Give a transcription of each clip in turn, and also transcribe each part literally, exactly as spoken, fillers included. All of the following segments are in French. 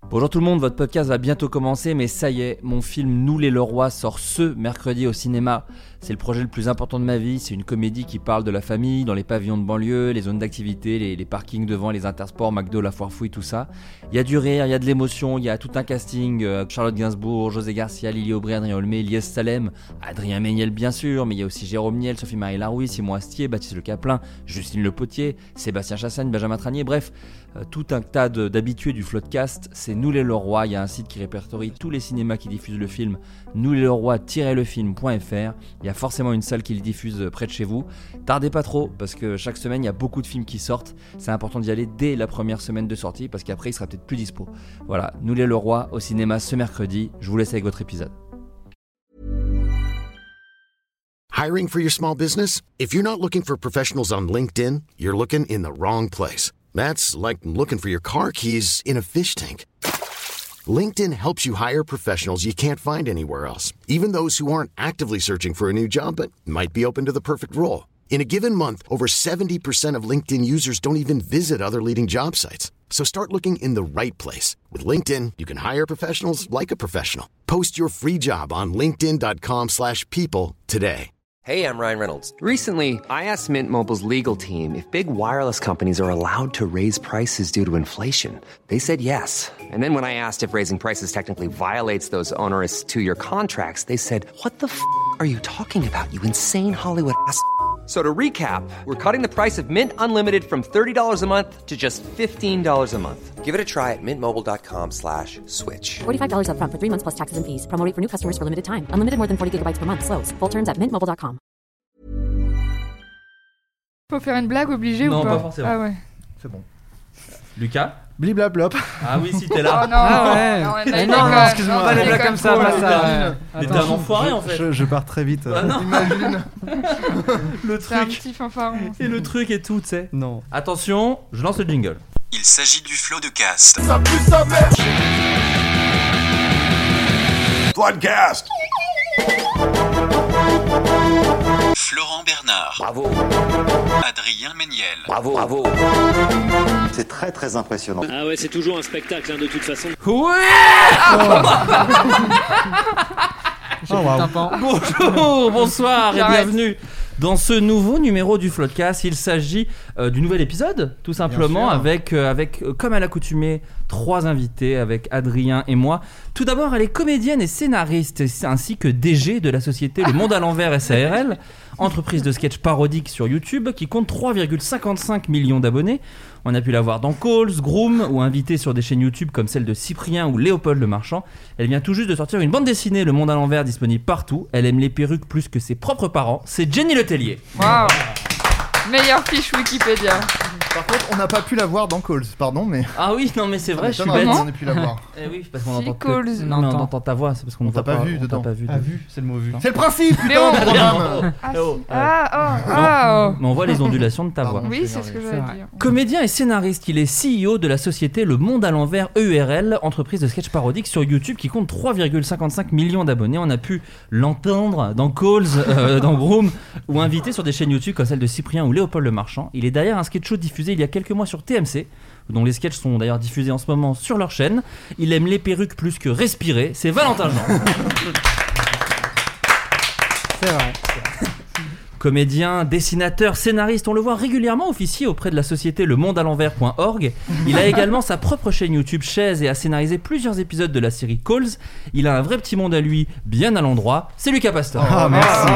Bonjour tout le monde, votre podcast va bientôt commencer, mais ça y est, mon film Nous les Leroy sort ce mercredi au cinéma. C'est le projet le plus important de ma vie, c'est une comédie qui parle de la famille, dans les pavillons de banlieue, les zones d'activité, les, les parkings devant, les intersports, McDo, la foire fouille, tout ça. Il y a du rire, il y a de l'émotion, il y a tout un casting, euh, Charlotte Gainsbourg, José Garcia, Lily Aubry, Adrien Olmé, Lies Salem, Adrien Méniel bien sûr, mais il y a aussi Jérôme Niel, Sophie-Marie Larouille, Simon Astier, Baptiste Le Caplin, Justine Le Potier, Sébastien Chassagne, Benjamin Tranier, bref, euh, tout un tas de, d'habitués du Floodcast. C'est Nous les Leroy, il y a un site qui répertorie tous les cinémas qui diffusent le film, nous les leroy tiret le film point f r. Il y a forcément une salle qui le diffuse près de chez vous. Tardez pas trop, parce que chaque semaine il y a beaucoup de films qui sortent. C'est important d'y aller dès la première semaine de sortie, parce qu'après il sera peut-être plus dispo. Voilà, Nous les Leroy au cinéma ce mercredi. Je vous laisse avec votre épisode. Hiring for your small business? If you're not looking for professionals on LinkedIn, you're looking in the wrong place. That's like looking for your car keys in a fish tank. LinkedIn helps you hire professionals you can't find anywhere else, even those who aren't actively searching for a new job but might be open to the perfect role. In a given month, over seventy percent of LinkedIn users don't even visit other leading job sites. So start looking in the right place. With LinkedIn, you can hire professionals like a professional. Post your free job on linkedin.com slash people today. Hey, I'm Ryan Reynolds. Recently, I asked Mint Mobile's legal team if big wireless companies are allowed to raise prices due to inflation. They said yes. And then when I asked if raising prices technically violates those onerous two-year contracts, they said, what the f*** are you talking about, you insane Hollywood ass f- So to recap, we're cutting the price of Mint Unlimited from thirty dollars a month to just fifteen dollars a month. Give it a try at mintmobile.com slash switch. forty-five dollars up front for three months plus taxes and fees. Promo rate for new customers for limited time. Unlimited more than forty gigabytes per month. Slows full terms at mint mobile dot com. Faut faire une blague obligée non, ou pas? Non, pas forcément. Ah ouais. C'est bon. Lucas? Bliblablop. Ah oui, si t'es là. Oh non, ah ouais. non, non, non, non excuse-moi, pas les blagues comme ça, pas ça. Ouais. Mais t'es un enfoiré en fait. Je, je pars très vite. Ah, non. Imagine. Le c'est un truc. petit fanfaron. Et le truc et tout, tu sais. Non. Attention, je lance le jingle. Il s'agit du Floodcast. Ça pue sa mère. Floodcast. Florent Bernard. Bravo. Adrien Méniel. Bravo, bravo. C'est très très impressionnant. Ah ouais, c'est toujours un spectacle hein, de toute façon. Ouais. Oh, wow. Bonjour, bonsoir et bienvenue dans ce nouveau numéro du Floodcast. Il s'agit euh, du nouvel épisode, tout simplement, avec, euh, avec euh, comme à l'accoutumée, trois invités, avec Adrien et moi. Tout d'abord, elle est comédienne et scénariste, ainsi que D G de la société Le Monde à l'envers S A R L, entreprise de sketch parodique sur YouTube, qui compte trois virgule cinquante-cinq millions d'abonnés. On a pu la voir dans Calls, Groom, ou invitée sur des chaînes YouTube comme celle de Cyprien ou Léopold Le Marchand. Elle vient tout juste de sortir une bande dessinée, Le Monde à l'envers, disponible partout. Elle aime les perruques plus que ses propres parents. C'est Jenny Letellier. Waouh. Meilleure fiche Wikipédia. Par contre, on n'a pas pu la voir dans Calls, pardon, mais. Ah oui, non mais c'est vrai, je suis bête. bête. On n'a pu la voir. Eh oui, parce qu'on Si, entend Calls. que... Non mais on entend ta voix, c'est parce qu'on on t'a pas, pas vu on dedans. t'a pas vu. Ah, vu, c'est le mot vu. C'est le principe, Mais putain, on- du programme. Ah, Oh, si. ah, oh, ah, oh. Mais on voit les ondulations de ta voix. Oui, c'est ce que j'allais dire. Comédien et scénariste, il est C E O de la société Le Monde à l'envers E U R L, entreprise de sketch parodique sur YouTube qui compte trois virgule cinquante-cinq millions d'abonnés. On a pu l'entendre dans Calls, euh, dans Groom, ou invité sur des chaînes YouTube comme celle de Cyprien ou Léopold Le Marchand. Il est derrière un sketch show diffusé il y a quelques mois sur T M C, dont les sketchs sont d'ailleurs diffusés en ce moment sur leur chaîne. Il aime les perruques plus que respirer. C'est Valentin Jean. C'est vrai. Comédien, dessinateur, scénariste, on le voit régulièrement officier auprès de la société le monde à l'envers point org. Il a également sa propre chaîne YouTube Chaise et a scénarisé plusieurs épisodes de la série Calls. Il a un vrai petit monde à lui, bien à l'endroit. C'est Lucas Pastor. Ah, merci.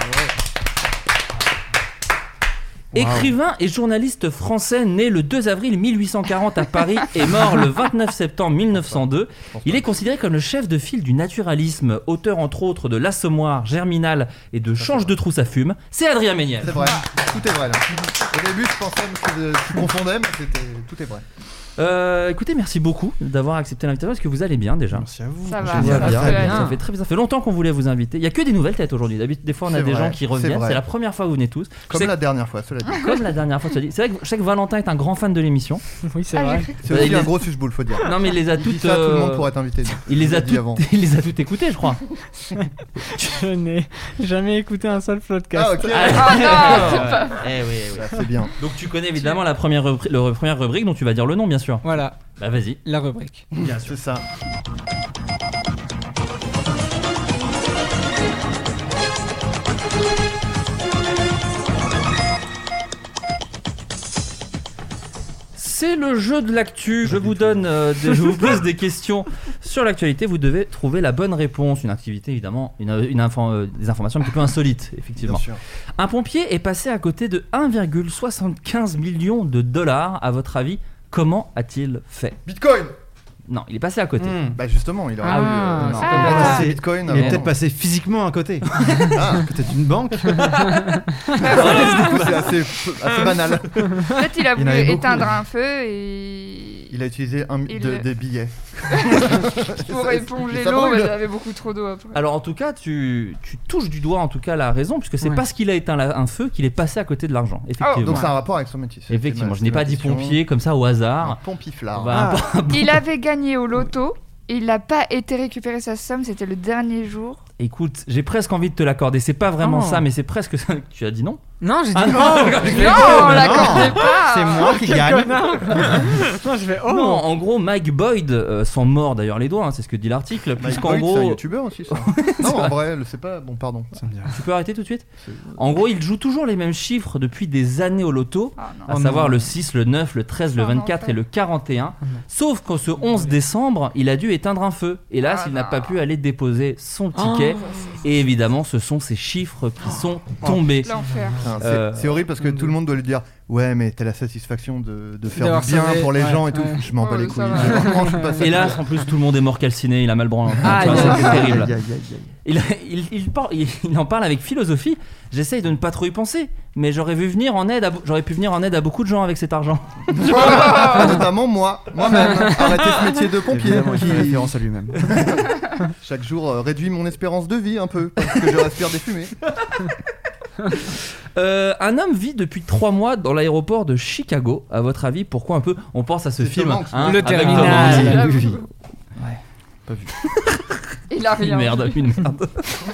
Écrivain et journaliste français né le deux avril mille huit cent quarante à Paris et mort le vingt-neuf septembre mille neuf cent deux, il est considéré comme le chef de file du naturalisme, auteur entre autres de L'Assommoir, Germinal et de Change de trou ça fume. C'est Adrien Méniel. C'est vrai, tout est vrai là. Au début je pensais que tu confondais, mais c'était... tout est vrai. Euh, écoutez, merci beaucoup d'avoir accepté l'invitation. Est-ce que vous allez bien déjà? Merci à vous. Ça va, Ça ça va va bien. très Ça fait très bien. Ça fait longtemps qu'on voulait vous inviter. Il y a que des nouvelles têtes aujourd'hui. D'habitude, des fois, on a C'est des vrai, gens qui c'est reviennent. vrai. C'est la première fois que vous venez tous. Comme la dernière fois, cela dit. Comme la dernière fois, tu as dit. C'est vrai que je sais que Valentin est un grand fan de l'émission. Oui, c'est Ah, vrai. j'ai cru que- C'est aussi Il un les- gros suce-boule, faut dire. Non, mais il les a Il dit toutes. ça à tout le euh, monde pour être invité. Il les a dit avant. toutes. Il les a toutes écoutées, je crois. Je n'ai jamais écouté un seul podcast. Ah, ok. Ah non, c'est pas- Eh oui, eh oui. Ah, c'est bien. Donc tu connais évidemment la première, rubri- le- première rubrique dont tu vas dire le nom, bien sûr. sûr. Voilà. Bah vas-y. La rubrique. Bien sûr. C'est ça. C'est le jeu de l'actu. Je vous donne, euh, des, je vous pose des questions sur l'actualité. Vous devez trouver la bonne réponse. Une activité évidemment, une, une info, euh, des informations un petit peu insolites, effectivement. Bien sûr. Un pompier est passé à côté de un virgule soixante-quinze million de dollars. À votre avis, comment a-t-il fait? Bitcoin. Non, il est passé à côté. Mmh. Bah justement, il a. Ah, eu, oui, euh, c'est non, pas pas passé. Bitcoin. Il est avant. peut-être passé physiquement à côté. Ah, peut-être une banque. Du coup, c'est assez, assez banal. Peut-être il a Il y en voulu avait beaucoup. éteindre un feu et. Il a utilisé un, Il de, le- des billets. Pour Ça- éponger ça l'eau, brûle. mais il y avait beaucoup trop d'eau après. Alors en tout cas, tu, tu touches du doigt en tout cas la raison, puisque c'est Ouais. parce qu'il a éteint la- un feu qu'il est passé à côté de l'argent. Effectivement. Donc c'est un rapport avec son métier. c'est- Effectivement, c'est je n'ai ma- pas dit c'est ma question. pompier comme ça au Un hasard. pompiflard. On va un peu- Il avait gagné au loto. Et il n'a pas été récupérer sa somme, c'était le dernier jour. Écoute, j'ai presque envie de te l'accorder. C'est pas vraiment Oh. ça, mais c'est presque ça. Tu as dit non? Non, j'ai dit Ah non. non, Non, on l'accordait pas. C'est moi qui gagne. Non, je vais. Oh. Non, en gros, Mike Boyd euh, s'en mord d'ailleurs les doigts, hein, c'est ce que dit l'article. Mike Puisqu'en Boyd, c'est un gros, youtubeur aussi, ça. Non, en vrai, le c'est pas. Bon, pardon. Ça me dit rien. tu peux arrêter tout de suite. C'est- En gros, il joue toujours les mêmes chiffres depuis des années au loto, Ah non. à Oh savoir non. le six, le neuf, le treize, le Oh non, vingt-quatre pas. et le quarante et un. Sauf qu'en ce onze décembre, il a dû éteindre un feu. Hélas, Ah il n'a non. pas pu aller déposer son ticket. Et évidemment, ce sont ces chiffres qui sont tombés. L'enfer. Enfin, c'est Euh, c'est horrible parce que tout le monde doit lui dire ouais mais t'as la satisfaction de, de faire D'avoir du bien sauvé, pour les ouais, gens et tout. ouais. Je m'en bats Oh, les ça couilles. va. Vraiment, je suis pas Hélas, en plus, tout le monde est mort calciné, il a mal branlé. Ah, Tu vois, aïe, c'est aïe, terrible. Aïe, aïe, aïe, aïe. Il, il, il, par- il- il en parle avec philosophie. J'essaye de ne pas trop y penser, mais j'aurais vu venir en aide. À, be- j'aurais pu venir en aide à beaucoup de gens avec cet argent. Notamment moi, moi-même. Arrêter ce métier de pompier Évidemment, il fait qui référence à lui-même. chaque jour euh, réduit mon espérance de vie un peu parce que je respire des fumées. Euh, un homme vit depuis trois mois dans l'aéroport de Chicago. À votre avis, pourquoi un peu on pense à ce C'est film Tom Hanks, hein, Le avec Tom terminal. Hanks. J'avoue. Pas vu. Il a Une rien. merde, une merde.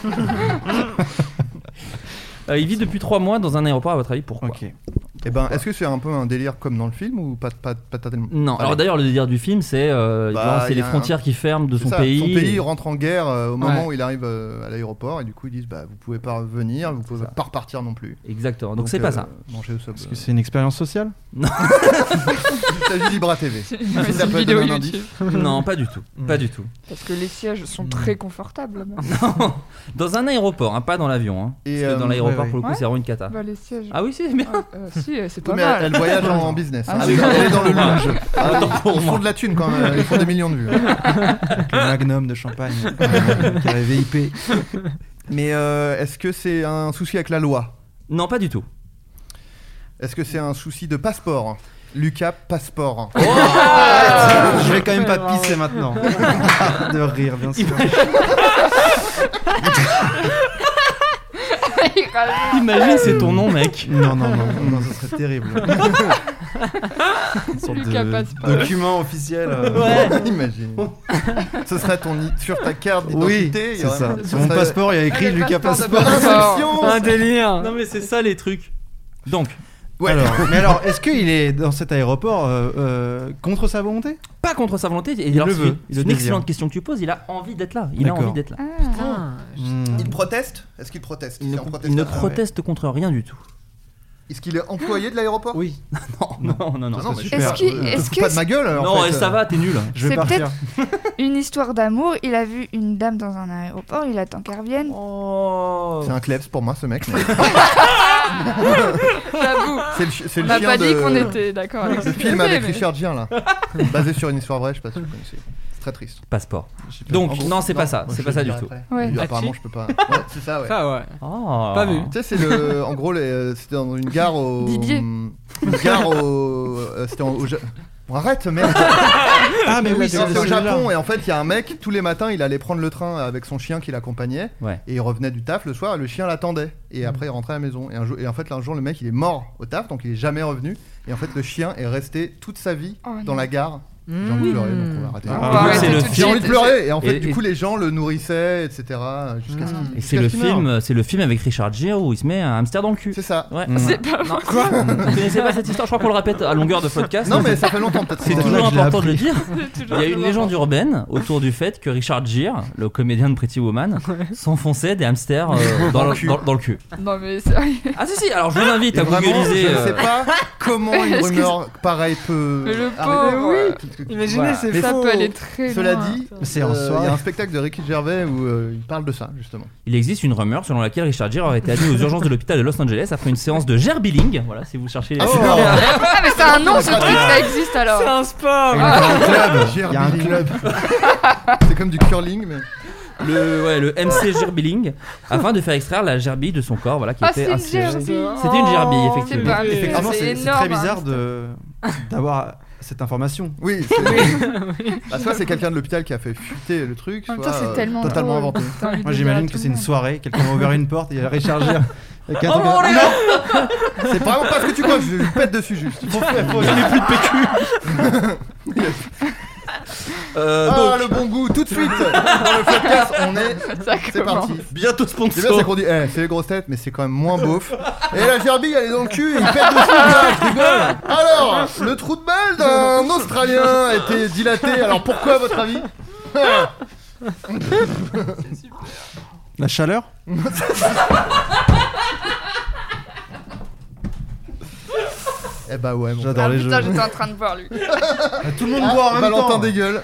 Euh, il vit depuis trois mois dans un aéroport. À votre avis, pourquoi? Ok. Et ben, est-ce que c'est un peu un délire comme dans le film ou pas, pas, pas tellement? Non. Alors Allez. d'ailleurs, le délire du film, c'est euh, Bah, genre, c'est y les a un- frontières qui ferment de C'est son ça, pays. Son pays rentre en guerre euh, au moment Ouais. où il arrive euh, à l'aéroport et du coup ils disent bah vous pouvez pas revenir, vous pouvez pas repartir non plus. Exactement. Donc c'est pas euh, ça. Manger au sub. Est-ce que c'est une expérience sociale? Il s'agit d'Ibra T V. C'est Si une ça peut vidéo donner un YouTube. Non, pas du tout. Pas du tout. Parce que les sièges sont très confortables là-bas. Dans un aéroport, hein, pas dans l'avion. Hein. Et, Parce que dans euh, l'aéroport, ouais, pour le coup, ouais. c'est vraiment une cata. Bah, les sièges. Ah oui, c'est bien. Ah, euh, si, euh, c'est pas Oui, mais mal. elle, elle voyage en, en business. hein. Ah, elle, oui. elle est dans le lounge. Ah, Autant ils, pour ils font moi. de la thune quand même. Ils font des millions de vues. hein. Avec le magnum de champagne euh, qui avait V I P. Mais euh, est-ce que c'est un souci avec la loi? Non, pas du tout. Est-ce que c'est un souci de passeport? Lucas Passeport. Je vais quand même pas pisser maintenant. De rire, bien sûr. Il rajoute. Imagine, c'est ton nom, mec. Non, non, non, non, ce serait terrible. Une sorte Lucas de Passeport. document officiel. euh, Ouais. Imagine. Ce serait ton i- sur ta carte Oui, d'identité. il y c'est aurait- ça. ce Sur mon serait- passeport, il y a écrit Ah, le Lucas passeport de Passeport. passeport. Un délire. Non, mais c'est ça les trucs. Donc, Ouais. Alors, mais alors, est-ce qu'il est dans cet aéroport euh, euh, contre sa volonté? pas contre sa volonté. Et Il alors, le c'est- veut, il C'est le une désire. excellente question que tu poses. Il a envie d'être là. Il a D'accord. envie d'être là. Ah. Hmm. Il proteste? Est-ce qu'il proteste Il ne, C'est en il ne protestation, proteste contre rien du tout. ouais. Est-ce qu'il est employé de l'aéroport? Oui. Non, non, non, non. Ah non, ça, mais super. Est-ce qu'il- je- je est-ce te fous que pas de ma gueule. en Non, fait. et ça va, t'es nul. Je vais C'est partir. Une histoire d'amour, il a vu une dame dans un aéroport, il attend qu'elle revienne. Oh. C'est un klebs pour moi ce mec. mais- J'avoue, C'est le, chi- c'est on le n'a chien pas de... dit qu'on était d'accord avec ce Le qu'il film faisait, avec mais- Richard Gere là, basé sur une histoire vraie, je sais pas si vous connaissez. C'est très triste. Passeport. Je sais pas. Donc, En gros- non, c'est pas ça. moi, C'est je pas ça le du dirai tout. après. Ouais. Oui, Ah, apparemment, si. je peux pas. Ouais, c'est ça, ouais. Ça, ouais. Oh. Pas vu. Tu sais, c'est le. En gros, les- c'était dans une gare au. Didier. Une gare au. euh, C'était en- au. Ja- Bon, arrête, merde! Ah, mais oui, C'est c'est au celui-là. Japon et en fait, il y a un mec, tous les matins, il allait prendre le train avec son chien qui l'accompagnait Ouais. et il revenait du taf le soir et le chien l'attendait. Et après, il rentrait à la maison. Et, un jour, et en fait, là, un jour, le mec, il est mort au taf donc il est jamais revenu. Et en fait, le chien est resté toute sa vie Oh, dans non. la gare J'ai envie de pleurer, donc on va arrêter. On va arrêter c'est le tout de J'ai envie de suite. pleurer, et en fait, Et- du et- coup, les gens le nourrissaient, et cetera. Jusqu'à ce qu'il. Et c'est jusqu'à le ce qu'il meure. film, c'est le film avec Richard Gere où il se met un hamster dans le cul. C'est ça. Ouais. C'est pas Non, quoi Vous connaissez pas cette histoire? Je crois qu'on le répète à longueur de podcast. Non, mais ça fait longtemps, peut-être. C'est qu'on- toujours je l'ai important de le appris. dire. Il y a une légende urbaine autour du fait que Richard Gere, le comédien de Pretty Woman, s'enfonçait des hamsters euh, dans, le, dans, dans le cul. Non mais sérieux. Ah si si, alors je vous invite Et à vraiment, googliser. je ne euh, sais pas comment une Est-ce que rumeur pareille peut. Mais le arriver. pauvre. Imaginez, Voilà. c'est Mais Ça faux. peut aller très Cela loin. dit, C'est en euh, il soirée. y a un spectacle de Ricky Gervais où euh, il parle de ça, justement. Il existe une rumeur selon laquelle Richard Gere aurait été admis aux urgences de l'hôpital de Los Angeles après une séance de gerbilling. Voilà, si vous cherchez. Oh. Ah mais c'est un nom ce truc, ça existe alors. C'est un sport. Il y a un club. Il y a un Gerbilling. club. C'est comme du curling, mais. Le, ouais, le M C gerbilling, afin de faire extraire la gerbille de son corps, voilà, qui Ah était c'est une insérée. gerbille. C'était une gerbille, Oh, effectivement. c'est pas- Effectivement, c'est c'est c'est énorme, très bizarre hein. de d'avoir cette information. Oui, c'est. Bah, soit c'est quelqu'un de l'hôpital qui a fait fuiter le truc, En même soit temps, c'est euh, tellement totalement drôle. inventé. T'as envie de Moi le j'imagine dire à que tout c'est le une monde. soirée, quelqu'un a ouvert une porte, il y a Richard Gere avec un Oh, truc- mon Dieu. Non. C'est vraiment pas ce que tu crois, je lui pète dessus juste. Faut faire, faut jamais plus de P Q. Euh, Ah, donc, le bon goût, tout de suite dans le podcast, on est. Ça C'est commence. parti. bientôt C'est bien, c'est sponsor. qu'on dit, eh, c'est les grosses têtes, mais c'est quand même moins beauf. Et la gerbille, elle est dans le cul et il pète dessus, gars, je rigole. Alors, le trou de balle d'un Australien a été dilaté, alors pourquoi, à votre avis? La chaleur. Eh bah ouais, mon J'adore Ah les putain, jeux. j'étais en train de voir lui. Tout le monde Ah, boit en même Valentin temps. des gueules.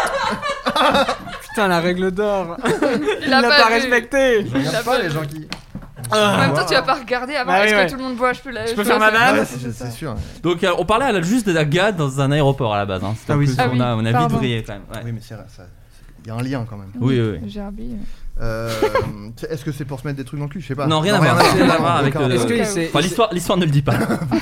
Putain, la règle d'or. Il a l'a pas pas vu. respecté. Il a Regarde pas pas les vu. gens qui. En même temps, Ouais. tu vas pas regarder avant. Bah oui, Est-ce ouais. que tout le monde boit? Je peux la. Je peux peux faire la ma faire. vanne. Ouais, c'est c'est sûr. Donc euh, on parlait à la- juste de la gade dans un aéroport à la base. Hein. C'était Ah en oui, plus, c'est- on, Ah oui, a, on a vite pardon. vrillé quand même. Ouais. Oui, mais c'est ça. Il y a un lien quand même. Oui, oui, oui. Gerbille. Euh, Est-ce que c'est pour se mettre des trucs dans le cul? Je sais pas. Non, rien à voir. Rien à voir avec aucun le- Est-ce rapport. que c'est. Enfin, l'histoire, l'histoire ne le dit pas.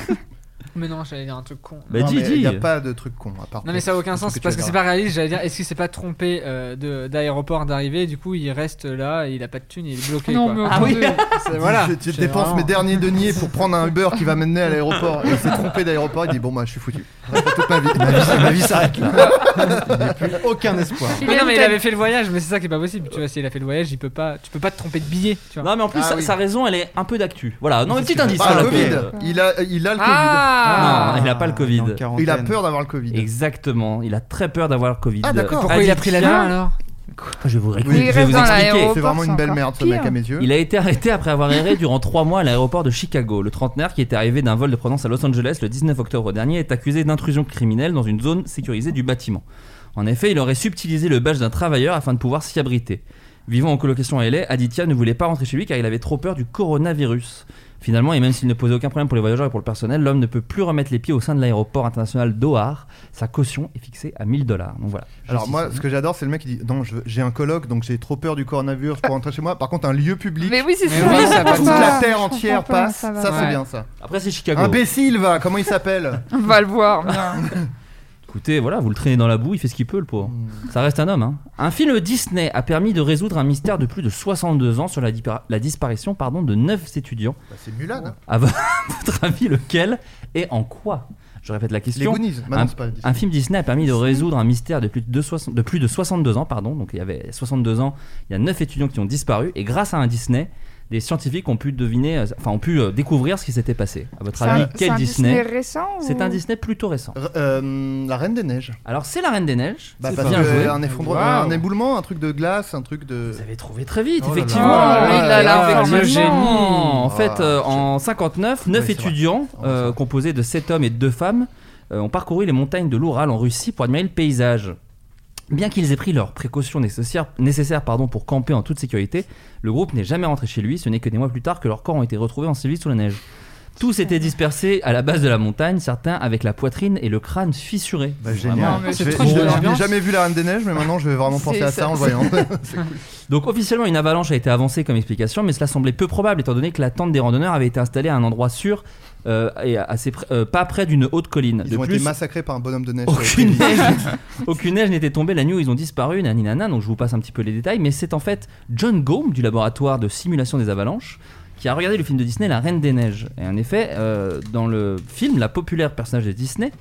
Mais non, j'allais dire un truc con. Bah Non, dis, mais dis. Il n'y a pas de truc con à part. Non mais ça a aucun sens que tu parce que vas c'est pas réaliste. J'allais dire, est-ce qu'il s'est pas trompé euh, de- d'aéroport d'arrivée? Du coup, il reste là, il a pas de thune, il est bloqué. Non, quoi. mais Ah oui. C'est- voilà. Je, je C'est dépense vraiment- mes derniers deniers pour prendre un Uber qui va m'amener à l'aéroport. Et il s'est trompé d'aéroport. Il dit bon bah je suis foutu. Je reste toute ma vie. Ma vie, ma vie s'arrête là. Il n'y a plus aucun espoir. Mais non, mais il a avait fait le voyage, mais c'est ça qui est pas possible. Tu vois, s'il a fait le voyage, il peut pas. Tu peux pas te tromper de billet. Tu vois. Non, mais en plus, Ah sa, oui. sa raison, elle est un peu d'actu. Voilà, non, mais petit Bah, indice. le sur la Covid. paix. Il a, il a le Covid. Ah Non, il a pas le Covid. en quarantaine. Il a peur d'avoir le Covid. Exactement, il a très peur d'avoir le Covid. Ah, d'accord. Pourquoi il a pris l'avion alors? Je vais vous, Oui, je il vais reste vous dans expliquer. l'aéroport. C'est vraiment c'est une belle encore merde ce pire. mec à mes yeux. Il a été arrêté après avoir erré durant trois mois à l'aéroport de Chicago. Le trentenaire, qui était arrivé d'un vol de provenance à Los Angeles le dix-neuf octobre dernier, est accusé d'intrusion criminelle dans une zone sécurisée du bâtiment. En effet, il aurait subtilisé le badge d'un travailleur afin de pouvoir s'y abriter. Vivant en colocation à L A, Aditya ne voulait pas rentrer chez lui car il avait trop peur du coronavirus. Finalement, et même s'il ne posait aucun problème pour les voyageurs et pour le personnel, l'homme ne peut plus remettre les pieds au sein de l'aéroport international d'Ohar. Sa caution est fixée à mille dollars. Donc voilà. Alors Justice. moi, ce que j'adore, c'est le mec qui dit non, je veux- j'ai un coloc, donc j'ai trop peur du coronavirus pour rentrer chez moi. Par contre, un lieu public, Mais oui, c'est Mais ça. oui, ça va. toute va. la terre Je entière comprends pas, passe. ça Ça, va. c'est Ouais. bien ça. Après, c'est Chicago. Imbécile, va. Comment il s'appelle? On va le voir. bien. Écoutez, voilà, vous le traînez dans la boue, il fait ce qu'il peut, le pauvre. Ça reste un homme. Hein. Un film Disney a permis de résoudre un mystère de plus de soixante-deux ans sur la, dipara- la disparition pardon, de neuf étudiants. Bah, c'est Mulan. À vo- votre avis, lequel et en quoi? Je répète la Les question. Goonies. Bah non, un, c'est pas Disney. un film Disney a permis de résoudre un mystère de plus de, soixante de plus de soixante-deux ans. Pardon. Donc il y avait soixante-deux ans, il y a neuf étudiants qui ont disparu. Et grâce à un Disney, des scientifiques ont pu deviner, euh, enfin ont pu euh, découvrir ce qui s'était passé. À votre C'est avis, un- quel c'est un Disney, Disney récent ou... C'est un Disney plutôt récent. R- euh, la Reine des Neiges. Alors c'est la Reine des Neiges. Bah, c'est parce bien que joué. un effondrement, Wow. un éboulement, un truc de glace, un truc de. Vous avez trouvé très vite, Oh là là. effectivement. Oh, lui, il a la Ah, forme. le génie. En fait, Ah, euh, je- en cinquante-neuf, neuf Oui, c'est vrai. étudiants, Oh, c'est euh, vrai. composés de sept hommes et de deux femmes, euh, ont parcouru les montagnes de l'Oural en Russie pour admirer le paysage. Bien qu'ils aient pris leurs précautions nécessaires, nécessaires pardon, pour camper en toute sécurité, le groupe n'est jamais rentré chez lui. Ce n'est que des mois plus tard que leurs corps ont été retrouvés ensevelis sous la neige. Tous étaient dispersés à la base de la montagne, certains avec la poitrine et le crâne fissuré. Bah, Vraiment. génial. Non, mais Je c'est vais- trop je- de je n'ai l'ambiance. jamais vu la Reine des Neiges, mais maintenant je vais vraiment penser C'est à ça ça, en le voyant. C'est cool. Donc officiellement une avalanche a été avancée comme explication, mais cela semblait peu probable étant donné que la tente des randonneurs avait été installée à un endroit sûr euh, et assez pr- euh, pas près d'une haute colline. Ils de ont plus, été massacrés par un bonhomme de neige. aucune neige, aucune neige n'était tombée la nuit où ils ont disparu, nani nana, donc je vous passe un petit peu les détails, mais c'est en fait John Gome du laboratoire de simulation des avalanches qui a regardé le film de Disney La Reine des Neiges. Et en effet, euh, dans le film, la populaire personnage de Disney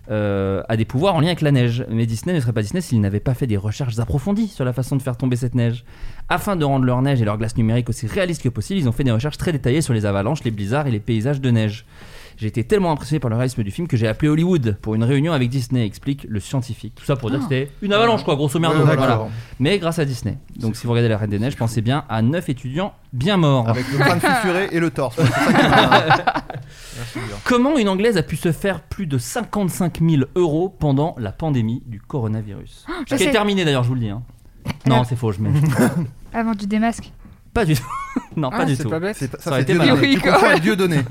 euh, a des pouvoirs en lien avec la neige. Mais Disney ne serait pas Disney s'il n'avait pas fait des recherches approfondies sur la façon de faire tomber cette neige. Afin de rendre leur neige et leur glace numérique aussi réalistes que possible, ils ont fait des recherches très détaillées sur les avalanches, les blizzards et les paysages de neige. J'ai été tellement impressionné par le réalisme du film que j'ai appelé Hollywood pour une réunion avec Disney, explique le scientifique. Tout ça pour dire que c'était une avalanche, quoi, grosso merdo. Ouais, voilà. Mais grâce à Disney. Donc si vous regardez La Reine des Neiges, pensez bien à neuf étudiants bien morts. Avec le crâne fissuré et le torse. C'est ça qui est pas- Comment une Anglaise a pu se faire plus de cinquante-cinq mille euros pendant la pandémie du coronavirus je Qui est sais. terminée d'ailleurs, je vous le dis. Hein. Non, c'est faux, je mets. Elle vend du démasque. Pas du tout. Non, Ah, pas du c'est tout. pas bête. C'est pas- Ça Ça, aurait c'est été Dieudonné. malin. Tu confonds avec Dieudonné.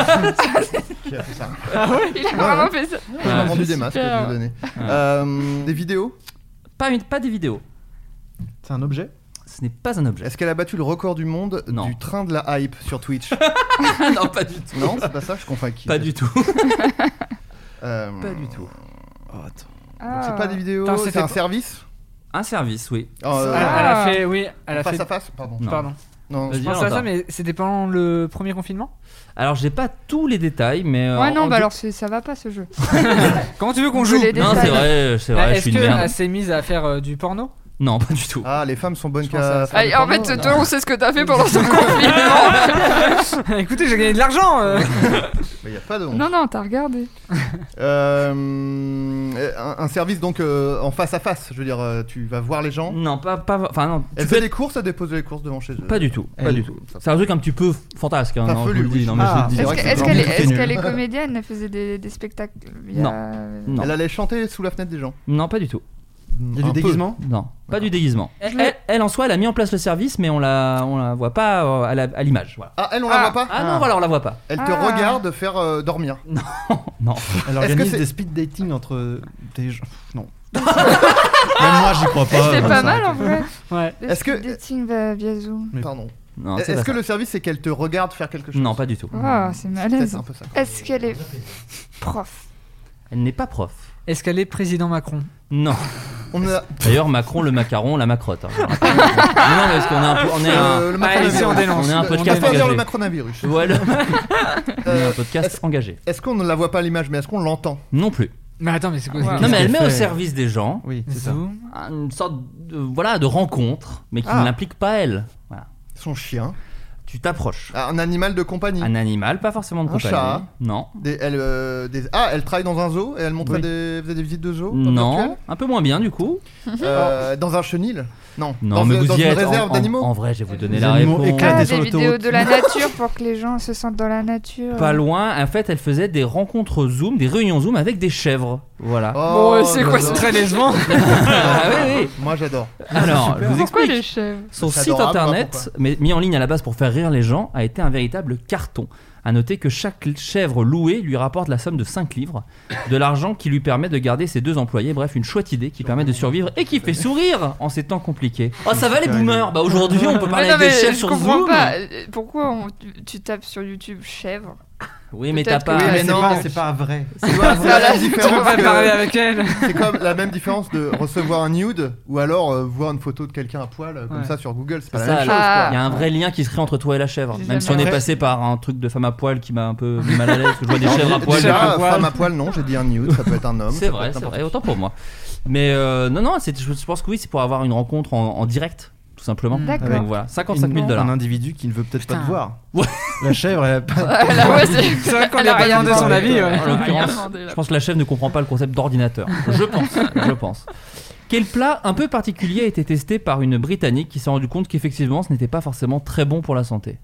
Qui a fait ça. Ah ouais Il a vraiment fait ça. Il a Ouais, vendu c'est des masques, super. Dieudonné. Euh, Des vidéos. Pas, une- pas des vidéos. C'est un objet. Ce n'est pas un objet. Est-ce qu'elle a battu le record du monde Non. du train de la hype sur Twitch? Non, pas du tout. Non, c'est pas ça, je confonds avec qui? Pas du tout. Euh, Pas du tout. Oh, attends. Ah. C'est pas des vidéos, Attends, c'est c'était un pas- service? Un service, oui. Oh, euh, Elle, elle a fait, oui, elle a face fait. à face? Pardon. Non. Pardon. Non, Vas-y, Je pense à ça, Valentin. mais c'était pendant le premier confinement. Alors, j'ai pas tous les détails, mais. euh, Ouais, non, en- bah alors c'est- ça va pas ce jeu. Comment tu veux qu'on Je joue voulais Non, détails. c'est vrai, c'est vrai, je Est-ce suis une qu'elle merde. s'est mise à faire euh, du porno? Non, pas du tout. Ah, les femmes sont bonnes Je pense qu'à à- faire Allez, du en porno. fait, toi, on sait ce que t'as fait pendant ce confinement. Écoutez, j'ai gagné de l'argent. euh. Mais y a pas de honte. Non, non, t'as regardé. Euh, un, un service donc euh, en face à face, je veux dire, euh, tu vas voir les gens. Non, pas. pas enfin, non. Elle tu fait peux- des courses, elle dépose les courses devant chez eux. Pas du tout. Pas Elle- du tout. C'est un truc un petit peu fantasque. Hein, Pas non, je felu, vous le dis. oui. Non, mais je Ah, vous le dis. c'est Est-ce vrai que- que est-ce c'est qu'elle est, vraiment est-ce nul. qu'elle est comédienne? Elle faisait des, des spectacles via... Non. Non. Elle allait chanter sous la fenêtre des gens. Non, pas du tout. Il y a Un du peu. déguisement. Non, pas du déguisement. Elle, Je l'ai- elle- elle, en soi, elle a mis en place le service, mais on la, on la voit pas euh, à, la- à l'image. Voilà. Ah, elle, on Ah. la voit pas? Ah non, voilà, on la voit pas. Elle te Ah. regarde faire euh, dormir. Non. Elle Est-ce que organise c'est- des speed dating entre des gens. Non. Même moi, j'y crois pas. C'est euh, pas ça. mal en vrai. Ouais. Le Est-ce que- speed dating via, via Zoom. Mais- Pardon. Non, c'est Est-ce pas que ça. le service c'est qu'elle te regarde faire quelque chose? Non, pas du tout. Oh, c'est C'est malaise. un peu ça. Est-ce qu'elle est prof? Elle n'est pas prof. Est-ce qu'elle est président Macron? Non. On a D'ailleurs, Macron, le macaron, la macrotte. hein. non, non, parce qu'on est un, peu- on est un, euh, le Ah, ici, on macronavirus. dénonce. on est un On On podcast va faire engagé. le macronavirus. Voilà. On est Euh, un podcast est-ce- engagé. Est-ce qu'on ne la voit pas à l'image, mais est-ce qu'on l'entend? Non plus. Mais attends, mais c'est quoi? Ouais. qu'est-ce Non, mais elle qu'elle met au fait service des gens Oui, c'est ça. Zoom. une sorte de, voilà, de rencontre, mais qui Ah. ne l'implique pas elle. Voilà. Son chien. Tu t'approches. Ah, un animal de compagnie. Un animal, pas forcément de Un compagnie. chat. Non. Des, elle, euh, des- Ah, elle travaille dans un zoo et elle montrait Oui. des, faisait des visites de zoo Non. virtuelles Un peu moins bien du coup. Euh, Dans un chenil? Non. Non, dans, mais dans vous y une êtes. réserve en, d'animaux? en, en vrai, je vais vous donner Des la animaux réponse. éclatés Ah, sur des l'autoroute. vidéos de la nature pour que les gens se sentent dans la nature. Pas loin. En fait, elle faisait des rencontres Zoom, des réunions Zoom avec des chèvres. Voilà. Oh, Bon, c'est quoi j'adore. ce Très décevant. Ah oui, oui. Moi j'adore. Alors, je vous Pourquoi explique. les chèvres? Son C'est site adorable, internet, mais mis en ligne à la base pour faire rire les gens, a été un véritable carton. À noter que chaque chèvre louée lui rapporte la somme de cinq livres, de l'argent qui lui permet de garder ses deux employés. Bref, une chouette idée qui permet de survivre et qui fait sourire en ces temps compliqués. Oh, ça va les boomers. Bah aujourd'hui, on peut parler Mais non, avec des mais chèvres je sur comprends Zoom. pas. Euh, Pourquoi on- tu- tu tapes sur YouTube chèvre? Oui, mais t'as Peut-être pas. que- Oui, mais C'est non. pas, c'est pas vrai. C'est quoi, c'est la même Tu peux différence pas que- parler avec elle. C'est comme la même différence de recevoir un nude ou alors euh, voir une photo de quelqu'un à poil euh, comme Ouais. ça sur Google. C'est pas C'est la ça, même là. chose. Ah. Il y a un vrai lien qui se crée entre toi et la chèvre. J'ai Même si on jamais est fait. passé par un truc de femme à poil qui m'a un peu mis mal à l'aise. Parce que je vois des chèvres à poil. Déjà, à poil. femme à poil, non, j'ai dit un nude, ça peut être un homme. C'est ça peut vrai, être c'est n'importe vrai, qui. autant pour moi. Mais euh, non, non, c'est- je pense que oui, c'est pour avoir une rencontre en, en direct, tout simplement. D'accord. Donc voilà, cinquante-cinq mille dollars. Un individu qui ne veut peut-être pas Putain. te voir. Ouais. La chèvre, elle a pas. Ah, là, ouais, c'est C'est vrai qu'on Elle lui a a pas rien demandé son demandé. avis. ouais. En Elle a rien l'occurrence, demandé, là. je pense que la chef ne comprend pas le concept d'ordinateur. Je pense, je pense. Quel plat un peu particulier a été testé par une Britannique qui s'est rendu compte qu'effectivement ce n'était pas forcément très bon pour la santé?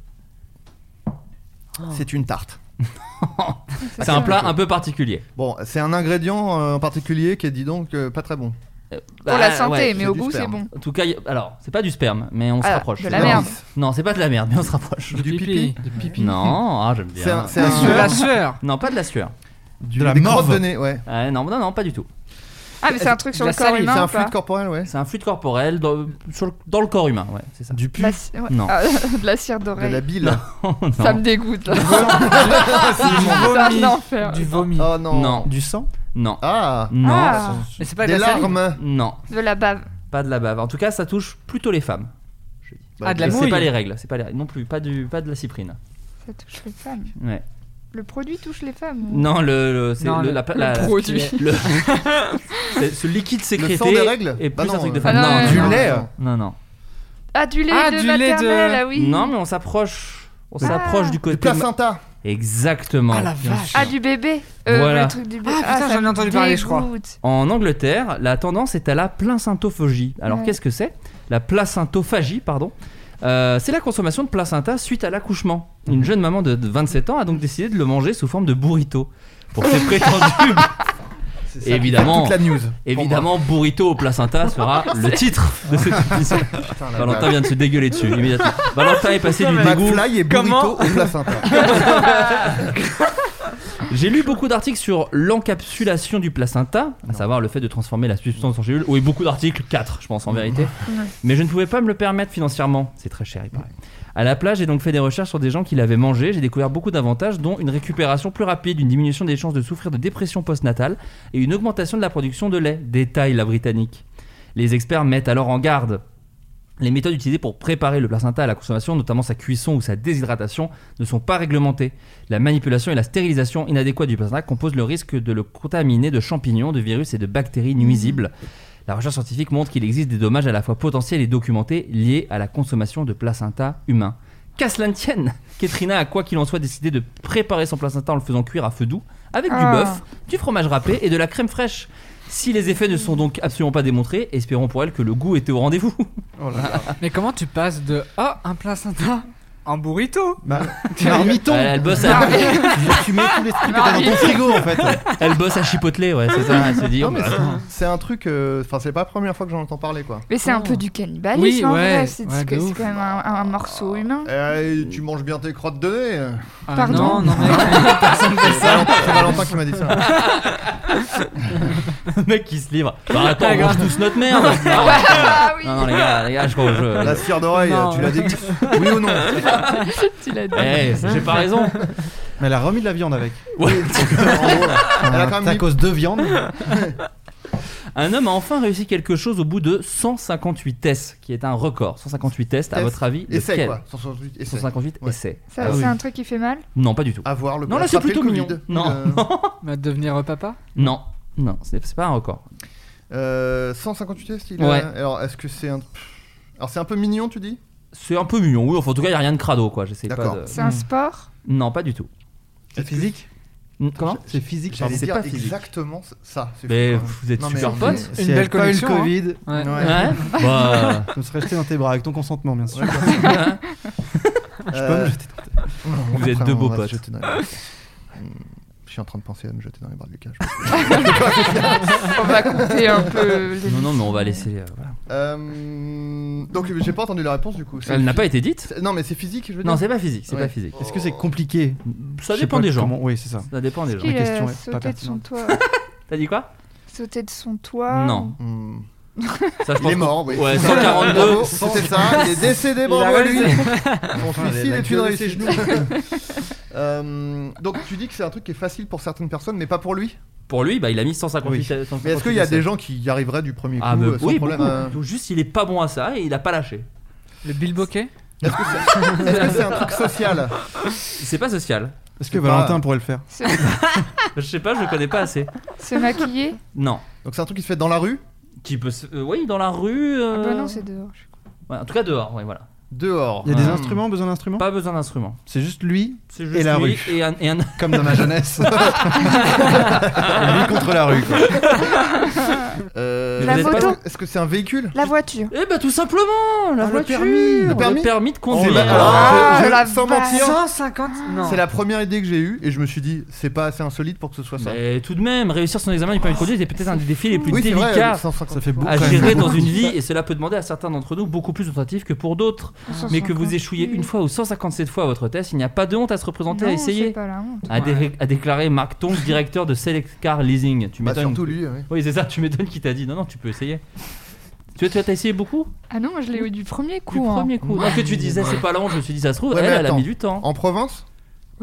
C'est une tarte. C'est un plat un peu particulier. Bon, c'est un ingrédient euh, en particulier qui est, dis donc, euh, pas très bon. Euh, Pour bah, la santé, ouais. mais c'est au du goût, c'est sperme. bon. En tout cas, y- alors, c'est pas du sperme, mais on se Ah, rapproche. de la Non, merde. Non, c'est pas de la merde, mais on se rapproche. Du pipi. Du pipi. Non, ah, j'aime bien. C'est un- c'est un De sueur. la sueur. Non, pas de la sueur. Du- De la des morve. crottes de nez, ouais. Ah, non, non, non, pas du tout. Ah, mais c'est un truc sur de le la corps salive, humain C'est un ou pas? fluide corporel, ouais. C'est un fluide corporel dans, sur le, dans le corps humain, ouais, c'est ça. Du pu. La ci- ouais. Non. Ah, de la cire De d'oreille. la bile. Non, non. Ça me dégoûte là. C'est du C'est un vomi. enfer. Du vomi. Oh non. Non. Du sang. Non. Ah. Non. Ah. Mais c'est pas de Des la salive. larmes. Non. De la bave. Pas de la bave. En tout cas, ça touche plutôt les femmes. Ah, de la Et c'est mouille. pas les règles, c'est pas les règles. Non plus, pas, du, pas de la cyprine. Ça touche les femmes. Ouais. Le produit touche les femmes. ou- Non, le, le- c'est Non, le, le- la, le la- produit. le- c'est ce liquide sécrété. Le sang des règles et plus Bah un non, truc de euh, femme. Ah non, non, ouais, Du non. lait. non, non. Ah, du lait Ah, de du lait de- maternelle, ah oui. Non, mais on s'approche. On Ah. s'approche du Du côté. placenta. Exactement. Ah, la bien vache. sûr. Ah, du bébé. Euh, Voilà. Le truc du bébé. Ah, putain, ça j'en ai me entendu parler, je crois. dégoûte. En Angleterre, la tendance est à la placentophagie. Alors Ouais. qu'est-ce que c'est? La placentophagie, pardon. Euh, c'est la consommation de placenta suite à l'accouchement. Une jeune maman de de vingt-sept ans a donc décidé de le manger sous forme de burrito. Pour ses prétendus. C'est ça qui Évidemment. fait toute la news. Évidemment, burrito au placenta sera le titre de cette émission. Putain, la Valentin blague. vient de se dégueuler dessus immédiatement. Valentin est passé du dégoût. McFly et burrito Comment au placenta. J'ai lu beaucoup d'articles sur l'encapsulation du placenta, à savoir le fait de transformer la substance en gélule. Oui, beaucoup d'articles, quatre je pense en vérité. Mais je ne pouvais pas me le permettre financièrement. C'est très cher, il paraît. À la place, j'ai donc fait des recherches sur des gens qui l'avaient mangé. J'ai découvert beaucoup d'avantages, dont une récupération plus rapide, une diminution des chances de souffrir de dépression postnatale et une augmentation de la production de lait. Détaille la Britannique. Les experts mettent alors en garde. Les méthodes utilisées pour préparer le placenta à la consommation, notamment sa cuisson ou sa déshydratation, ne sont pas réglementées. La manipulation et la stérilisation inadéquate du placenta composent le risque de le contaminer de champignons, de virus et de bactéries nuisibles. La recherche scientifique montre qu'il existe des dommages à la fois potentiels et documentés liés à la consommation de placenta humain. Qu'à cela ne tienne, Katrina a quoi qu'il en soit décidé de préparer son placenta en le faisant cuire à feu doux, avec du Ah. bœuf, du fromage râpé et de la crème fraîche. Si les effets ne sont donc absolument pas démontrés, espérons pour elle que le goût était au rendez-vous. Oh là là. Mais comment tu passes de oh un placenta en burrito? Bah, tu marmiton. Elle, elle bosse à, Tu mets tous les trucs que t'as dans ton frigo en fait. elle bosse à chipoteler, ouais, c'est ça. Elle se dit, Non, oh, mais bah, c'est- attends. c'est un truc. euh, Enfin, c'est pas la première fois que j'en entends parler, quoi. Mais c'est un Oh. peu du cannibalisme Oui, en ouais, vrai. C'est ouais, c'est de c'est ouf. quand même un, un morceau humain. Eh, tu manges bien tes crottes de nez. Ah, Pardon. Non, non, mais personne fait C'est ça. Valentin, c'est Valentin qui m'a dit ça. Le mec qui se livre. Bah attends, on Ah, mange grave. tous notre merde. Non, Ah oui, non, non, les gars, les gars, je crois que je. La cire d'oreille, Non. tu la dégustes. Oui ou non? tu l'as dit. Eh, j'ai pas raison. Mais elle a remis de la viande avec. Ouais. Elle a quand même à mis- cause de viande. Un homme a enfin réussi quelque chose au bout de cent cinquante-huit tests, qui est un record. cent cinquante-huit tests, à Test. votre avis, Essai, lequel quoi. cent soixante-huit essais. cent cinquante-huit Ouais. essais. Ça, Ah c'est oui. un truc qui fait mal. Non, pas du tout. Avoir le Non, là c'est attraper plutôt le mignon. Covid. Non, Euh, non, Bah, devenir papa? non, non, c'est c'est pas un record. euh, cent cinquante-huit tests, il a- Ouais. Alors, est-ce que c'est un. Alors, c'est un peu mignon, tu dis? C'est un peu mignon, oui. Enfin, en tout cas, il n'y a rien de crado, quoi. J'essaie pas D'accord. de. C'est un sport. Non, pas du tout. C'est physique. Hmm, Comment C'est physique. J'allais c'est dire pas physique. exactement ça. c'est Mais fou, quand même. vous êtes Non, super mais- potes. Si Une elle belle a pas eu connexion, le hein. Covid, Ouais. Ouais. Ouais. Bah. je me serais jeté dans tes bras avec ton consentement, bien sûr. Je peux Euh, me jeter. Vous êtes Après, deux on beaux va se potes. jeter dans les bras. Hmm, Je suis en train de penser à me jeter dans les bras de Lucas. je- On va couper un peu. les- Non, non, mais on va laisser. euh, voilà. Euh, Donc, j'ai pas entendu la réponse du coup. C'est- Elle n'a pas été dite. c'est- Non, mais c'est physique, je veux dire. Non, c'est pas physique. C'est Ouais. pas physique. Est-ce que c'est compliqué? Ça Je sais dépend pas des gens. comment- Oui, c'est ça. Ça dépend des gens. Qui Ma question a est pas sauté de son pertinente. toit. T'as dit quoi? Sauter de son toit. Non. Hmm. Ça, je Il pense est mort, oui. Ouais, cent quarante-deux. Bravo, c'était ça. Il est décédé, bravo à lui. Son suicide est une réussite. Euh, donc tu dis que c'est un truc qui est facile pour certaines personnes, mais pas pour lui. Pour lui, bah, il a mis cent cinquante-huit. cent cinquante-huit Mais est-ce qu'il y a essais. des gens qui y arriveraient du premier coup Ah, mais euh, sans oui, problème beaucoup. euh, Donc, juste, il est pas bon à ça et il a pas lâché. Le bilboquet? Est-ce que c'est est-ce que c'est un truc social? C'est pas social. Est-ce que C'est pas- Valentin pourrait le faire? Se, Je sais pas, je connais pas assez. se maquiller. Non. Donc c'est un truc qui se fait dans la rue, Qui peut se... euh, oui, dans la rue. Ah euh, bah non, c'est dehors. ouais, en tout cas, dehors, ouais, voilà. dehors. Il y a des Ouais. instruments, besoin d'instruments? Pas besoin d'instruments. C'est juste lui C'est juste Et la lui rue. Et un, et un- comme dans ma jeunesse. Lui contre la rue, quoi. Euh, La est-ce que- moto. Est-ce que c'est un véhicule? La voiture. Eh bah, tout simplement, la Ah, le voiture. permis. Le permis de C'est conduire. ma- alors, Ah, je- je- la sans vache. mentir, cent cinquante? Non. c'est la première idée que j'ai eue et je me suis dit c'est pas assez insolite pour que ce soit ça. Mais tout de même, réussir son examen du permis de conduire est peut-être un des défis les plus Oui, c'est vrai, délicats cent cinquante Ça fait beaucoup. à quand même. gérer dans une vie, et cela peut demander à certains d'entre nous beaucoup plus de tentatives que pour d'autres. Mais que vous échouiez une fois ou cent cinquante-sept fois à votre test, il n'y a pas de honte à se représenter, Non, à essayer. c'est pas la honte. A, dé- a déclaré Marc Tongs, directeur de Select Car Leasing. Tu Bah, m'étonnes. surtout lui. Oui. Oui, c'est ça, tu m'étonnes qui t'a dit non, non, tu peux essayer. Tu as essayé beaucoup? Ah non, moi je l'ai eu du premier Du coup. hein. premier coup. Non, que tu disais, c'est pas la honte, je me suis dit, ça se trouve, Ouais, elle, mais elle a attends. mis du temps. En province?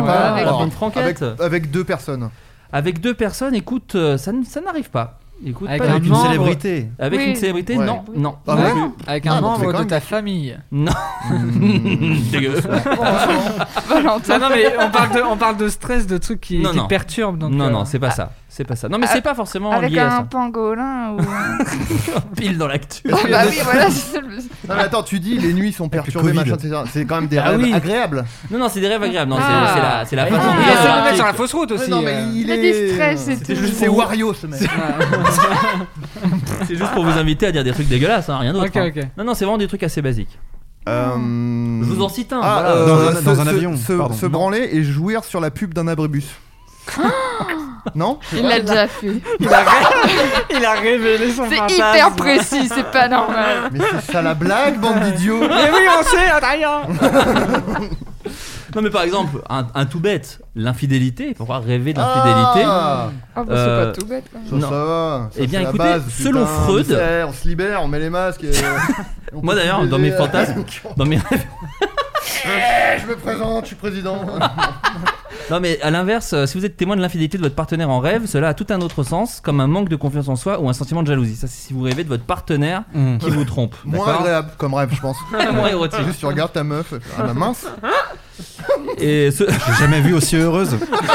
sais Ouais, pas. la Alors, bonne franquette. avec, avec deux personnes. Avec deux personnes, écoute, euh, ça, n- ça n'arrive pas. Écoute, Avec pas un du tout. Une membre- célébrité. Avec Oui. une célébrité, Ouais. non, non. Ah non ouais plus. Avec Ah, un donc c'est membre quand de même- ta famille. Non. Dégueu. Valentin. Non, non, mais on parle de, on parle de stress, de trucs qui, Non, qui non. te perturbent. Donc, Non, euh, non, c'est pas ça. C'est pas ça. Non, mais Ah, c'est pas forcément Avec lié à un ça. pangolin ou. Pile dans l'actu. Ah bah oui, voilà, c'est ça le. Non mais attends, tu dis les nuits sont perturbées, Covid. machin, et cetera. C'est quand même des Ah rêves oui. agréables. Non, non, c'est des rêves agréables. Non, c'est- Ah. c'est la, c'est la Ah, façon il de y dire a de ça à mettre sur la l'article. fausse route aussi. Ouais, non mais euh. il Il a est. dit stress, c'est C'était tout. juste C'est pour- Wario ce mec. C'est juste pour vous inviter à dire des trucs dégueulasses, hein, rien d'autre. Ok, hein. ok. Non, non, c'est vraiment des trucs assez basiques. Euh... Je vous en cite un. Ah, voilà. euh, Dans un- se- dans un se- avion, Se, pardon. se Non. branler et jouir sur la pub d'un abribus. Non Il l'a déjà fait. Il a, ré- il a révélé son C'est fantasme. hyper précis, c'est pas normal. Mais c'est ça la blague, bande d'idiots. Mais oui, on sait, Adrien. Non, mais par exemple, un, un tout bête, l'infidélité. Pourquoi rêver d'infidélité Ah, Oh bah Euh, c'est pas tout bête quand même. ça, Non. ça va. Ça, Eh bien, c'est la écoutez, base, selon putain, Freud- mais c'est- on se libère, on met les masques. Et... on Moi peut d'ailleurs, plus dans mes baiser. fantasmes, dans mes rêves. Eh, je me présente, je suis président. Non, mais à l'inverse, euh, si vous êtes témoin de l'infidélité de votre partenaire en rêve, cela a tout un autre sens, comme un manque de confiance en soi ou un sentiment de jalousie. Ça, c'est si vous rêvez de votre partenaire Mmh. qui vous trompe. Moins d'accord agréable comme rêve, je pense. Moins érotique. Juste tu regardes ta meuf, ah bah mince. Et ce... J'ai jamais vu aussi heureuse.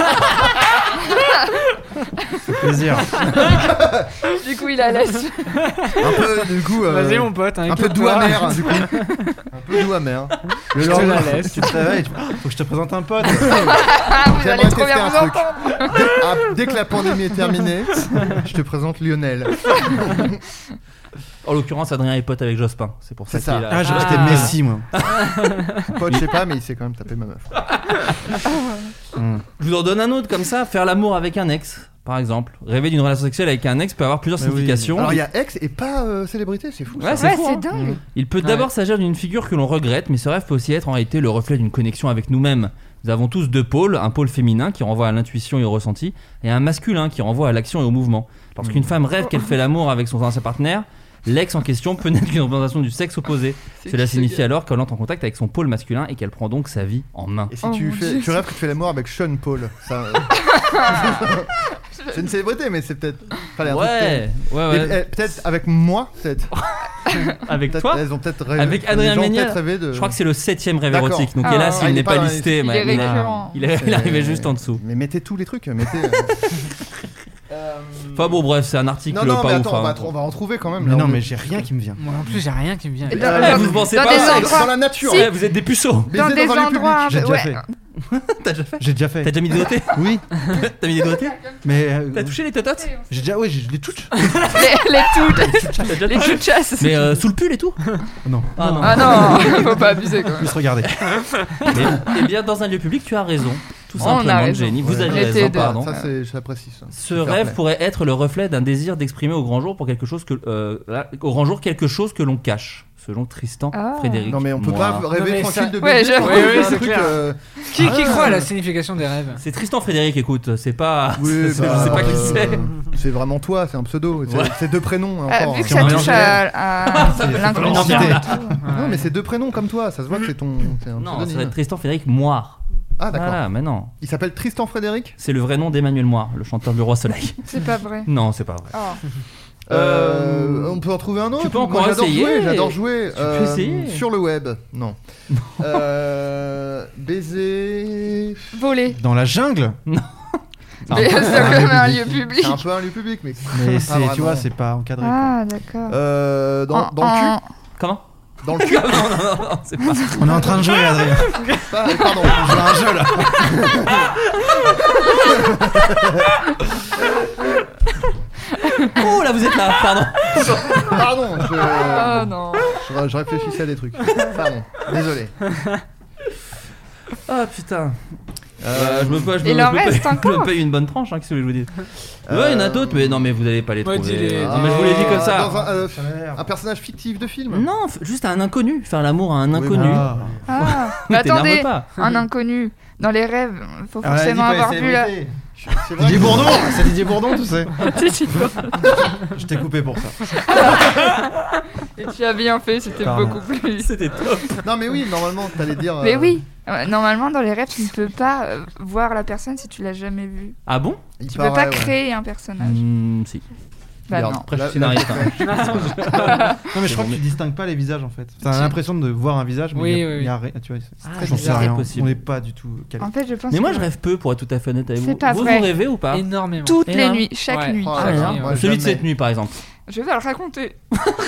C'est plaisir. Du coup il la laisse. Un peu du coup. euh, Vas-y, mon pote. hein, un peu doux écoute-toi. amer du coup. Un peu doux amer. Le Je te lendemain, la laisse. Tu te réveilles, tu- faut que je te présente un pote. Ah vous J'aimerais allez trop tester bien un vous truc. entendre. Dès, ah, dès que la pandémie est terminée, je te présente Lionel. En l'occurrence, Adrien est pote avec Jospin. C'est pour ça C'est qu'il ça. a. Ah, j'ai Ah. c'était Messi, moi. Pote, je sais pas, mais il s'est quand même tapé ma meuf. Mmh. Je vous en donne un autre comme ça. Faire l'amour avec un ex, par exemple. Rêver d'une relation sexuelle avec un ex peut avoir plusieurs Mais oui. significations. Alors il y a ex et pas euh, célébrité, c'est fou. ça. Ouais, c'est Ouais fou, c'est hein. dingue. Il peut Ouais. d'abord s'agir d'une figure que l'on regrette, mais ce rêve peut aussi être en réalité le reflet d'une connexion avec nous-mêmes. Nous avons tous deux pôles, un pôle féminin qui renvoie à l'intuition et au ressenti, et un masculin qui renvoie à l'action et au mouvement. Lorsqu'une femme rêve qu'elle fait l'amour avec son ancien partenaire, l'ex en question peut n'être qu'une représentation du sexe opposé. Cela signifie alors qu'elle entre en contact avec son pôle masculin et qu'elle prend donc sa vie en main. Et si Oh tu, mon fais, Dieu. tu rêves que tu fais l'amour avec Sean Paul, ça. euh, c'est une célébrité, mais c'est peut-être. Fallait un truc Ouais, ouais, que- ouais. Et, eh, peut-être avec moi, peut-être. Avec Peut-être- toi Elles ont peut-être rêvé. Avec les Adrien gens ont Méniel. peut-être rêvé de. Je crois que c'est le septième rêve D'accord. érotique, donc Ah, hélas ah, il il n'est est pas pas dans la listé. liste. mais- Il est mais- récurrent. il est- il est arrivé juste en dessous. Mais mettez tous les trucs, mettez. euh, Enfin bon, bref, c'est un article Non, non, pas mais ouf. attends, on va, hein. tr- on va en trouver quand même. Mais là, non, on mais est- j'ai rien qui me vient. Moi en plus, j'ai rien qui me vient. Et Euh, dans- vous pensez dans pas des ça, endroits- dans la nature. Si. Eh, vous êtes des puceaux. Baiser Dans des un lieu endroits un public. J'ai peu- déjà ouais. fait. T'as déjà fait J'ai déjà fait. T'as déjà mis des doigtés Oui, T'as mis des doigtés mais. euh, T'as touché les tototes J'ai déjà. Ouais, j'ai je les touche. Les, les toutes. T'as déjà Les touché chouchasses. Mais euh, sous le pull et tout Non. Ah non. Ah non, faut pas abuser quand même. Plus regarder. Mais, eh bien, dans un lieu public, tu as raison. Tout On a simplement, raison. Jenny. Vous Ouais. avez On était raison, deux. pardon. Ça, c'est, j'apprécie ça. Ce Fair rêve play. pourrait être le reflet d'un désir d'exprimer au grand jour pour quelque chose que euh, là, au grand jour quelque chose que l'on cache, selon Tristan Ah. Frédéric. Non, mais on peut Moir. pas rêver Non, mais tranquille ça- de Ouais, baiser. j'avoue. pour Oui, faire oui, un c'est truc, clair. euh, Qui, qui Ah. croit à la signification des rêves? C'est Tristan Frédéric, écoute, c'est pas. Oui, c'est- bah, je sais pas qui euh, c'est. C'est vraiment toi, c'est un pseudo. C'est, Ouais. c'est deux prénoms. Ah, encore. vu que c'est ça un touche mélange. à, à C'est- c'est l'inconnu. pas une identité. Non, mais c'est deux prénoms comme toi. Ça se voit que c'est ton. C'est un Non, ça va pseudonyme. être Tristan Frédéric Moir. Ah, d'accord. Voilà, mais non. Il s'appelle Tristan Frédéric. C'est le vrai nom d'Emmanuel Moir, le chanteur du Roi Soleil. C'est pas vrai. Non, c'est pas vrai. Oh. Euh, on peut en trouver un autre. Tu peux Moi, encore j'adore essayer. jouer, j'adore jouer. Tu peux essayer. Sur le web. Non. euh, baiser. Voler. Dans la jungle. Mais c'est quand même un lieu public. C'est un peu un lieu public, mais. Mais pas c'est, tu vraiment. vois, c'est pas encadré. quoi. Ah, d'accord. Euh, dans, En- dans le en- cul. Comment Dans le cul. non, non, non, non, c'est pas. On est en train de jouer, Adrien. Pas- pardon. On joue à un jeu là. Oh là, vous êtes là, pardon. Pardon. Je, Oh non. je, je réfléchissais à des trucs. Pardon. Désolé. Ah putain. Euh, je me paye, je me, Il je en me reste paye- je me encore. paye une bonne tranche, hein, qu'est-ce que je vous dis. Ouais, il y en a d'autres, mais non, mais vous allez pas les Ouais, trouver. dis-les, non, mais je vous l'ai dit comme ça. Dans un, euh, un personnage fictif de film. Non, f- juste à un inconnu, faire l'amour à un inconnu. Ah. Ah, Ne mais t'énerve attendez, pas. un inconnu. Dans les rêves, faut Alors, elle a dit forcément pas les avoir vu la. célébrités. C'est vrai Didier que- Bourdon, c'est Didier Bourdon, tu sais. Si, si. Je t'ai coupé pour ça. Et tu as bien fait, c'était Pardon. beaucoup plus. C'était top. Non, mais oui, normalement, t'allais dire. euh, Mais oui, euh, normalement dans les rêves, tu ne peux pas euh, voir la personne si tu l'as jamais vue. Ah bon il Tu peux pas paraît, ouais. créer un personnage. Hmm, Si. Bah non. Après, je suis scénariste. Non, mais je crois que tu distingues pas les visages en fait. T'as l'impression de voir un visage, mais Oui, il y a, oui, il y a oui. rien. Tu vois, c'est Ah, très j'en sais bizarre. rien. On Possible. n'est pas du tout calé. En fait, je pense Mais moi, que je rêve peu, pour être tout à fait honnête avec C'est vous. pas vous, vrai. vous rêvez ou pas? Énormément. toutes les Énorme. nuits, chaque Ouais. nuit. Oh, Ah, ouais, bien. moi, Celui de jamais. cette nuit, par exemple. Je vais le raconter.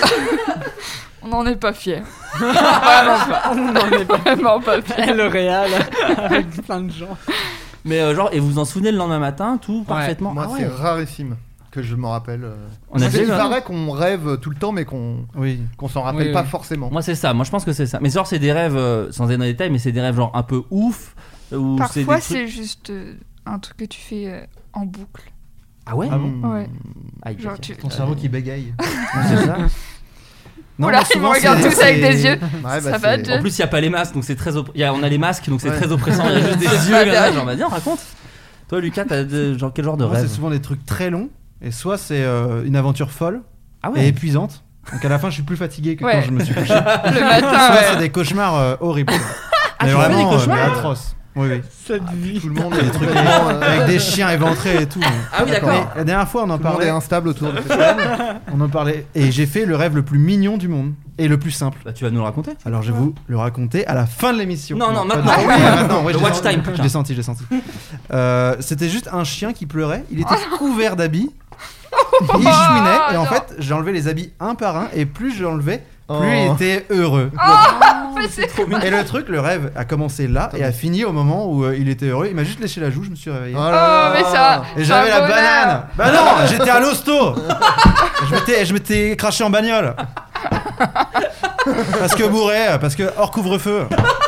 On n'en est pas fiers. Vraiment pas. On n'en est pas. Vraiment pas fiers. Le Réal avec plein de gens. Mais euh, genre, et vous vous en souvenez le lendemain matin, tout parfaitement. Moi, Ah c'est ouais. rarissime que je m'en rappelle. euh. On a Parce déjà qu'il eu un- paraît qu'on rêve tout le temps, mais qu'on Oui. qu'on s'en rappelle Oui, pas oui. forcément. Moi, c'est ça. Moi, je pense que c'est ça. Mais genre, c'est des rêves, euh, sans aller dans les détails, mais c'est des rêves genre un peu ouf. Ou c'est des Parfois, trucs- c'est juste euh, un truc que tu fais euh, en boucle. Ah ouais Ah bon Ouais. Aïe, Genre, aïe, tu- aïe. Ton cerveau qui bégaye. C'est ça. Oula, mais ils me souvent, regardent c'est- tous avec c'est- des yeux. Ouais, Ça bah, va, c'est- Jeff En plus, il n'y a pas les masques, donc c'est très. opp- il y a- on a les masques, donc c'est Ouais. très oppressant. Il y a juste des yeux. pas comme ça, bien. genre, vas-y, on raconte. Toi, Lucas, t'as de- genre quel genre de Moi, c'est rêve? souvent des trucs très longs. Et soit c'est euh, une aventure folle Ah et ouais. épuisante. Donc à la fin, je suis plus fatigué que Ouais. quand je me suis couché. Le matin, Soit ouais. c'est des cauchemars euh, horribles. Ah, mais tu fais des vraiment euh, cauchemars mais atroces. Oui, oui. Cette vie. Tout le monde Des est trucs complètement, euh, avec des chiens éventrés et tout. Ah oui, d'accord. Mais la dernière fois, on en tout le monde est parlait. instable autour de cette table. On en parlait. Et j'ai fait le rêve le plus mignon du monde et le plus simple. Bah, tu vas nous le raconter. Alors je vais vous le raconter à la fin de l'émission. Non, non, pas maintenant. du tout. Ah oui, maintenant. ouais, le je l'ai watch senti. time, Je putain. l'ai senti, je l'ai senti. Euh, C'était juste un chien qui pleurait. Il était couvert d'habits. Il chouinait et en fait j'ai enlevé les habits un par un et plus je l'enlevais plus Oh. il était heureux. Mais c'est- Et le truc, le rêve a commencé là et a fini au moment où euh, il était heureux. Il m'a juste léché la joue, je me suis réveillé. Oh là Oh, là. mais ça. Et j'avais un la bonheur. banane. Bah non, j'étais à l'hosto. Je m'étais, je m'étais craché en bagnole. Parce que bourré, parce que hors couvre-feu.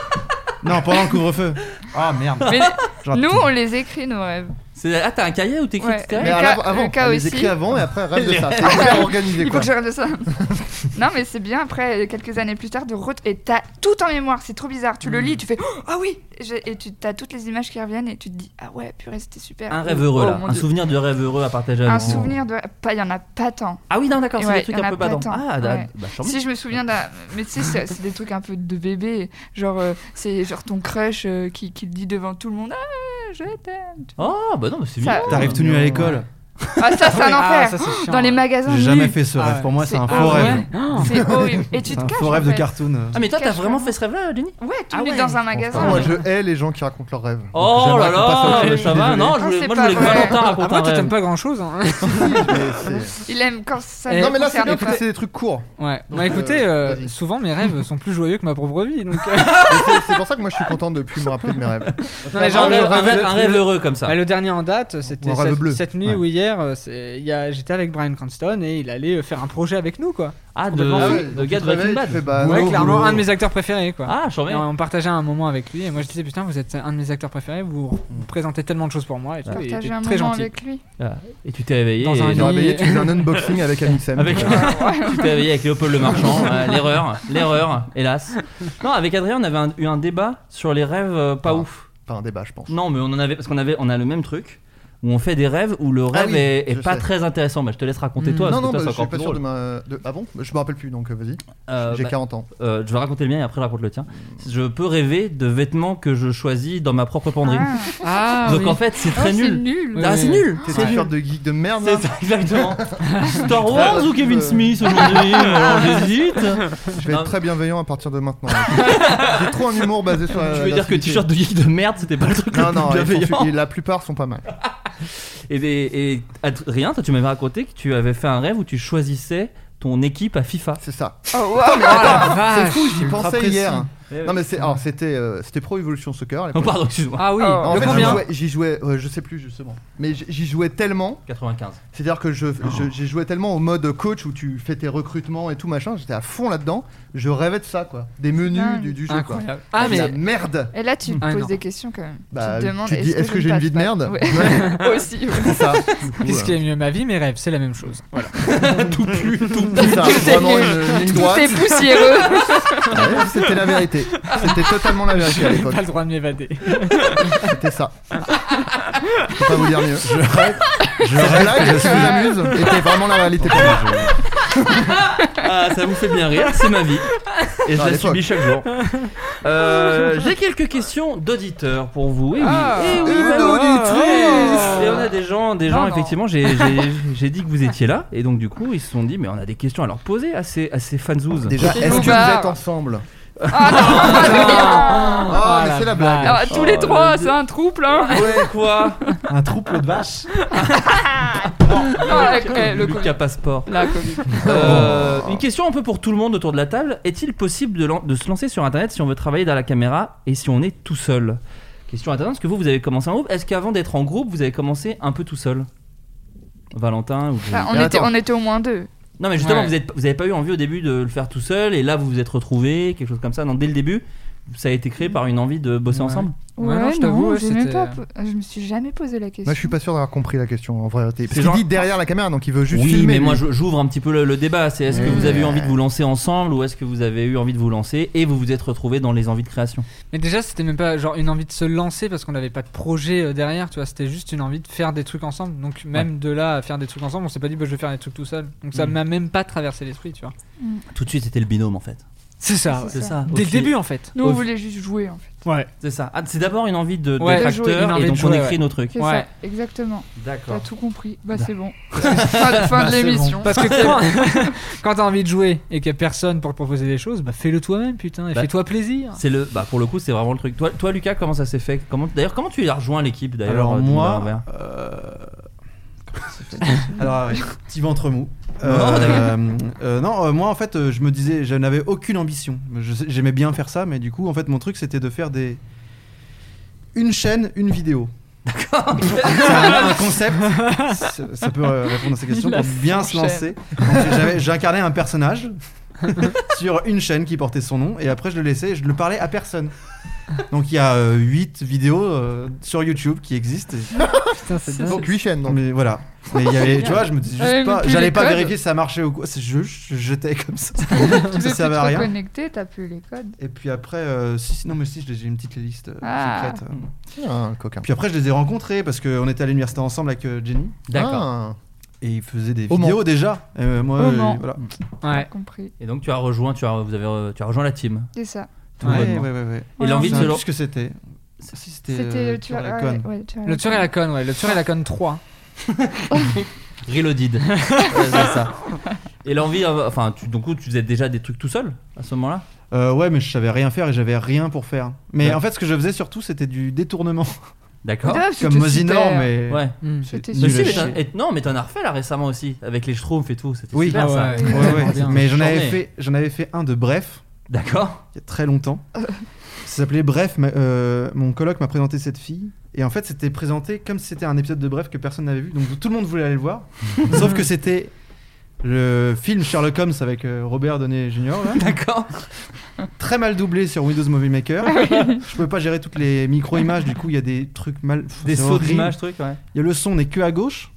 Non, pendant le couvre-feu. Ah merde. Mais Genre, nous, on les écrit, nos rêves. C'est- Ah, t'as un cahier où t'écris Ouais. tes rêves Mais Le à cas- l'avant- avant, le cas on les aussi. écrit avant et après rêve de Les ça. rêves. C'est hyper organisé Il faut quoi. que je rêve de ça. Non, mais c'est bien après, quelques années plus tard, de re... et t'as tout en mémoire, c'est trop bizarre. Tu le lis, tu fais oh, ah oui, et, je- et tu as toutes les images qui reviennent et tu te dis ah ouais, purée, c'était super. Un rêve heureux Oh, là, mon un Dieu. souvenir de rêve heureux à partager avec Un vous. souvenir de. Pas, il y en a pas tant. Ah oui, non, d'accord, c'est Ouais, des trucs y en un a peu pas badants. tant. Ah, da- Ouais. bah, tant mieux. Si je me souviens d'un. Mais tu sais, c'est c'est des trucs un peu de bébé. Genre, euh, c'est genre ton crush euh, qui, qui le dit devant tout le monde ah, je t'aime. Oh, bah non, mais c'est Ça- bien. T'arrives tout nu à l'école. Ah, ça, c'est un Ah, enfer. ça, c'est chiant. Dans les magasins. J'ai jamais nus. fait ce Ah rêve. ouais. Pour moi, c'est un C'est faux horrible. rêve. C'est horrible. Et tu C'est te un caches. faux en rêve de fait. cartoon. Ah, mais toi, t'as cache vraiment vraiment. fait ce rêve-là, Jenny? Ouais, tout Ah nu ouais, dans un je magasin. Ah, moi je hais les gens qui racontent leurs rêves. Oh Donc, là j'aimerais qu'on passe à autre là, chose, mais je ça suis va, désolé. non, je Ah, voulais- c'est moi je pas voulais que vrai. Valentin raconte Après, un tu t'aimes rêve. pas grand chose. Hein. Mais c'est- Il aime quand ça. Et- Non mais là c'est concerne des, pas. c'est des trucs courts. Ouais. Donc, Bah écoutez, euh, euh, vas-y. souvent mes rêves sont plus joyeux que ma propre vie. Donc, euh, Et c'est- C'est pour ça que moi je suis content de plus me rappeler de mes rêves. Non, mais Un genre, rêve- le- un rêve- d'être un rêve heureux comme ça. bah, le dernier en date, c'était Ou un rêve cette, bleu. cette nuit Ouais. ou hier. euh, c'est- il y a- J'étais avec Bryan Cranston et il allait euh, faire un projet avec nous, quoi. Ah, de, Ah ouais, de donc Gad tu te réveilles, Breaking tu fais, Bad. bah, ouais, boulot, clairement, boulot. un de mes acteurs préférés, quoi. Ah, j'en Et on partageait un moment avec lui et moi je disais putain vous êtes un de mes acteurs préférés, vous, vous présentez tellement de choses pour moi et tout, et il Partager était un très moment gentil. avec lui. Et tu t'es réveillé. Dans et- un Tu lit. t'es réveillé, tu fais un unboxing avec Amixem. Avec... tu t'es réveillé avec Léopold Le Marchand. euh, l'erreur, l'erreur, hélas. Non, avec Adrien, on avait un- eu un débat sur les rêves euh, pas Ah. ouf. Pas un débat je pense. Non, mais on en avait parce qu'on avait, on a le même truc où on fait des rêves où le rêve oui, est, est je pas sais. très intéressant. Bah, je te laisse raconter Mm. toi. Non parce non que toi, bah, c'est je suis encore pas plus sûr de drôle. ma... de- Ah bon Je me rappelle plus donc euh, vas-y. Euh, J'ai bah, quarante ans. euh, je vais raconter le mien et après je raconte le tien. Je peux rêver de vêtements que je choisis dans ma propre penderie. Ah, Ah, Donc oui. en fait, c'est oh, très c'est nul. nul. Ouais. Ah, c'est nul. T'es C'est une nul. sorte de geek de merde C'est là. ça, exactement. Star Wars ou Kevin Smith aujourd'hui Alors, j'hésite. Je vais Non. être très bienveillant à partir de maintenant. J'ai trop un humour basé sur la. Je veux la dire que facilité. t-shirt de geek de merde, c'était pas le truc Non le non, plus ils sont- bienveillant. et la plupart sont pas mal. Et, des- et Adrien, toi, tu m'avais raconté que tu avais fait un rêve où tu choisissais ton équipe à FIFA. C'est ça. Oh, wow. C'est fou, j'y ultra pensais précis. hier. Eh Non oui. mais c'est alors c'était euh, c'était Pro Evolution Soccer à Oh, l'époque. pardon, excuse-moi. Ah oui, Oh, En le fait, j'y combien jouais, j'y jouais euh, je sais plus justement. Mais j- j'y jouais tellement, quatre-vingt-quinze. c'est-à-dire que je, je- j'ai joué tellement au mode coach où tu fais tes recrutements et tout machin, j'étais à fond là-dedans. Je rêvais de ça quoi, des menus Dingue. du, du jeu quoi. Incroyable. Ah La mais merde. Et là, tu te Ah, poses non. des questions quand même. Bah, tu te demandes tu te dis, est-ce que je j'ai ne une vie de passe pas merde Ouais. Ouais. Aussi. ouais. C'est ça. Du coup, qu'est-ce euh, qui est mieux, ma vie, mes rêves, c'est la même chose. Voilà. Tout plus, tout c'est ça, vraiment une ligne droite. C'est poussiéreux. Ouais, c'était la vérité. C'était totalement la vérité à J'ai l'époque. pas le droit de m'évader. C'était ça. Je peux pas vous dire mieux. Je rêve. Je Cette rêve blague que je qui suis. vous amuse était vraiment la réalité pour moi. Ah, ça vous fait bien rire, c'est ma vie. Et je À la l'époque. subis chaque jour. Euh, J'ai quelques questions d'auditeurs pour vous. Et oui, Ah, eh oui, une bah oui. auditrice. Et on a des gens, des Non, gens non. effectivement, j'ai, j'ai, j'ai dit que vous étiez là, et donc du coup, ils se sont dit, mais on a des questions à leur poser à ces, à ces fanzouz. Déjà, est-ce que vous êtes ensemble? Ah non, Oh, Ah, mais la c'est la blague. Ah, tous les Oh, trois, le- c'est un trouble, hein. Ouais, quoi? Un troupeau de vaches. Ah, eh, le Lucas Covid. Passeport. La Covid. Euh, une question un peu pour tout le monde autour de la table. Est-il possible de, lan- de se lancer sur Internet si on veut travailler dans la caméra et si on est tout seul? Question Internet, est-ce que vous, vous avez commencé en groupe? Est-ce qu'avant d'être en groupe, vous avez commencé un peu tout seul? Valentin ou... Ah, on, Mais était, attends. on était au moins deux. Non mais justement, Ouais. vous, êtes, vous avez pas eu envie au début de le faire tout seul et là vous vous êtes retrouvés, quelque chose comme ça. Non, dès le début, ça a été créé par une envie de bosser Ouais. ensemble. Ouais, non, je t'avoue, ouais, j'ai même c'était- pas po- je me suis jamais posé la question. Moi, je suis pas sûr d'avoir compris la question en vrai. Parce C'est qu'il genre- dit derrière la caméra, donc il veut juste Oui, filmer. mais moi lui. je- j'ouvre un petit peu le, le débat. C'est est-ce que vous avez eu Ouais. envie de vous lancer ensemble ou est-ce que vous avez eu envie de vous lancer et vous vous êtes retrouvés dans les envies de création? Mais déjà, c'était même pas genre une envie de se lancer parce qu'on n'avait pas de projet euh, derrière, tu vois. C'était juste une envie de faire des trucs ensemble. Donc, même de là à faire des trucs ensemble, on s'est pas dit, bah, je vais faire des trucs tout seul. Donc, ça Mm. m'a même pas traversé l'esprit, tu vois. Tout de suite, c'était le binôme en fait. C'est ça, C'est ça. Dès Au le fil- début, en fait. Nous, Au- on voulait juste jouer en fait. Ouais. C'est ça. Ah, c'est d'abord une envie de, Ouais, d'être de jouer, acteur une envie et de donc on jouer, écrit ouais. nos trucs. C'est Ouais. ça, exactement. T'as D'accord. tout compris. Bah, Bah. c'est bon. fin de, fin de Bah, c'est l'émission. bon. Parce que quand, quand t'as envie de jouer et qu'il y a personne pour te proposer des choses, bah fais-le toi-même, putain, et Bah, fais-toi plaisir. C'est le, bah pour le coup, c'est vraiment le truc. Toi, toi Lucas, comment ça s'est fait? Comment, d'ailleurs, comment tu as rejoint l'équipe d'ailleurs? Alors euh, du Moulin à moi, L'Envers euh, comment ça s'est fait alors ouais, petit ventre mou. Oh, Euh, euh, non, euh, moi en fait, euh, je me disais, je n'avais aucune ambition. Je sais- J'aimais bien faire ça, mais du coup, en fait, mon truc, c'était de faire des une chaîne, une vidéo. D'accord. C'est un, un concept. Ça, ça peut euh, répondre à ces questions Il a pour bien se son lancer. Donc, j'avais- J'incarnais un personnage sur une chaîne qui portait son nom, et après je le laissais, et je ne le parlais à personne. Donc il y a huit vidéos euh, sur YouTube qui existent. et- Putain, c'est dingue. Donc huit chaînes. Donc. Mais voilà. Mais il y avait, tu vois, je me disais Ouais, juste mais pas, plus j'allais les pas codes. vérifier si ça marchait ou quoi. C'est juste, je jetais comme ça. Tu ça veux servait à te rien. reconnecter, t'as plus les codes. Et puis après, euh, si, si, non, mais si, j'ai une petite playlist euh, Ah. secrète. euh. Ah, un coquin. Puis après, je les ai rencontrés parce qu'on était à l'université ensemble avec euh, Jenny. D'accord. Ah. Et ils faisaient des Au vidéos Mans. déjà. Euh, moi, Au euh, Mans. voilà. Ouais. Compris. Et donc tu as rejoint, tu as, vous avez, euh, tu as rejoint la team. C'est ça. Tout Ouais, ouais, bonnement. ouais, ouais. Et l'envie Je de sais se plus lan- ce que c'était. Si, c'était. C'était euh, le tueur tueur à la ah, conne. ouais, ouais, tueur à Le la tueur et la conne, ouais. Le tueur et la conne trois. Reloaded. Ouais, c'est ça. Et l'envie, euh, enfin, tu, donc tu faisais déjà des trucs tout seul à ce moment-là? Euh, ouais, mais je savais rien faire et j'avais rien pour faire. Mais Ouais. en fait, ce que je faisais surtout, c'était du détournement. D'accord. Ah, Comme c'était Mosinor, super. mais. Ouais. Mm. C'était Mais nul si, à mais chier. t'en- et- non, mais t'en as refait là récemment aussi, avec les Schtroumpfs et tout. C'était Oui, super ah ça. ouais. Ouais, ouais. Ouais, bien. Mais j'en avais Journée. fait, j'en avais fait un de Bref, D'accord. il y a très longtemps. Ça s'appelait Bref. ma- euh, mon coloc m'a présenté cette fille. Et en fait, c'était présenté comme si c'était un épisode de Bref que personne n'avait vu. Donc tout le monde voulait aller le voir. Sauf que c'était le film Sherlock Holmes avec euh, Robert Downey junior là. D'accord. Très mal doublé sur Windows Movie Maker. Je pouvais pas gérer toutes les micro-images. Du coup, il y a des trucs mal. Pff, Des c'est sauts horrible. d'images, trucs, ouais. Il y a le son n'est que à gauche.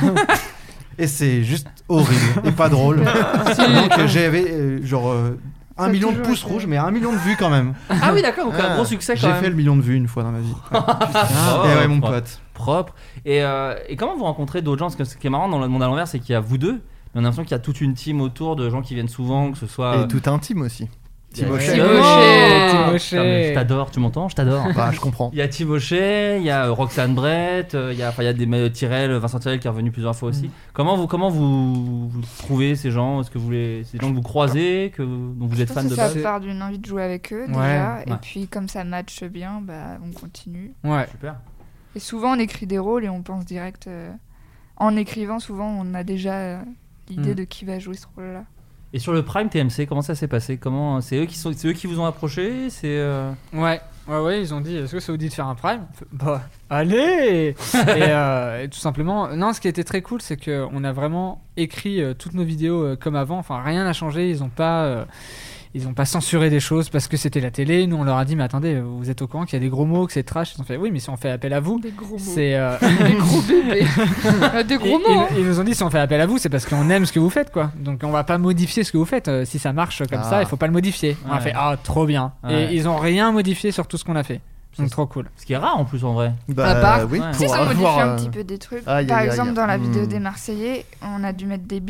Et c'est juste horrible et pas drôle. Donc euh, j'avais euh, genre euh, un Ça a million de toujours pouces été. rouges, mais un million de vues quand même. Ah oui, d'accord, donc Ah. un gros succès quand J'ai même. fait le million de vues une fois dans ma vie. Ouais. Oh, et ouais, mon propre. pote. Propre. Et, euh, et comment vous rencontrez d'autres gens? Parce que ce qui est marrant dans le monde à l'envers, c'est qu'il y a vous deux, mais on a l'impression qu'il y a toute une team autour de gens qui viennent souvent, que ce soit. Et euh, tout intime aussi. Timothée. il y a- Timothée. Oh Timothée. Putain, mais je t'adore, tu m'entends? Je t'adore. Bah, je comprends. Il y a Timothée, il y a euh, Roxane Brett, euh, il y a, enfin, il y a des euh, Tyrell, Vincent Tyrell qui est revenu plusieurs fois aussi. Mm. Comment vous, comment vous, vous trouvez ces gens? Est-ce que vous les, c'est des gens que vous croisez, que, dont vous êtes Je fan pense de que ça base? part d'une envie de jouer avec eux Ouais, déjà. Et ouais. puis comme ça matche bien, bah, on continue. Ouais. Super. Et souvent on écrit des rôles et on pense direct. euh, En écrivant, souvent on a déjà euh, l'idée Mm. de qui va jouer ce rôle-là. Et sur le Prime T M C, comment ça s'est passé? Comment c'est eux qui sont, c'est eux qui vous ont approché? C'est euh, Ouais, ouais, ouais, ils ont dit, est-ce que ça vous dit de faire un prime? On fait, bah, allez. et, euh, et tout simplement, non, ce qui était très cool, c'est que on a vraiment écrit euh, toutes nos vidéos euh, comme avant. Enfin, rien n'a changé. Ils ont pas, euh, ils ont pas censuré des choses parce que c'était la télé. Nous, on leur a dit, mais attendez, vous êtes au courant qu'il y a des gros mots, que c'est trash? Ils ont fait, oui, mais si on fait appel à vous, Des gros mots. c'est. euh, Des gros bébés. Euh, Des Et- gros mots. hein. Ils, ils nous ont dit si on fait appel à vous, c'est parce qu'on aime ce que vous faites, quoi. Donc on va pas modifier ce que vous faites. Euh, si ça marche comme Ah. ça, il faut pas le modifier. On a Ouais. fait ah trop bien. Ouais. Et ils ont rien modifié sur tout ce qu'on a fait. Donc C'est- trop cool. ce qui est rare en plus en vrai. Bah, À part- oui, Ouais. Si pour ça modifie avoir, un euh, petit peu des trucs. aïe, Par aïe, aïe. exemple, dans la vidéo Hmm. des Marseillais, on a dû mettre des bips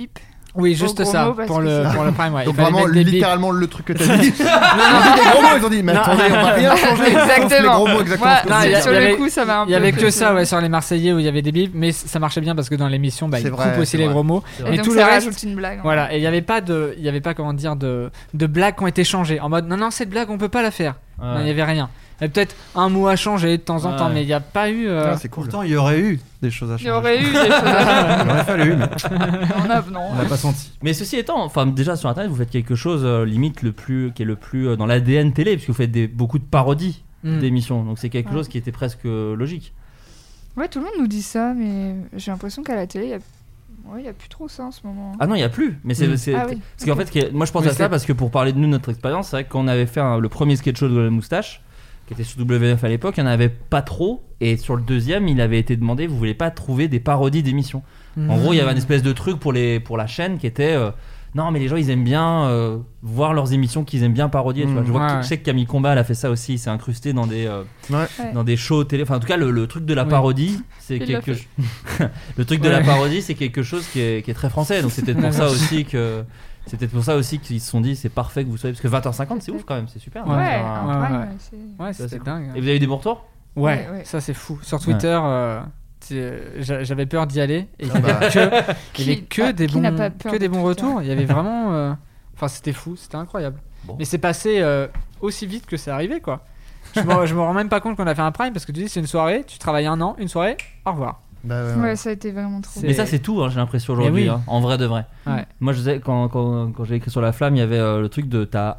Oui, juste Au gros ça, mots, parce pour que le, c'est- pour le Prime, ouais. Donc Il fallait vraiment mettre des bips. littéralement le truc que t'as dit. Ils ont dit des gros mots, ils ont dit mais Non. attendez, on va rien changer. Sauf les Exactement. gros mots exactement. Moi, ce que Non, vous il y a- dites. sur il y le avait- coup, ça m'a un peu. Il y avait que fait ça, peur. ouais, sur les Marseillais où il y avait des bips, mais c- ça marchait bien parce que dans l'émission, bah, C'est ils vrai, coupent aussi c'est les vrai. gros mots. Et Mais donc tout ça le reste, rajoute une blague. hein. voilà, et il y avait pas de, il y avait pas comment dire de, de blagues qui ont été changées en mode non non cette blague on peut pas la faire. Ouais. Non, il y avait rien. Il y avait peut-être un mot à changer de temps en Ouais. temps, mais il y a pas eu. euh, Ah, c'est cool. Pourtant, il y aurait eu des choses à Il changer. y aurait eu des choses à Il aurait fallu, mais en avenant. on l'a pas senti. Mais ceci étant, enfin déjà sur internet vous faites quelque chose euh, limite le plus qui est le plus euh, dans l'A D N télé, puisque vous faites des, beaucoup de parodies Mm. d'émissions, donc c'est quelque Ouais. chose qui était presque euh, logique. Ouais, tout le monde nous dit ça, mais j'ai l'impression qu'à la télé, il y a. Ouais, il y a plus trop ça en ce moment. Ah non, il y a plus, mais c'est Mm. c'est- Ah oui. parce qu'en fait, qui est- moi je pense Oui, à ça c'est- parce que pour parler de nous notre expérience, c'est vrai que quand on avait fait un- le premier sketch show de la moustache, qui était sur W F à l'époque, il n'y en avait pas trop, et sur le deuxième, il avait été demandé, vous voulez pas trouver des parodies d'émissions. En gros, il y avait une espèce de truc pour les pour la chaîne qui était euh, non mais les gens ils aiment bien euh, voir leurs émissions qu'ils aiment bien parodier. Tu Mmh. vois. Je vois que Ouais. je sais que Camille Combal a fait ça aussi, il s'est incrusté dans des euh, Ouais. Ouais. dans des shows télé. Enfin en tout cas le, le truc de la Oui. parodie, c'est Il l'a quelque fait. le truc de la Ouais. parodie, c'est quelque chose qui est, qui est très français. Donc c'est peut-être pour ça aussi que c'est peut-être pour ça aussi qu'ils se sont dit c'est parfait que vous soyez parce que vingt heures cinquante c'est ouf quand même, c'est super. Ouais. Ouais, Enfin, en ouais, prime, ouais. ouais, c'est- Ouais, ça, c'était c'est cool. dingue. Et vous avez eu des bons retours? Ouais, Ouais, ouais. ça c'est fou. Sur Twitter, euh, c'est- j'a- j'avais peur d'y aller et il y Ah bah. avait que, il y avait Qui- que ah, des qui bons, n'a pas peur que des de bons Twitter retours. Il y avait vraiment, euh, enfin c'était fou, c'était incroyable. Bon. Mais c'est passé euh, aussi vite que c'est arrivé quoi. Je me, je me rends même pas compte qu'on a fait un prime parce que tu dis c'est une soirée, tu travailles un an, une soirée, au revoir. Bah ouais, ouais. Ouais, ça a été vraiment trop. C'est- Mais ça c'est tout, hein, j'ai l'impression aujourd'hui, Mais oui. hein, en vrai de vrai. Ouais. Moi je sais quand, quand, quand j'ai écrit sur la flamme, il y avait euh, le truc de t'as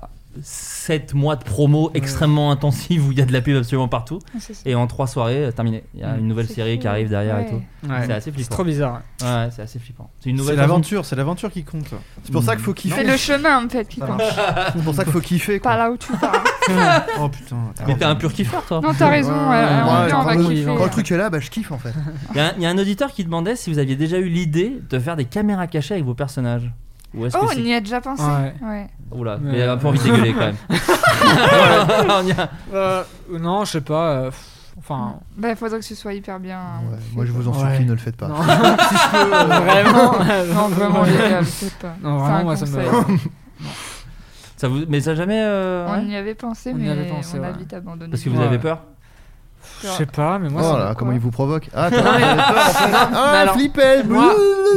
sept mois de promo extrêmement intensifs où il y a de la pub absolument partout, Ah, c'est ça. et en trois soirées euh, terminé. Il y a Mm. une nouvelle C'est série fou, qui arrive derrière et ouais. tout. Ouais. C'est assez C'est flippant. trop bizarre. Ouais, c'est assez flippant. C'est une C'est nouvelle façon- l'aventure, c'est l'aventure qui compte. C'est pour ça qu'il faut C'est kiffer. le chemin en fait qui Ça compte. marche. C'est pour ça qu'il faut kiffer. Pas quoi. là où tu vas. Oh putain. t'as Mais t'es raison. un pur kiffeur toi. Non, t'as raison. Ouais, ouais, ouais, on ouais, vient, on va quand- kiffer. Quand le truc est là, bah je kiffe en fait. Il y, a un- il y a un auditeur qui demandait si vous aviez déjà eu l'idée de faire des caméras cachées avec vos personnages. Ou est-ce Oh, que on c'est... y a déjà pensé. Ouais. Ouais. Oula, Mais- mais il a un peu envie de dégueuler quand même. On y a- Euh, non, je sais pas. euh, pff, Enfin, Bah, faudrait que ce soit hyper bien. Ouais, fait, moi je vous en Ouais. supplie, ne le faites pas. non. Si je peux, euh, vraiment. Non, vraiment, les gars, le faites pas. Non, C'est vraiment, un moi, ça me- conseil. Ça vous... Mais ça a jamais. euh, On ouais y avait pensé, On y mais avait pensé, on a ouais. vite abandonné. Parce que vous Ouais. avez peur. Je sais pas, mais moi, Oh ça là, me- comment quoi. il vous provoque. Ah, t'as Non, mais- peur, en fait. mais Ah, alors, flippel. moi-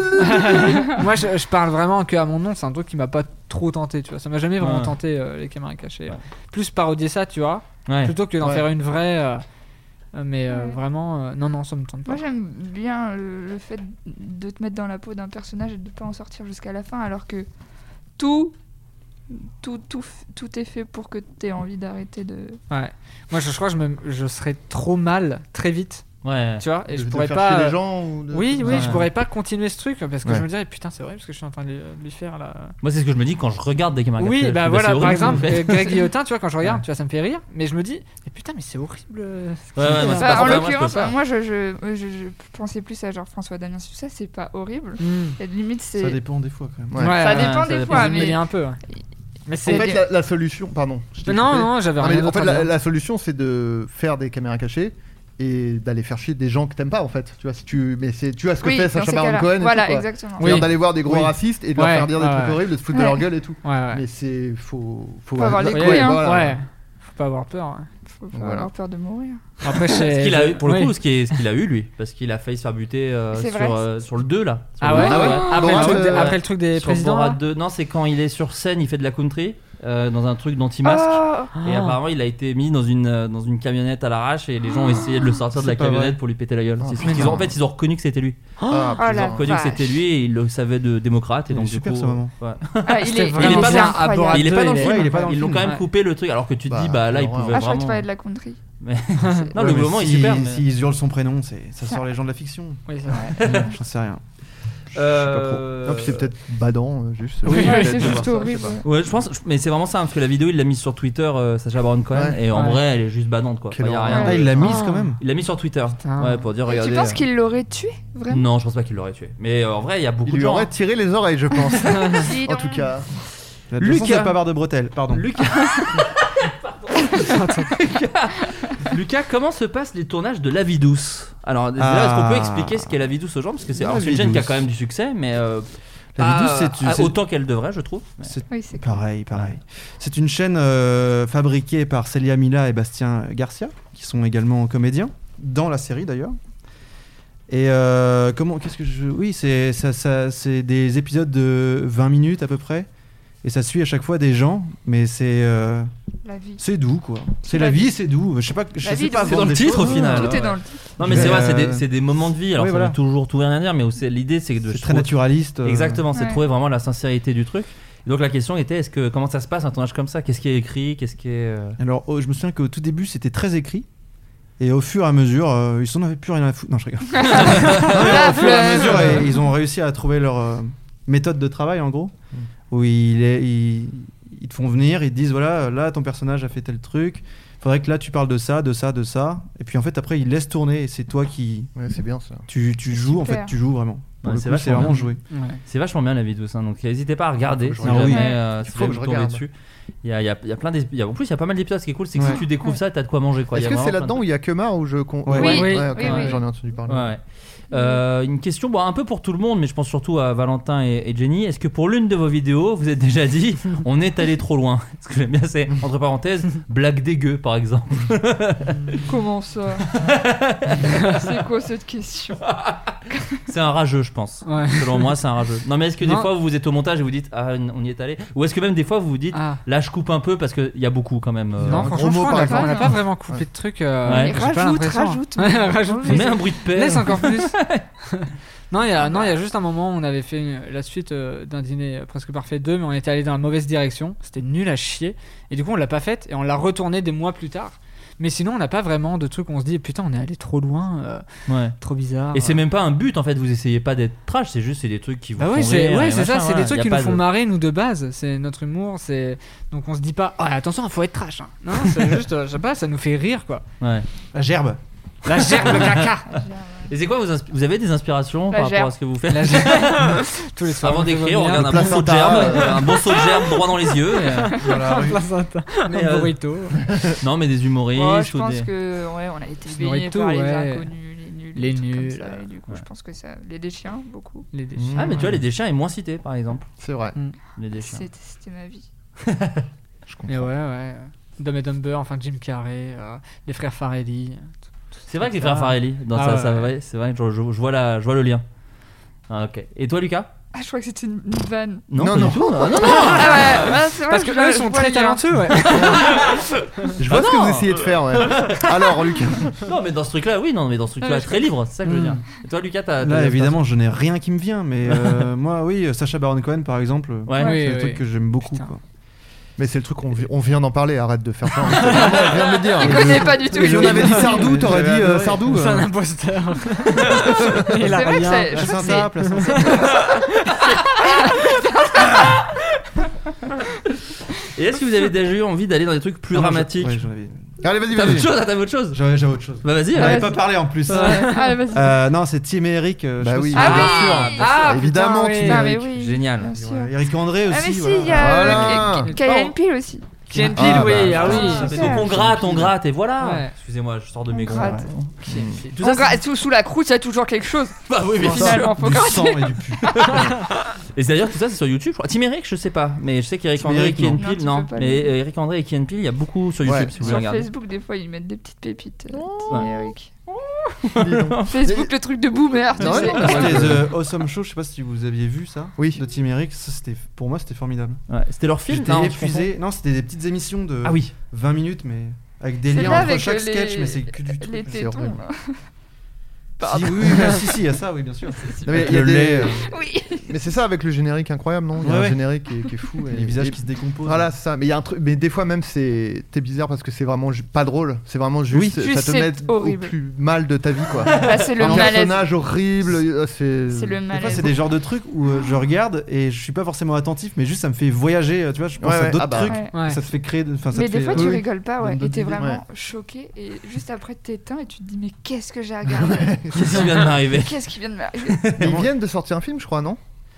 Moi, je, je parle vraiment que à mon nom, c'est un truc qui m'a pas trop tenté, tu vois. Ça m'a jamais vraiment Ouais. tenté euh, les caméras cachées. Ouais. Plus parodier ça, tu vois, Ouais. plutôt que d'en Ouais. faire une vraie. euh, euh, mais euh, Ouais. vraiment, euh, non, non, ça me tente pas. Moi, j'aime bien le, le fait de te mettre dans la peau d'un personnage et de pas en sortir jusqu'à la fin, alors que tout, tout, tout, f- tout est fait pour que tu aies envie d'arrêter de. Ouais. Moi, je, je crois que je, me, je serais trop mal très vite, Ouais. tu vois, et De- je de pourrais faire pas. chier euh, les gens ou de- Oui, oui, Ouais. je pourrais pas continuer ce truc parce que Ouais. je me dirais putain, c'est vrai parce que je suis en train de lui, de lui faire là. Moi, c'est ce que je me dis quand je regarde des caméras Oui, cachées. bah Je me dis, voilà, c'est par horrible, exemple, vous faites. euh, Greg Guillotin, tu vois, quand je regarde, Ouais. tu vois, ça me fait rire, mais je me dis, mais putain, mais c'est horrible. euh, ce qu'il Ouais, ouais, fait, moi, là. c'est Bah, pas en ça, moi, je peux l'occurrence, pas. moi, je, je, je, je pensais plus à genre François Damien sur ça, c'est pas horrible. Hmm. Et limite, c'est. Ça dépend des fois quand même. Ouais. Ouais, Ça ouais, dépend ça des dépend. fois, Ils me mais. mêlent un peu. ouais. Mais En c'est. fait, la, la solution, pardon. je t'ai Non, coupé. non, j'avais Non, rien mais en d'autre fait, à la, dire. la solution, c'est de faire des caméras cachées et d'aller faire chier des gens que t'aimes pas en fait. Tu vois, si tu, mais c'est, tu vois ce que Oui, fait dans Sacha ces Baron cas-là. Cohen. et Voilà, tout, quoi. exactement. C'est-à-dire Oui. d'aller voir des gros Oui. racistes et de leur Ouais, faire dire des ouais, trucs ouais. horribles, de se foutre de Ouais. leur gueule et tout. Ouais, ouais. Mais c'est, faut, faut, Faut avoir les Ouais, couilles, hein. voilà. Ouais, faut pas avoir peur. ouais. Faut pas Voilà. avoir peur de mourir. Après, Ce c'est. qu'il a eu, pour le Oui. coup, ce, qui est, ce qu'il a eu lui, parce qu'il a failli se faire buter euh, C'est sur, vrai. euh, sur le deux là. Sur Ah le ouais, deux, Ah ouais Après, Borat, le truc des, euh, après le truc des Sur présidents. Borat là deux. Non, c'est quand il est sur scène, il fait de la country euh, dans un truc d'anti-masque. Oh Et Ah. apparemment, il a été mis dans une, euh, dans une camionnette à l'arrache et les gens ont essayé de le sortir de la C'est pas camionnette vrai. pour lui péter la gueule. Oh, C'est- putain. ils ont, en fait, ils ont reconnu que c'était lui. Ah, Oh putain. la Ils ont reconnu que c'était lui et ils le savaient de démocrate. Et Il est donc, du super, coup, ce moment. ouais. Ah, il C'était est, vraiment il est pas bien. dans- À Borat incroyable. Il est pas deux, dans le il est- film. ouais, il est pas dans le Ils l'ont film. quand même Ouais. coupé le truc alors que tu te Bah, dis, bah là, il horreur. pouvait Ah, je crois que tu vraiment. parlais de la country. Mais- Non, Ouais, le mais moment est si- super. mais- S'ils hurlent son prénom, c'est, ça sort les gens de la fiction. Oui, c'est vrai. J'en sais rien. Euh, Non, puis c'est peut-être badant, euh, juste. Oui, peut-être Ouais, de c'est voir juste ça, je sais horrible. pas. Ouais, je pense, mais c'est vraiment ça, hein, parce que la vidéo il l'a mise sur Twitter, euh, Sacha Baron Cohen, Ouais. et en Ouais. vrai elle est juste badante quoi. Quelle Enfin, y a horreur. rien. Ah, il l'a mise Oh. quand même. Il l'a mis sur Twitter, Putain. ouais, pour dire Et regardez. tu penses euh, qu'il l'aurait tué Vraiment Non, je pense pas qu'il l'aurait tué. Mais euh, en vrai, il y a beaucoup Il de lui gens. aurait hein. tiré les oreilles, je pense. Dis En donc. tout cas. La leçon, Lucas. c'est pas barre de bretelles, pardon. Lucas. Lucas. Lucas, comment se passent les tournages de La Vie Douce? Alors, déjà, est-ce qu'on peut Ah. expliquer ce qu'est La Vie Douce aux gens? Parce que c'est, La alors, c'est Vie une chaîne qui a Douce. quand même du succès, mais euh, La Ah, Vidouce, c'est, ah, c'est- autant qu'elle devrait, je trouve. Mais- c'est Oui, c'est pareil, pareil. C'est une chaîne euh, fabriquée par Celia Mila et Bastien Garcia, qui sont également comédiens dans la série d'ailleurs. Et euh, comment, qu'est-ce que je, oui, c'est ça, ça, c'est des épisodes de vingt minutes à peu près, et ça suit à chaque fois des gens, mais c'est euh, La vie. c'est doux quoi. C'est La la vie. vie, c'est doux. Je sais pas, je La sais vie, pas. c'est C'est dans vendre le des titre au choses. final. Tout est ouais. dans le titre. Non mais Mais c'est vrai, c'est euh, des, c'est des moments de vie. Alors oui, ça voilà. veut toujours tout rien dire, mais c'est- l'idée c'est de C'est je très trouve- naturaliste. euh. Exactement, c'est de Ouais. trouver vraiment la sincérité du truc. Et donc la question était, est-ce que comment ça se passe un tournage comme ça? Qu'est-ce qui est écrit? Qu'est-ce qui est euh, Alors, oh, je me souviens qu'au tout début, c'était très écrit. Et au fur et à mesure, euh, ils s'en avaient plus rien à foutre. Non, je rigole. Non, mais au fur et à mesure, et- ils ont réussi à trouver leur euh, méthode de travail, en gros. Où ils, ils, ils te font venir, ils te disent voilà, là, ton personnage a fait tel truc. Faudrait que là, tu parles de ça, de ça, de ça. Et puis en fait, après, ils laissent tourner. Et c'est toi qui. Ouais, c'est bien ça. Tu, tu joues, en Super. fait, tu joues vraiment. Pour Ouais, le c'est coup, c'est vachement vraiment bien. joué. Ouais. C'est vachement bien la vidéo, ça. Donc n'hésitez pas à regarder. Faut Si que je jamais, regarde. euh, Il si faut jamais que je vous tombez regarde. dessus. Il y a, il y a- il y a plein d'es- il y a- en plus, il y a pas mal d'épisodes. Ce qui est cool, c'est que Ouais. si tu découvres ça, t'as de quoi manger. Quoi. Il y Est-ce a que vraiment c'est plein de là-dedans où il y a Kemar ou je con... Ouais. Oui, ouais, oui, ok, oui, oui. j'en ai entendu parler. Ouais, ouais. Euh, une question bon, un peu pour tout le monde, mais je pense surtout à Valentin et, et Jenny. Est-ce que pour l'une de vos vidéos, vous êtes déjà dit on est allé trop loin? Ce que j'aime bien, c'est entre parenthèses blague dégueu par exemple. Comment ça? C'est quoi cette question? C'est un rageux, je pense. Ouais. Selon moi, c'est un rageux. Non, mais est-ce que des Non. fois vous êtes au montage et vous dites ah on y est allé? Ou est-ce que même des fois vous vous dites Ah. là je coupe un peu parce qu'il y a beaucoup quand même. euh, Non, un franchement, gros je mot, crois par qu'on a- exemple. on n'a pas vraiment coupé Ouais. de trucs. euh, Ouais. j'ai pas Rajoute, l'impression. rajoute. Ouais, rajoute. On met un bruit de paix. Laisse encore plus. non, il y a, non, il y a juste un moment où on avait fait une- la suite euh, d'un dîner euh, presque parfait deux, mais on était allé dans la mauvaise direction. C'était nul à chier. Et du coup, on l'a pas faite et on l'a retourné des mois plus tard. Mais sinon, on n'a pas vraiment de trucs où on se dit putain, on est allé trop loin, euh, Ouais. trop bizarre. Et c'est même pas un but en fait, vous essayez pas d'être trash, c'est juste c'est des trucs qui vous Bah font oui, c'est rire ouais, et c'est ça, machin, c'est voilà. des trucs Y a qui nous pas font de- marrer nous de base, c'est notre humour, c'est donc on se dit pas ah, attention, il faut être trash. Hein. Non, c'est juste euh, je sais pas, ça nous fait rire quoi. Ouais. La gerbe. La gerbe, le caca. Et c'est quoi vos inspi- vous avez des inspirations La par rapport gerbe. à ce que vous faites? La gerbe. Tous les soirs. Avant on fait d'écrire, on vomir. regarde un bon saut de placenta, gerbe, euh. un bon saut de gerbe droit dans les yeux. et, euh, Voilà, oui. Placenta, Mais, un euh, burrito. Non, mais des humoristes Moi, je ou pense des. que ouais, on a été Sinon, baignés et tout, par les ouais. inconnus, les nuls, Les des trucs nuls, comme ça, euh, et du coup, ouais. je pense que ça, les déchiens, beaucoup. Les déchets. Ah, mais tu vois, les déchiens est moins cité par exemple. C'est vrai. Les déchiens. C'était c'était ma vie. Je Et comprends. ouais, ouais. Dumb and Dumber, enfin Jim Carrey, euh, les frères Farrelly. C'est vrai que les ça. frères Farrelly, dans Ah ça, ouais, ça, ouais. ouais, c'est vrai que je, je- je vois la, je vois le lien. Ah, ok. Et toi, Lucas? Ah, je crois que c'était une, une vanne. Non, Non, pas non. du tout. Ah, non, non. Ah ouais, ouais, c'est vrai, Parce que je- eux je sont vois très le lien. talentueux, ouais. Je vois Ah ce que non. vous essayez de faire, ouais. Alors, Lucas. Non, mais dans ce truc-là, oui, non, mais dans ce truc-là, Ouais, très libre, c'est ça que je veux Mm. dire. Et toi, Lucas, t'as. t'as Là, des évidemment, je n'ai rien qui me vient, mais euh, moi, oui, euh, Sacha Baron Cohen, par exemple, Ouais. c'est Oui, un oui. truc que j'aime beaucoup. Putain. Quoi. Mais c'est le truc qu'on vi- on vient d'en parler, arrête de faire ça. On vient de le dire. Il connaît pas du tout. Si on avait dit Sardou, t'aurais dit euh, J'avais Sardou. C'est un euh. imposteur. Il a C'est vrai que rien. c'est- je crois que Placenta, placenta. Et est-ce que vous avez déjà eu envie d'aller dans des trucs plus Ah, non, je- dramatiques? ouais, j'en avais- Allez, vas-y, T'as vas-y. autre chose? Ah, t'as autre chose? J'avais j'avais autre chose. Bah vas-y. On ouais. n'avait vas-y. pas parlé en plus. Allez, vas-y. Euh, non, c'est Tim et Eric. euh, je Bah sais pas oui. si- Ah bien oui. sûr. Ah, Évidemment, putain, Tim oui. Ah, mais Eric. oui. Génial. Bien sûr. Ouais, Eric André aussi. Ah, mais si, voilà. il y a Voilà. euh, Kyle Peel aussi. Ken Ah, Peel, bah, oui, ah ah, oui. Mais donc on gratte, on gratte et voilà. Ouais. Excusez-moi, je sors de mes On gonds. gratte. Tout On ça, gra- sous, sous la croûte, il y a toujours quelque chose. c'est- bah oui, mais Bon, Finalement, faut Du gratter. sang et du pu. Et c'est d'ailleurs tout ça c'est sur YouTube. Je crois. Tim Eric, je sais pas, mais je sais qu'Eric Tim André et Eric, Key non. and Non, Peele, tu non. peux pas Mais les- euh, Eric André et Key and Peele, il y a beaucoup sur YouTube Ouais. si vous voulez Sur regarder. Facebook, des fois, ils mettent des petites pépites. euh, Ouais. Tim et Eric. Dis donc. Facebook, le truc de boomer, tu Non, sais. non, C'était The Awesome Show, je sais pas si vous aviez vu ça. Oui. De Tim Eric, ça, c'était, pour moi c'était formidable. Ouais, c'était leur film. J'étais non, je épuisé. Non, c'était des petites émissions de confonds. Ah oui. vingt minutes, mais avec des C'est liens là entre avec chaque les- sketch, mais c'est que du truc. Les c'est tétons, horrible. là. Si, oui, oui, bah, si, si, il y a ça, oui, bien sûr. Non, mais Avec il y a le des- lait, euh, Oui. Mais c'est ça avec le générique incroyable, non? Il y a Ouais, un ouais. générique qui est, qui est fou. et et- les visages et- qui se décomposent. Voilà, c'est ça. Mais il y a un truc. Mais des fois même c'est t'es bizarre parce que c'est vraiment ju- pas drôle. C'est vraiment juste. Oui. Ça Juste, te c'est met au horrible. plus mal de ta vie, quoi. Bah, c'est le un malaise. personnage horrible. euh, C'est. C'est le Des fois, malaise. c'est des genres de trucs où euh, je regarde et je suis pas forcément attentif, mais juste ça me fait voyager, euh, tu vois, je pense Ouais, à ouais, d'autres ah bah. trucs, Ouais. Ouais. ça te fait créer, de- enfin ça Mais te des fait. fois, oui, tu oui. rigoles pas, ouais. Donne Et d'autres t'es idées. vraiment choqué. Et juste après, t'éteins et tu te dis, mais qu'est-ce que j'ai regardé? Qu'est-ce qui vient de m'arriver? Qu'est-ce qui vient de m'arriver? Mais ils viennent de sortir un film, je crois, non?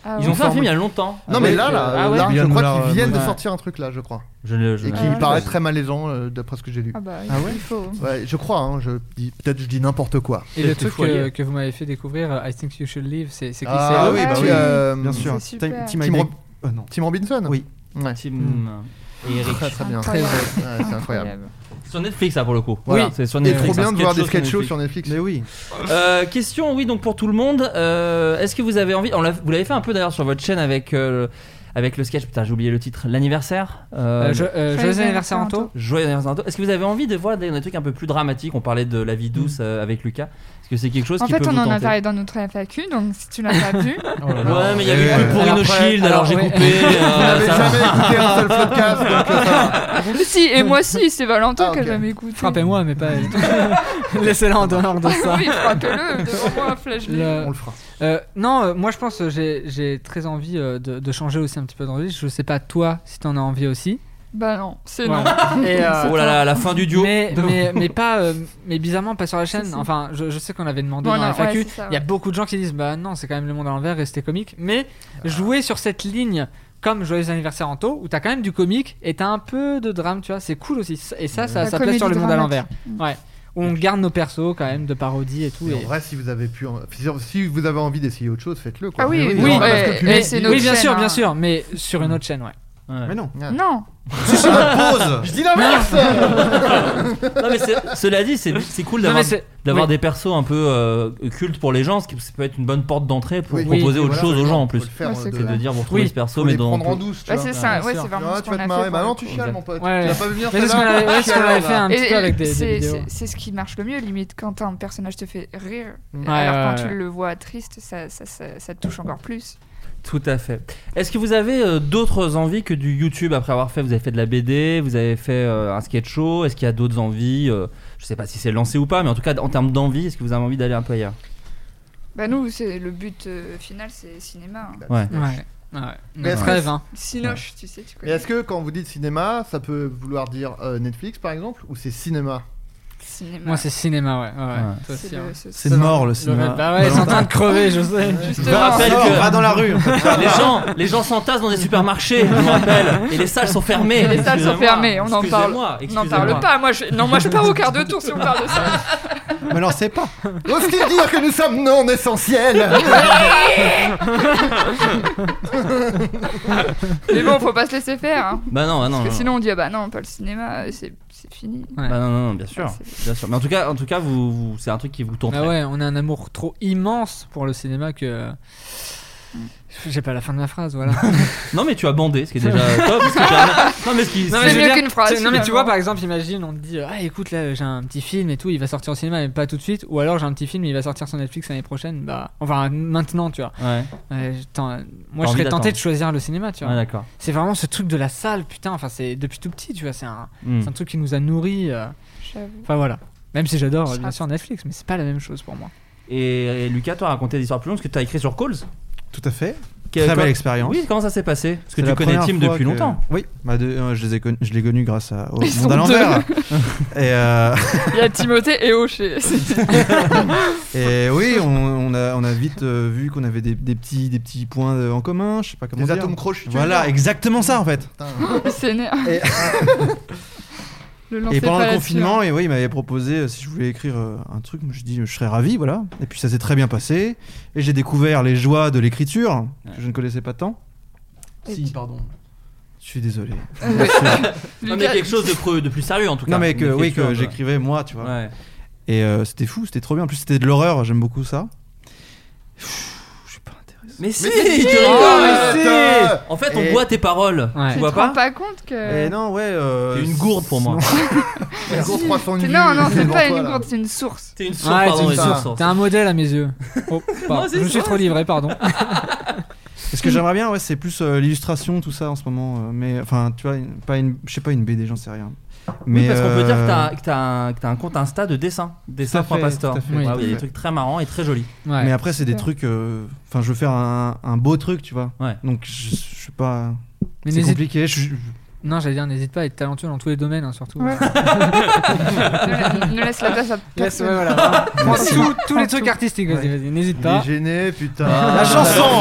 Ah Ils ouais. ont fait un film il y a longtemps. Non, mais avec, là, là, euh, ah ouais. là je Yann crois Moulin, qu'ils viennent de ouais. sortir un truc là, je crois. Je ne, je Et ne- qui ouais. paraît très malaisant euh, d'après ce que j'ai lu. Ah bah, Ah ouais il faut. Ouais, je crois, hein, je dis, peut-être je dis n'importe quoi. Et le T'es truc fou à que, lire. que vous m'avez fait découvrir, euh, I Think You Should Leave, c'est c'est qui Ah c'est oui, eux bah Ah oui, oui. euh, Bien sûr. C'est super. Tim, Tim Tim, Heideck- Rob- euh, non. Tim Robinson. Oui. Ouais. Tim Mm. et Eric. Très très bien. Très Incroyable. Ouais, c'est incroyable. Sur Netflix, ça pour le coup. Voilà. C'est sur Et Netflix. trop bien un de voir des sketch show sketch shows Netflix. sur Netflix. Mais oui. Euh, question, oui, donc pour tout le monde, euh, est-ce que vous avez envie, on l'a- vous l'avez fait un peu d'ailleurs sur votre chaîne avec, euh, avec le sketch, putain j'ai oublié le titre, l'anniversaire. Euh, Euh, je- euh, Joyeux Joyeux anniversaire Anto. Joyeux anniversaire Anto. Est-ce que vous avez envie de voir des, des trucs un peu plus dramatiques? On parlait de la vie douce euh, avec Lucas. Est-ce que c'est quelque chose En qui fait, peut on vous en a tenter? parlé dans notre F A Q, donc si tu l'as pas vu. Oh là là. Ouais, mais il y avait Euh, plus pour alors une après- shield, alors, alors, j'ai ouais. coupé. Vous euh, n'avez ça- jamais écouté un seul podcast, donc euh, ça va. si, et moi si, c'est Valentin Ah, qui a ok. jamais écouté. Frappez-moi, mais pas elle. Laissez-la en dehors de ça. Oui, frappez-le devant moi, flash Le- On le fera. Euh, non, euh, moi je pense que j'ai j'ai très envie euh, de, de changer aussi un petit peu d'envie. Je sais pas toi si t'en as envie aussi. Bah non, c'est Ouais. non. Et, euh, Oh là là, la fin du duo. mais, mais, mais pas euh, mais bizarrement pas sur la chaîne. Si, si. Enfin, je, je sais qu'on avait demandé Bon, dans non, la F A Q. ouais, c'est ça, Il y a ouais. beaucoup de gens qui disent bah non, c'est quand même le monde à l'envers, rester comique. Mais jouer sur cette ligne comme Joyeux anniversaire Anto, où t'as quand même du comique et t'as un peu de drame, tu vois, c'est cool aussi. Et ça, ça, La ça plaît sur le comédie monde à l'envers. dramatique. Ouais. Où on garde nos persos quand même de parodie et tout. Et en Et... vrai, si vous avez pu, en- si- si vous avez envie d'essayer autre chose, faites-le. Quoi. Ah oui, Mais oui, oui, non, parce ouais, que et public- c'est notre Oui, bien chaîne, sûr, hein. bien sûr, mais sur une autre chaîne, ouais. Ouais. Mais non. Ouais. Non. Si, si, pause. Je dis l'inverse. Non, mais c'est- cela dit, c'est c'est cool Non, d'avoir mais c'est- d'avoir oui. des persos un peu euh, cultes pour les gens, ce qui ça peut être une bonne porte d'entrée pour Oui. proposer Oui, autre voilà, chose aux gens en faut plus. le faire, Ouais, euh, c'est de- Que de dire vous retrouvez Oui. ce perso, faut mais les dans prendre en plus- douce. tu Bah, vois. c'est ça, bien ouais, sûr. c'est vraiment Ah, ce tu qu'on vas a te marrer. fait. Bah pour non, le tu coup. chiales, mon pote. Ouais. Tu l'as pas vu venir Mais c'est ce qu'on celle-là avait, ouais, ce qu'on avait fait un Et petit peu avec des, des c'est- vidéos. c'est- c'est ce qui marche le mieux, limite, quand un personnage te fait rire. Ouais, alors ouais, quand ouais. tu le vois triste, ça, ça, ça, ça te touche encore plus. Tout à fait. Est-ce que vous avez euh, d'autres envies que du YouTube après avoir fait? Vous avez fait de la B D, vous avez fait euh, un sketch show. Est-ce qu'il y a d'autres envies euh, Je sais pas si c'est lancé ou pas, mais en tout cas en termes d'envie, est-ce que vous avez envie d'aller un peu ailleurs? Bah nous, c'est le but euh, final, c'est cinéma. hein. Ouais. Ouais. Ouais. Mais Notre est-ce que rêve, hein. Cinoche, tu sais, tu Et connais. est-ce que quand vous dites cinéma, ça peut vouloir dire euh, Netflix par exemple, ou c'est cinéma? Cinéma. Moi, c'est cinéma, ouais. ouais, ouais. Ouais. Toi C'est aussi, le- hein. ce- C'est ce- mort le Le cinéma. rêve. Bah ouais, ils sont en train de crever, je sais. Je Justement. rappelle Sors, que va dans la rue. les gens, les gens s'entassent dans des supermarchés, je vous rappelle, et les salles sont fermées. Les salles sont Excusez-moi. fermées, on en parle. Excusez-moi, On n'en excusez-moi. parle pas. Moi, je... Non, moi, je pars au quart de tour si on parle de ça. Mais alors, c'est pas. Ose-t-il dire que nous sommes non essentiels? Mais bon, faut pas se laisser faire. Hein. Bah non, bah non. Parce que non. sinon, on dit ah bah non, pas le cinéma, euh, c'est c'est fini. Ouais. Bah non, non, non, bien sûr, Ouais, c'est- bien sûr. Mais en tout cas, en tout cas, vous, vous- c'est un truc qui vous tente. Ah ouais, on a un amour trop immense pour le cinéma que. J'ai pas la fin de ma phrase, voilà. Non, mais tu as bandé, ce qui est déjà top. Ce qui permet- Non, mais ce qui. Non, mais C'est je veux mieux dire, qu'une phrase, c'est- Non, mais tu finalement. vois, par exemple, imagine, on te dit ah écoute, là j'ai un petit film et tout, il va sortir au cinéma, mais pas tout de suite. Ou alors j'ai un petit film, il va sortir sur Netflix l'année prochaine. Bah, enfin, maintenant, tu vois. Ouais, Ouais, j'attends- moi, T'as je envie serais tenté d'attendre. de choisir le cinéma, tu vois. ouais, d'accord. C'est vraiment ce truc de la salle, putain. Enfin, c'est depuis tout petit, tu vois. C'est un, Hmm. c'est un truc qui nous a nourris. euh, J'avoue. Enfin voilà. Même si j'adore, euh, Ça- bien sûr, Netflix, mais c'est pas la même chose pour moi. Et, et Lucas, toi, raconté des histoires plus longues, parce que tu as écrit sur Calls. Tout à fait. Que- Très quand- belle expérience. Oui, comment ça s'est passé? Parce que C'est tu la connais première Tim fois depuis que- longtemps. Oui, bah de- euh, je les ai connus- je l'ai connu grâce à, au Ils sont monde à l'envers. et, euh, Il y a Timothée et Hocher. et oui, on, on a, on a vite euh, vu qu'on avait des, des petits, des petits points euh, en commun. Je sais pas comment Des dire. atomes crochus. tu veux Voilà, dire exactement ça en fait. Putain. C'est né. Et- Le lancez Et pendant pas le là-dessus, confinement, hein. et oui, il m'avait proposé euh, si je voulais écrire euh, un truc. Moi, je dis, je serais ravi, voilà. Et puis ça s'est très bien passé. Et j'ai découvert les joies de l'écriture que je ne connaissais pas tant. Et Si, tu- pardon. Je suis désolé. Euh, ouais. Non, mais quelque chose de, creux, de plus sérieux en tout cas. Non, mais que, Une oui, écriture, que ouais. j'écrivais moi, tu vois. Ouais. Et euh, c'était fou, c'était trop bien. En plus, c'était de l'horreur, j'aime beaucoup ça. Pff, Je suis pas intéressé. Mais si, Mais tu si, rigoles. arrête. En fait, on Et- boit tes paroles. Ouais. Tu Tu vois te rends pas pas compte que. Et non, ouais. euh, C'est une gourde pour moi. Un gros croissant de C'est- vue, Non, non, c'est devant pas toi, une là. gourde, c'est une source. C'est une source, Ouais, pardon, t'es, une une ça. source. t'es un modèle à mes yeux. Oh, pardon. Non, c'est je suis ça. trop livré, pardon. Ce que j'aimerais bien, ouais, c'est plus euh, l'illustration, tout ça en ce moment. euh, mais enfin, tu vois, une- pas une, je sais pas, une B D, j'en sais rien. Mais Oui, parce qu'on peut dire que euh, t'as, que, t'as un, que t'as un compte Insta de dessin. Dessin.pastor. tout à fait, Ouais, tout à il y a des fait. trucs très marrants et très jolis. Ouais. Mais après, c'est des Super. trucs. euh, Enfin, je veux faire un, un beau truc, tu vois. Ouais. Donc, je, je suis pas. Mais c'est n'hésite- compliqué. Je, je- Non, j'allais dire, n'hésite pas à être talentueux dans tous les domaines, hein, surtout. Ouais. ne, ne laisse la place à Laisse, personne. ouais, voilà. Prends tout- tous les trucs artistiques, vas-y, vas-y, n'hésite Il est pas. gêné, putain. Ah. La chanson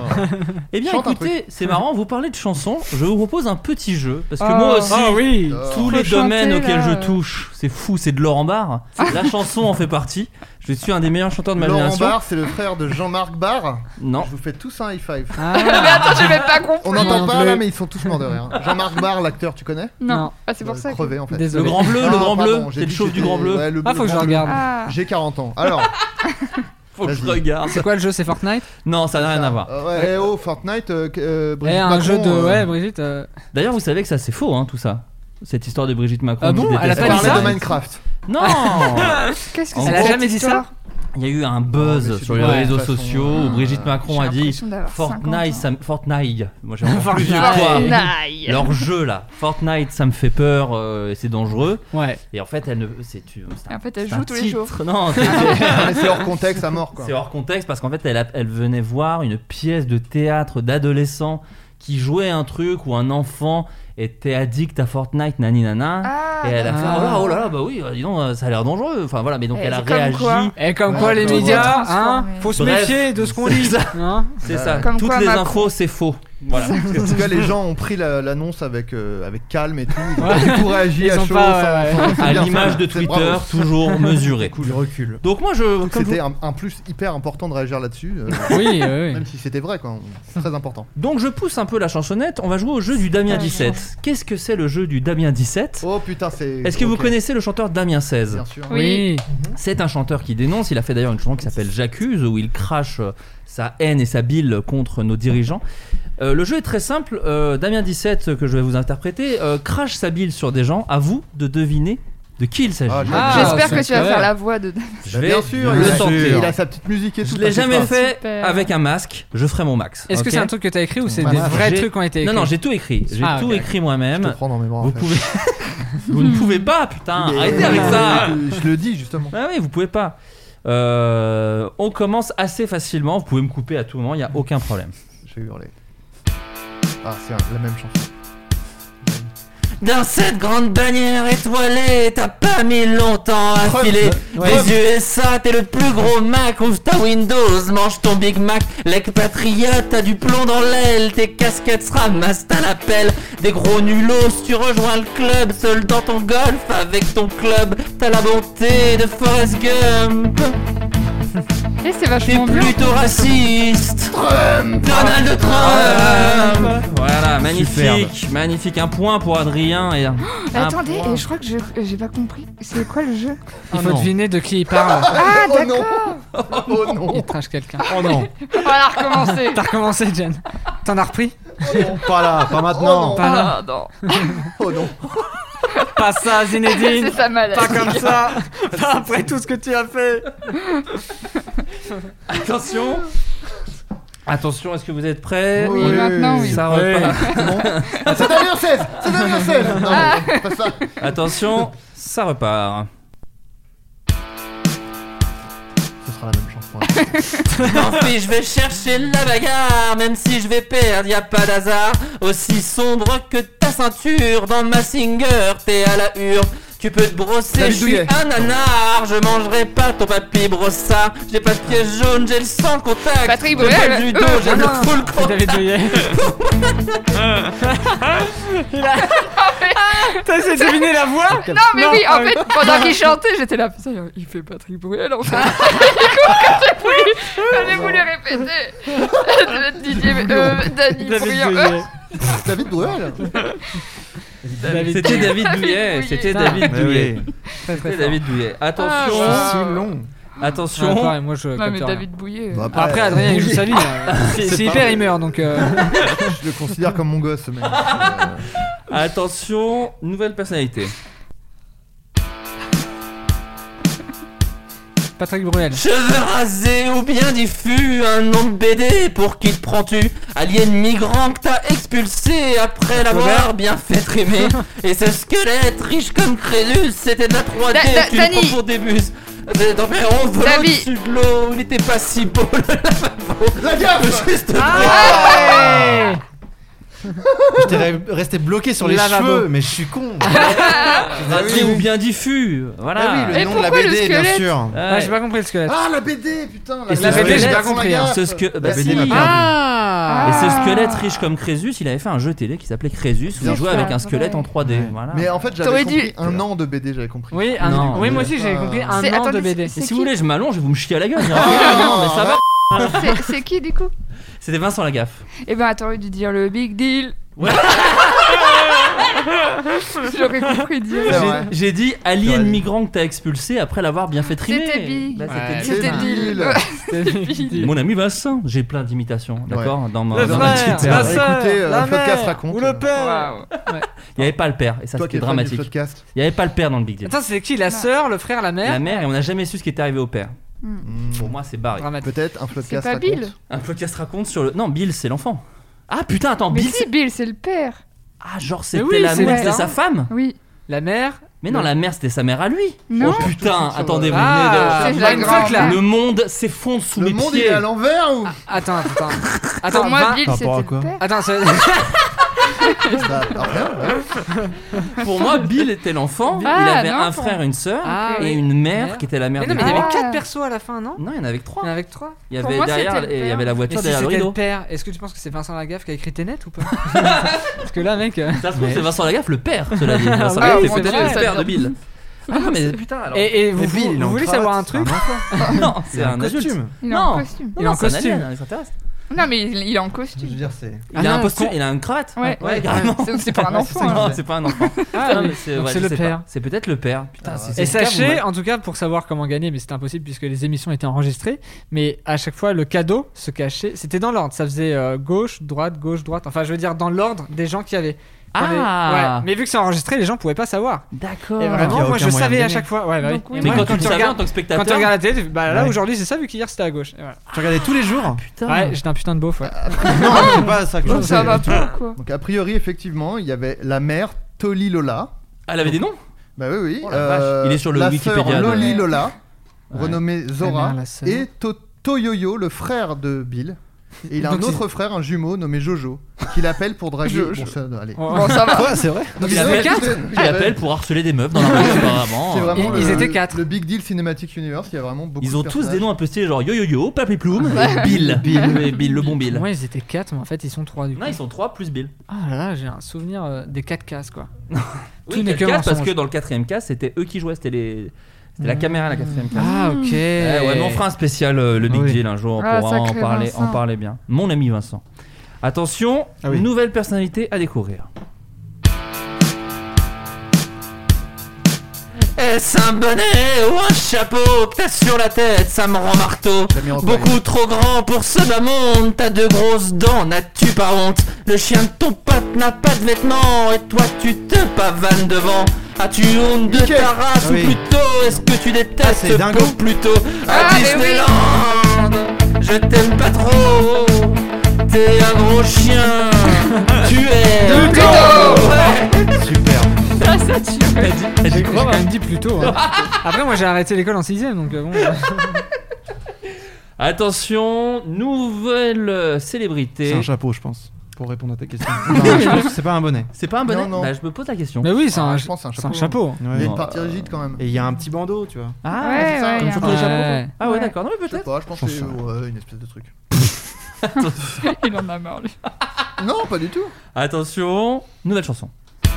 Eh bien, Chante un écoutez, c'est marrant, vous parlez de chansons. Je vous propose un petit jeu. Parce que Oh. moi aussi, Ah oui. tous Faut les domaines chanter, auxquels là. je touche, c'est fou, c'est de Laurent Barre. La chanson en fait partie. Je suis un des meilleurs chanteurs de ma Laurent génération. Barre, c'est le frère de Jean-Marc Barre. Non. Je vous fais tous un high five. Ah. Mais attends, j'ai même pas compris. On n'entend Non pas plus. là, mais ils sont tous morts de rire. Jean-Marc Barre, l'acteur, tu connais Non. Non. Ah, c'est pour Euh, ça. que- Crevé en fait. Désolé. Le grand bleu, le Ah, grand bleu. pardon, j'ai C'est le dit chauve que du c'était- grand bleu. ouais, le Ah, faut le que je grand bleu. regarde. Ah. J'ai quarante ans. Alors, Faut que je Vas-y. regarde. C'est quoi le jeu? C'est Fortnite? Non, ça n'a rien à voir. euh, ouais, eh oh, Fortnite, euh, euh, Eh, Brigitte un Macron, jeu de. euh, Ouais, Brigitte. euh, D'ailleurs, vous savez que ça c'est faux, hein, tout ça. Cette histoire de Brigitte Macron. Ah qui bon déteste Elle a Elle pas dit Fortnite. parlait ça de Minecraft. Non. Qu'est-ce que En c'est Elle a cette jamais dit ça? histoire Il y a eu un Non, buzz mais c'est sur les du- ouais, réseaux de toute façon, sociaux euh, où Brigitte Macron j'ai a dit l'impression d'avoir cinquante Fortnite, ans. ça me... Fortnite. Moi j'ai encore plus Fortnite. vieux que toi. Fortnite. Leur jeu là, Fortnite, ça me fait peur euh, et c'est dangereux. Ouais. Et en fait, elle ne. C'est, tu- c'est un- Et en fait, elle c'est joue un tous les jours. titre. Non, c'est, Ah, mais c'est hors contexte à mort quoi. c'est hors contexte parce qu'en fait, elle, a- elle venait voir une pièce de théâtre d'adolescents qui jouait un truc où un enfant était addict à Fortnite, nani nana. Ah, Et elle a fait Ah. oh là, oh là là, bah oui, dis donc, ça a l'air dangereux. Enfin voilà, mais donc Eh, elle a c'est comme réagi. quoi. Et comme Ouais, quoi, les tout médias, va hein, transformer. faut se Bref. méfier de ce qu'on lit. C'est ça. Hein C'est ça. Comme Toutes quoi, les Macron. infos, c'est faux. Voilà. En tout cas, les gens ont pris la- l'annonce avec, euh, avec calme et tout. Ils ont pas du tout réagi Ils à ont chaud. pas, sans- ouais, sans- c'est À bien l'image fait. de C'est Twitter, bravo. toujours mesuré. Du recul. Donc moi, je. Donc comme c'était je- un, un plus hyper important de réagir là-dessus, euh, Oui, oui, oui. même si c'était vrai, quoi. C'est très important. Donc je pousse un peu la chansonnette. On va jouer au jeu du Damien dix-sept. Qu'est-ce que c'est le jeu du Damien dix-sept? Oh putain, c'est. Est-ce que vous ok. connaissez le chanteur Damien seize? Bien sûr. Oui. C'est un chanteur qui dénonce. Il a fait d'ailleurs une chanson qui s'appelle J'accuse, où il crache euh, sa haine et sa bile contre nos dirigeants. Euh, le jeu est très simple. Euh, Damien dix-sept, que je vais vous interpréter, euh, crache sa bile sur des gens. À vous de deviner de qui il s'agit. Ah, j'ai- Ah, J'espère c'est que tu vas vrai. faire la voix de. Je Bah, vais bien sûr, le il a, tenter. il a sa petite musique et tout. Je l'ai jamais t'inquiète pas. fait Super. avec un masque. Je ferai mon max. Est-ce que ok c'est un truc que t'as écrit ou c'est Bah, des bah, vrais j'ai- trucs qui ont été Non, écrits? non, j'ai tout écrit. J'ai Ah, tout ok. écrit Je moi-même. te prends dans mes bras. Vous en fait. pouvez. Vous ne pouvez pas, putain. Mais- Arrêtez avec ça. Je, je le dis justement. Ah oui, vous pouvez pas. Euh, on commence assez facilement. Vous pouvez me couper à tout moment. Il y a aucun problème. Je vais hurler. Ah, c'est un- la même chanson. Dans cette grande bannière étoilée, t'as pas mis longtemps à Preuve, filer. ouais. Les U S A, t'es le plus gros Mac. Ouvre ta Windows, mange ton Big Mac. Lec patriote, t'as du plomb dans l'aile. Tes casquettes se ramassent à la pelle. Des gros nulos, tu rejoins le club. Seul dans ton golf avec ton club. T'as la bonté de Forrest Gump. Et c'est T'es vachement bien. plutôt raciste. Donald Trump. Voilà, magnifique, magnifique. Un point pour Adrien et un. Mais un attendez, point. et je crois que je- j'ai pas compris. C'est quoi le jeu? Il Ah faut non. deviner de qui il parle. Ah, Oh non. d'accord. Oh non. Il trash quelqu'un. Oh non, On va la recommencer. T'as recommencé, Jen. T'en as repris? pas là, pas maintenant. Oh Pas là. Ah, non. Oh non. Pas ça, Zinedine. C'est sa maladie. Pas comme ça. Pas après tout ce que tu as fait. Attention. Attention, est-ce que vous êtes prêts? Oui, maintenant, oui. Ça Oui. repart. Ah, c'est Damien seize. C'est Damien seize. Non, mais pas ça. Attention, ça repart. Ce sera la même chanson. M'en fiche, je vais chercher la bagarre. Même si je vais perdre, y a pas d'hasard. Aussi sombre que ta ceinture. Dans ma singer, t'es à la hure. Tu peux te brosser, David je suis Douillet. un nanar. Je mangerai pas ton papy brossard. J'ai pas de pièce jaune, j'ai le sang contact. Patrick J'ai pas Bruel. le judo, Euh, j'ai ah le non. full C'est contact. David Douillet. Il a... T'as essayé de deviner la voix? Non, mais oui, en fait, pendant qu'il chantait, j'étais là. Putain, il fait Patrick Bruel en fait. J'avais voulu répéter. Didier. Euh, Danny David Bruyant. Douillet. David Bruel. David C'était Douillet. David Douillet. Douillet. C'était Putain. David Mais Douillet. oui. Très, très C'était fort. David Douillet. Attention. Ah, Si long. Ah, Attention. pareil, moi je Non, capte mais rien. David Bouillet. Bah, Après, Adrien, il joue sa vie. hein. C'est c'est hyper, il meurt donc. euh, Je le considère comme mon gosse, mais. euh, Attention, nouvelle personnalité. Patrick Bruel. Cheveux rasés ou bien diffus, un nom de B D, pour qui te prends-tu? Alien migrant que t'as expulsé après l'avoir bien fait trimer. Et ce squelette riche comme Crédus, c'était de la trois D, Da- Da- tu le Dani. prends pour des bus. Dans mes on vole David. au-dessus de l'eau, il était pas si beau le lavabo. La gaffe. Juste Ah ouais. J'étais re- resté bloqué sur les Lavabo. cheveux, mais je suis con. Raté ou bien diffus. Voilà. Ah oui, le Et nom de la pourquoi le B D, bien squelette sûr. Ah, j'ai pas compris le squelette. Ah, la B D, putain. Et La ce B D, j'ai squelette, pas compris. hein. Ce sque- bah La B D si. m'a perdu. Ah. Et ce squelette riche comme Crésus, il avait fait un jeu télé qui s'appelait Crésus où Bien il jouait sûr. avec un squelette en trois D. Ouais. Voilà. Mais en fait, T'aurais j'avais compris dû- un an de B D, j'avais compris. Oui, un... Non, oui, moi mais- aussi j'ai compris un C'est- an attendez, de B D. Et c'est si qui vous voulez, je m'allonge, je vais vous me chier à la gueule. hein. Ah, non, mais ça va. C'est- C'est qui du coup? C'était Vincent Lagaffe. Eh ben, t'aurais dû dire le big deal. Ouais. J'aurais compris dire. C'est vrai. J'ai- J'ai dit alien J'aurais dit. migrant que t'as expulsé après l'avoir bien fait trimer. C'était big. Bah, Ouais. c'était C'était C'est deal. deal. Ouais, c'était deal. Mon ami Vincent, j'ai plein d'imitations, d'accord, dans ma, Le dans ma frère, petite- la Écoutez, sœur, euh, la le podcast mère, raconte. ou le père. Waouh. Il n'y avait pas le père, et ça Toi qui c'était es fan du dramatique. podcast. Il n'y avait pas le père dans le Big Deal. Attends, c'est qui? La sœur, le frère, la mère? La mère, et on n'a jamais su ce qui était arrivé au père. Hmm. Pour moi, c'est barré. Dramatique. Peut-être un C'est podcast pas raconte. Bill. Un podcast raconte sur le. Non, Bill, c'est l'enfant. Ah putain, attends, Mais Bill, si, c'est. Bill, c'est le père. Ah, genre Mais c'était oui, la c'est mère, le c'était père. sa femme. Oui. La mère? Mais non, la mère, c'était sa mère à lui. Non. Oh putain, Sur- attendez, vous Ah, venez c'est de. la une fuck, là. grand-mère. Le monde s'effondre sous Le mes monde il pieds. est à l'envers ou Attends, attends. Attends, Pour moi, Vin- Bill, Par c'était rapport à le quoi père. Attends, c'est- Bah, rien, ouais. Pour moi, Bill était l'enfant. Ah, il avait non, un pour- frère, une sœur Ah, et oui. une mère Mère. qui était la mère Mais non, du mais il y père. avait Ah. quatre persos à la fin, non? Non, il y en avait que Il y en trois. avait que trois. Il y Pour avait moi, derrière, c'était le et il y père. avait la Et voiture si derrière le c'était le rideau. père, est-ce que tu penses que c'est Vincent Lagaffe qui a écrit Tenet ou pas? Parce que là, mec. euh, Ça se trouve, c'est Vincent Lagaffe, le père, cela dit. Vincent Ah Lagaffe oui, est c'est peut-être vrai, le ça père de vient. Bill. Ah non, mais putain, alors. Et, et vous, Mais Bill, vous, il est en voulez cravate, savoir un c'est truc? enfant. Non, c'est Il a un un adulte. costume. Il est en Non. costume. Il est en c'est un costume. alien, un extraterrestre. Non, mais il il est en Je costume. veux dire, c'est. Il Ah a un non, costume, con- il a une cravate. Ouais, ouais, carrément. C'est c'est pas un enfant. Non, hein. c'est pas un enfant. Ah, Non, oui. mais c'est Donc ouais, c'est je le sais père. pas. C'est peut-être le père. Putain, Ah, c'est Et c'est le cas, sachez, vous- en tout cas, pour savoir comment gagner, mais c'était impossible puisque les émissions étaient enregistrées, mais à chaque fois, le cadeau se cachait. C'était dans l'ordre. Ça faisait euh, gauche, droite, gauche, droite. Enfin, je veux dire, dans l'ordre des gens qui avaient. Ah. Ouais. Mais vu que c'est enregistré, les gens pouvaient pas savoir. D'accord. Et Il y vraiment, a moi, aucun je moyen savais de à gagner. chaque fois. Ouais, bah oui. Donc, oui. Et Mais moi, quand tu le savais en regardes- tant que quand tu spectateur. regardes la télé, tu fais, bah là Ouais. aujourd'hui c'est ça vu qu'hier c'était à gauche. Et voilà. Tu regardais tous les jours? Putain. Ouais, j'étais un putain de beauf. Ouais. Non, c'est pas ça que je Donc ça sais. va pas, quoi. Donc a priori effectivement il y avait la mère Toli Lola. Elle avait des noms. Bah oui oui. Oh la vache. Il est sur le la Wikipédia sœur de- Loli Lola, Ouais. renommée Zora, mère, la sœur. et To- Toyoyo, le frère de Bill. Et il a un Donc, autre frère, un jumeau nommé Jojo, qu'il appelle pour draguer. Jojo. Bon, ça, allez. Bon, ça va. Quoi, c'est vrai? Donc, Il ils appelle- étaient quatre. Il appelle pour harceler des meufs dans la rue, apparemment. C'est vraiment Ils- le, ils étaient quatre. le Big Deal Cinematic Universe. Il y a vraiment beaucoup. Ils ont de tous des personnages. noms un peu stylés, genre Yo Yo Yo, Papy Plume, et Bill. Bill, et Bill, le bon Bill. Moi ils étaient quatre, mais en fait ils sont trois du coup. Non, ils sont trois plus Bill. Ah là là, j'ai un souvenir euh, des quatre cases quoi. Oui, n'est quatre que cases, parce mensonge. que dans le quatrième cas, c'était eux qui jouaient, c'était les. C'était la caméra la quatrième case. Ah ok. Ouais, ouais, mais on fera un spécial euh, le Big Oui. Deal un jour Ah, pour vraiment en sacré parler, Vincent. en parler bien. Mon ami Vincent. Attention, Ah oui. nouvelle personnalité à découvrir. Est-ce un bonnet ou un chapeau que t'as sur la tête, ça me rend marteau. J'ai mis en Beaucoup trop grand pour ce bas monde, t'as de grosses dents, n'as-tu pas honte? Le chien de ton pote n'a pas de vêtements, et toi tu te pavanes devant. As-tu honte de Nickel. ta race Ah oui. ou plutôt est-ce que tu Ah, détestes c'est Dingo. plutôt Ah, à mais Disneyland? Je t'aime pas trop, t'es un gros chien, tu es un Pluto. Ouais. Super. Ah, ça tue. J'ai j'ai quand même dit plus tôt. hein. Après moi j'ai arrêté l'école en sixième donc euh, bon. Attention, nouvelle euh, célébrité. C'est un chapeau, je pense, pour répondre à ta question. Non, je pense que c'est pas un bonnet. C'est pas un bonnet. Non, non. Bah, je me pose la question. Mais oui c'est Ah, un, je pense que c'est un c'est un chapeau. chapeau. Il y a Ouais. une partie rigide quand même. Et il y a un petit bandeau, tu vois. Ah, Ouais, c'est ça, ouais, comme y a sur un- tous les chapeaux. Ouais. Ah ouais, Ouais. d'accord. Non mais Je sais peut-être. pas, je pense que c'est Je pense ouais, une espèce de truc. Il en a marre lui. Non, pas du tout. Attention, nouvelle chanson.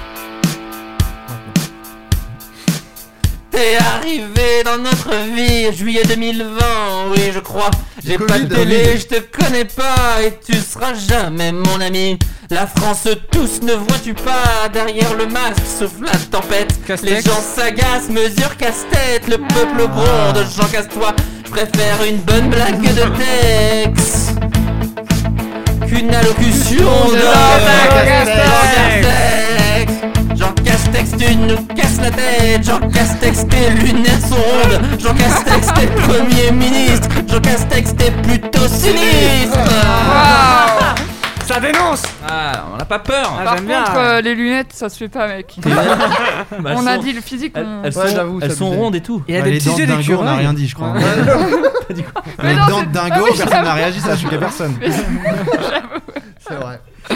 T'es arrivé dans notre vie, juillet deux mille vingt, oui je crois. J'ai Covid, pas de télé, Covid. je te connais pas et tu seras jamais mon ami. La France tous ne vois-tu pas, derrière le masque souffle la tempête. Castex. Les gens s'agacent, mesure casse-tête, le peuple gronde, Jean casse-toi. Je préfère une bonne blague de texte qu'une allocution de Jean Castex. Jean Castex, tu nous casses la tête. Jean Castex, tes lunettes sont rondes. Jean Castex, t'es premier ministre. Jean Castex, t'es plutôt sinistre. Ça dénonce. Ah, on n'a pas peur. Ah, Par j'aime contre, bien. euh, les lunettes, ça se fait pas, mec. Bah, elles On a sont- dit le physique. Elles, on- elles Ouais, sont, j'avoue, elles c'est sont abusé. rondes et tout. Il y a Bah, des les petits dents yeux de dingo, on n'a d'écureuil. rien dit, je crois. Ouais. Mais Les non, dents c'est- de dingo, Ah oui, personne n'a réagi, ça a choqué personne. C'est vrai.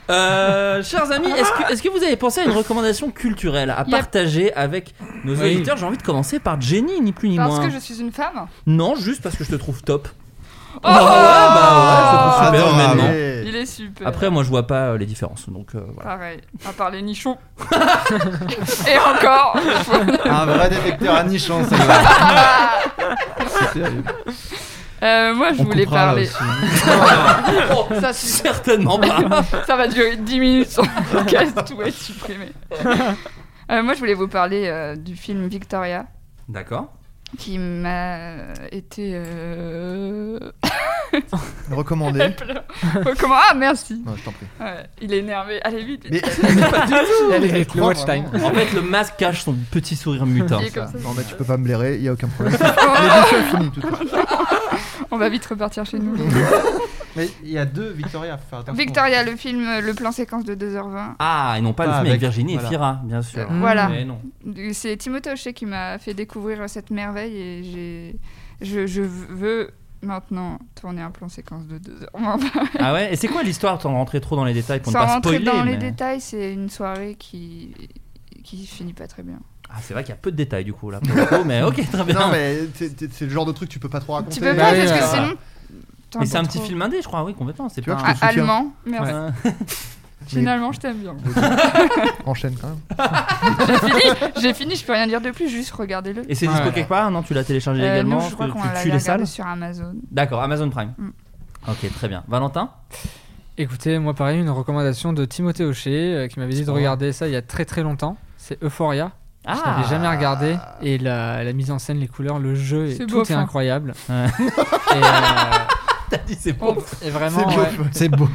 Euh, chers amis, est-ce que, est-ce que vous avez pensé à une recommandation culturelle à Yep. partager avec nos Oui. auditeurs? J'ai envie de commencer par Jenny, ni plus ni Parce moins. que je suis une femme. Non, juste parce que je te trouve top. Oh, Ah ouais, bah ouais, je te trouve super Adorable. humainement. Et- Il est super. Après, moi, je vois pas euh, les différences, donc euh, voilà. Pareil, à part les nichons. Et encore. Un vrai détecteur à nichons, celle-là. C'est terrible. Euh, moi, je On voulais coupera, là, parler. aussi. Oh, ça, c'est- Certainement pas. ça va durer dix minutes sur le podcast, tout va être supprimé. Euh, moi, je voulais vous parler euh, du film Victoria, D'accord. qui m'a été. Euh... Recommandé. Elle pleure. Comment Ah, merci. Non, je t'en prie. Ouais, il est énervé. Allez vite. Mais pas du tout. Allez, Elle le croit watch vraiment. time. En fait, le masque cache son petit sourire mutin. Il est comme ça. Non, mais tu peux pas me blairer, il y a aucun problème. L'émission est finie tout de suite. On va vite repartir chez nous. Mais il y a deux Victoria, faut faire attention. Victoria, le film, euh, le plan séquence de deux heures vingt. Ah, et non pas le Ah, film avec avec- Virginie voilà. et Fira, bien sûr. Voilà. Mais non. C'est Timothée Hochet qui m'a fait découvrir cette merveille et j'ai, je, je veux maintenant tourner un plan séquence de deux heures vingt. Ah ouais. Et c'est quoi l'histoire? Sans rentrer trop dans les détails pour Sans ne pas rentrer spoiler. dans les mais- détails, c'est une soirée qui qui finit pas très bien. Ah, c'est vrai qu'il y a peu de détails du coup là. Pour le coup, mais ok, très bien. Non, mais c'est c'est- c'est le genre de truc que tu peux pas trop raconter. Tu peux Bah pas oui, parce que euh, sinon. t'en Mais c'est un peux petit trop. film indé, je crois. Oui, complètement. C'est Tu vois pas. que je Ah, te soutiens. allemand, merci. Ouais. Finalement, je t'aime bien. Enchaîne quand même. J'ai fini, j'ai fini, je peux rien dire de plus, juste regardez-le. Et c'est dispo Ouais. quelque part? Non, tu l'as téléchargé Euh, également? nous, je crois Tu- qu'on tu l'a tues les regardé salles? sur Amazon. D'accord, Amazon Prime. Mm. Ok, très bien. Valentin? Écoutez, moi pareil, une recommandation de Timothée Hochet euh, qui m'avait dit de regarder ça il y a très très longtemps. C'est Euphoria. Je Ah. l'avais jamais regardé et la, la mise en scène, les couleurs, le jeu, et C'est tout beau, est fin. incroyable. Ouais. Et, euh, T'as dit c'est bon. et vraiment, C'est beau. ouais. C'est beau.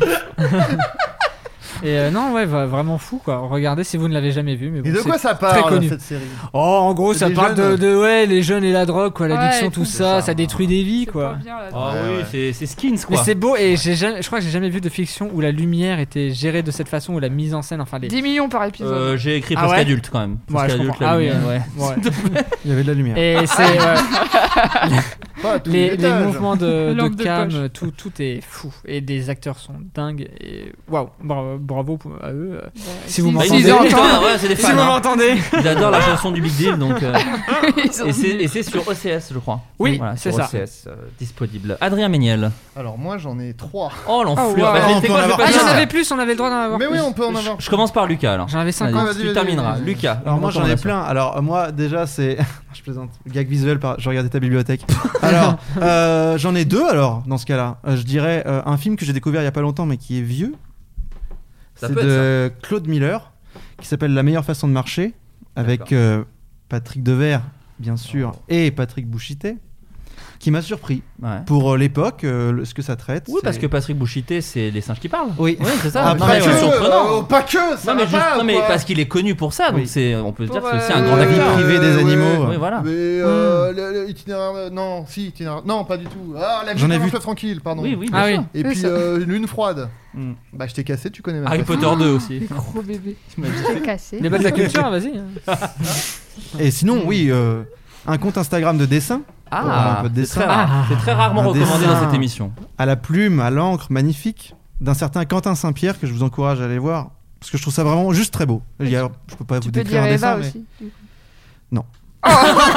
Et euh, non, ouais, va- vraiment fou quoi. Regardez si vous ne l'avez jamais vu. Mais bon, Et de c'est quoi ça très parle connu. cette série? Oh, en gros, C'est ça des parle de, jeunes. de ouais, les jeunes et la drogue, quoi, l'addiction, Ouais, tout c'est ça, ça. ça détruit des vies, C'est quoi. pas bien, là. Ah Ouais, oui, ouais. c'est c'est Skins Mais quoi. c'est beau et j'ai jamais, je crois que j'ai jamais vu de fiction où la lumière était gérée de cette façon, où la mise en scène, enfin les. dix millions par épisode. Euh, J'ai écrit Ah presque ouais adulte quand même. Ouais, Presque je adulte, comprends. la Ah oui, lumière, ouais. ouais. Ouais. Il y avait de la lumière. Et c'est ouais, Pas à tous les, les étages. mouvements de, de Lampe de cam, poche. tout, tout est fou et des acteurs sont dingues et waouh, bravo, bravo pour- à eux. euh. Si vous Bah, m'entendez, ils entendent. Putain, ouais, c'est des si fans. vous hein. m'entendez. Ils adorent la chanson du Big Deal, donc. euh, Ils ont Et c'est dit- et c'est sur O C S, je crois. Oui, Voilà, c'est sur ça. O C S, euh, disponible. Adrien Méniel. Alors moi j'en ai trois. Oh Oh, l'enflure. wow. Bah, On t'es peut quoi, en je vais avoir pas Ah, plus. dire j'en ça. avais plus, on avait le droit d'en avoir Mais plus. oui, on peut en avoir. Je commence par Lucas alors. J'en avais cinquante. Vas-y, Vas-y, tu vas-y, termineras. vas-y. Lucas. Alors moi j'en ai plein. Alors moi déjà c'est, je plaisante. Gag visuel, par... je regardais ta bibliothèque. Alors euh, j'en ai deux alors dans ce cas-là. Euh, je dirais euh, un film que j'ai découvert il y a pas longtemps mais qui est vieux. Ça C'est peut être de Claude Miller qui s'appelle La meilleure façon de marcher avec D'accord. euh, Patrick Devers bien sûr et Patrick Bouchité qui m'a surpris Ouais. pour euh, l'époque euh, le- ce que ça traite. Oui, c'est- parce que Patrick Bouchité, c'est les singes qui parlent. oui. Oui, c'est ça. Ah, Non, pas mais que, c'est euh, surprenant. oh, pas que ça Non mais, va juste- pas, non, mais quoi. parce qu'il est connu pour ça, donc Oui. c'est, on peut se Pour, dire que c'est aussi euh, un grand la vie acteur. privée des ouais. animaux. Oui, voilà. Mais euh, le- le itinéraire, euh, non, si itinéraire, non pas du tout. Ah, la vie J'en ai d'un vu. fleuve tranquille, pardon. Oui, oui, bien Ah oui. sûr. Et C'est puis ça. euh, Lune froide. Mm. Bah je t'ai cassé, tu connais même Harry pas. Potter deux aussi. Gros bébé. T'imagines. cassé. Débat de la culture, vas-y. Et sinon oui euh, un compte Instagram de dessin Ah, un peu de c'est dessin. très rare. Ah. C'est très rarement Un recommandé dessin. dans cette émission. à la plume, à l'encre, magnifique, d'un certain Quentin Saint-Pierre que je vous encourage à aller voir parce que je trouve ça vraiment juste très beau. Il y a- je peux pas Tu vous peux décrire dire un Eva dessin, mais... aussi. du coup. Non. Oh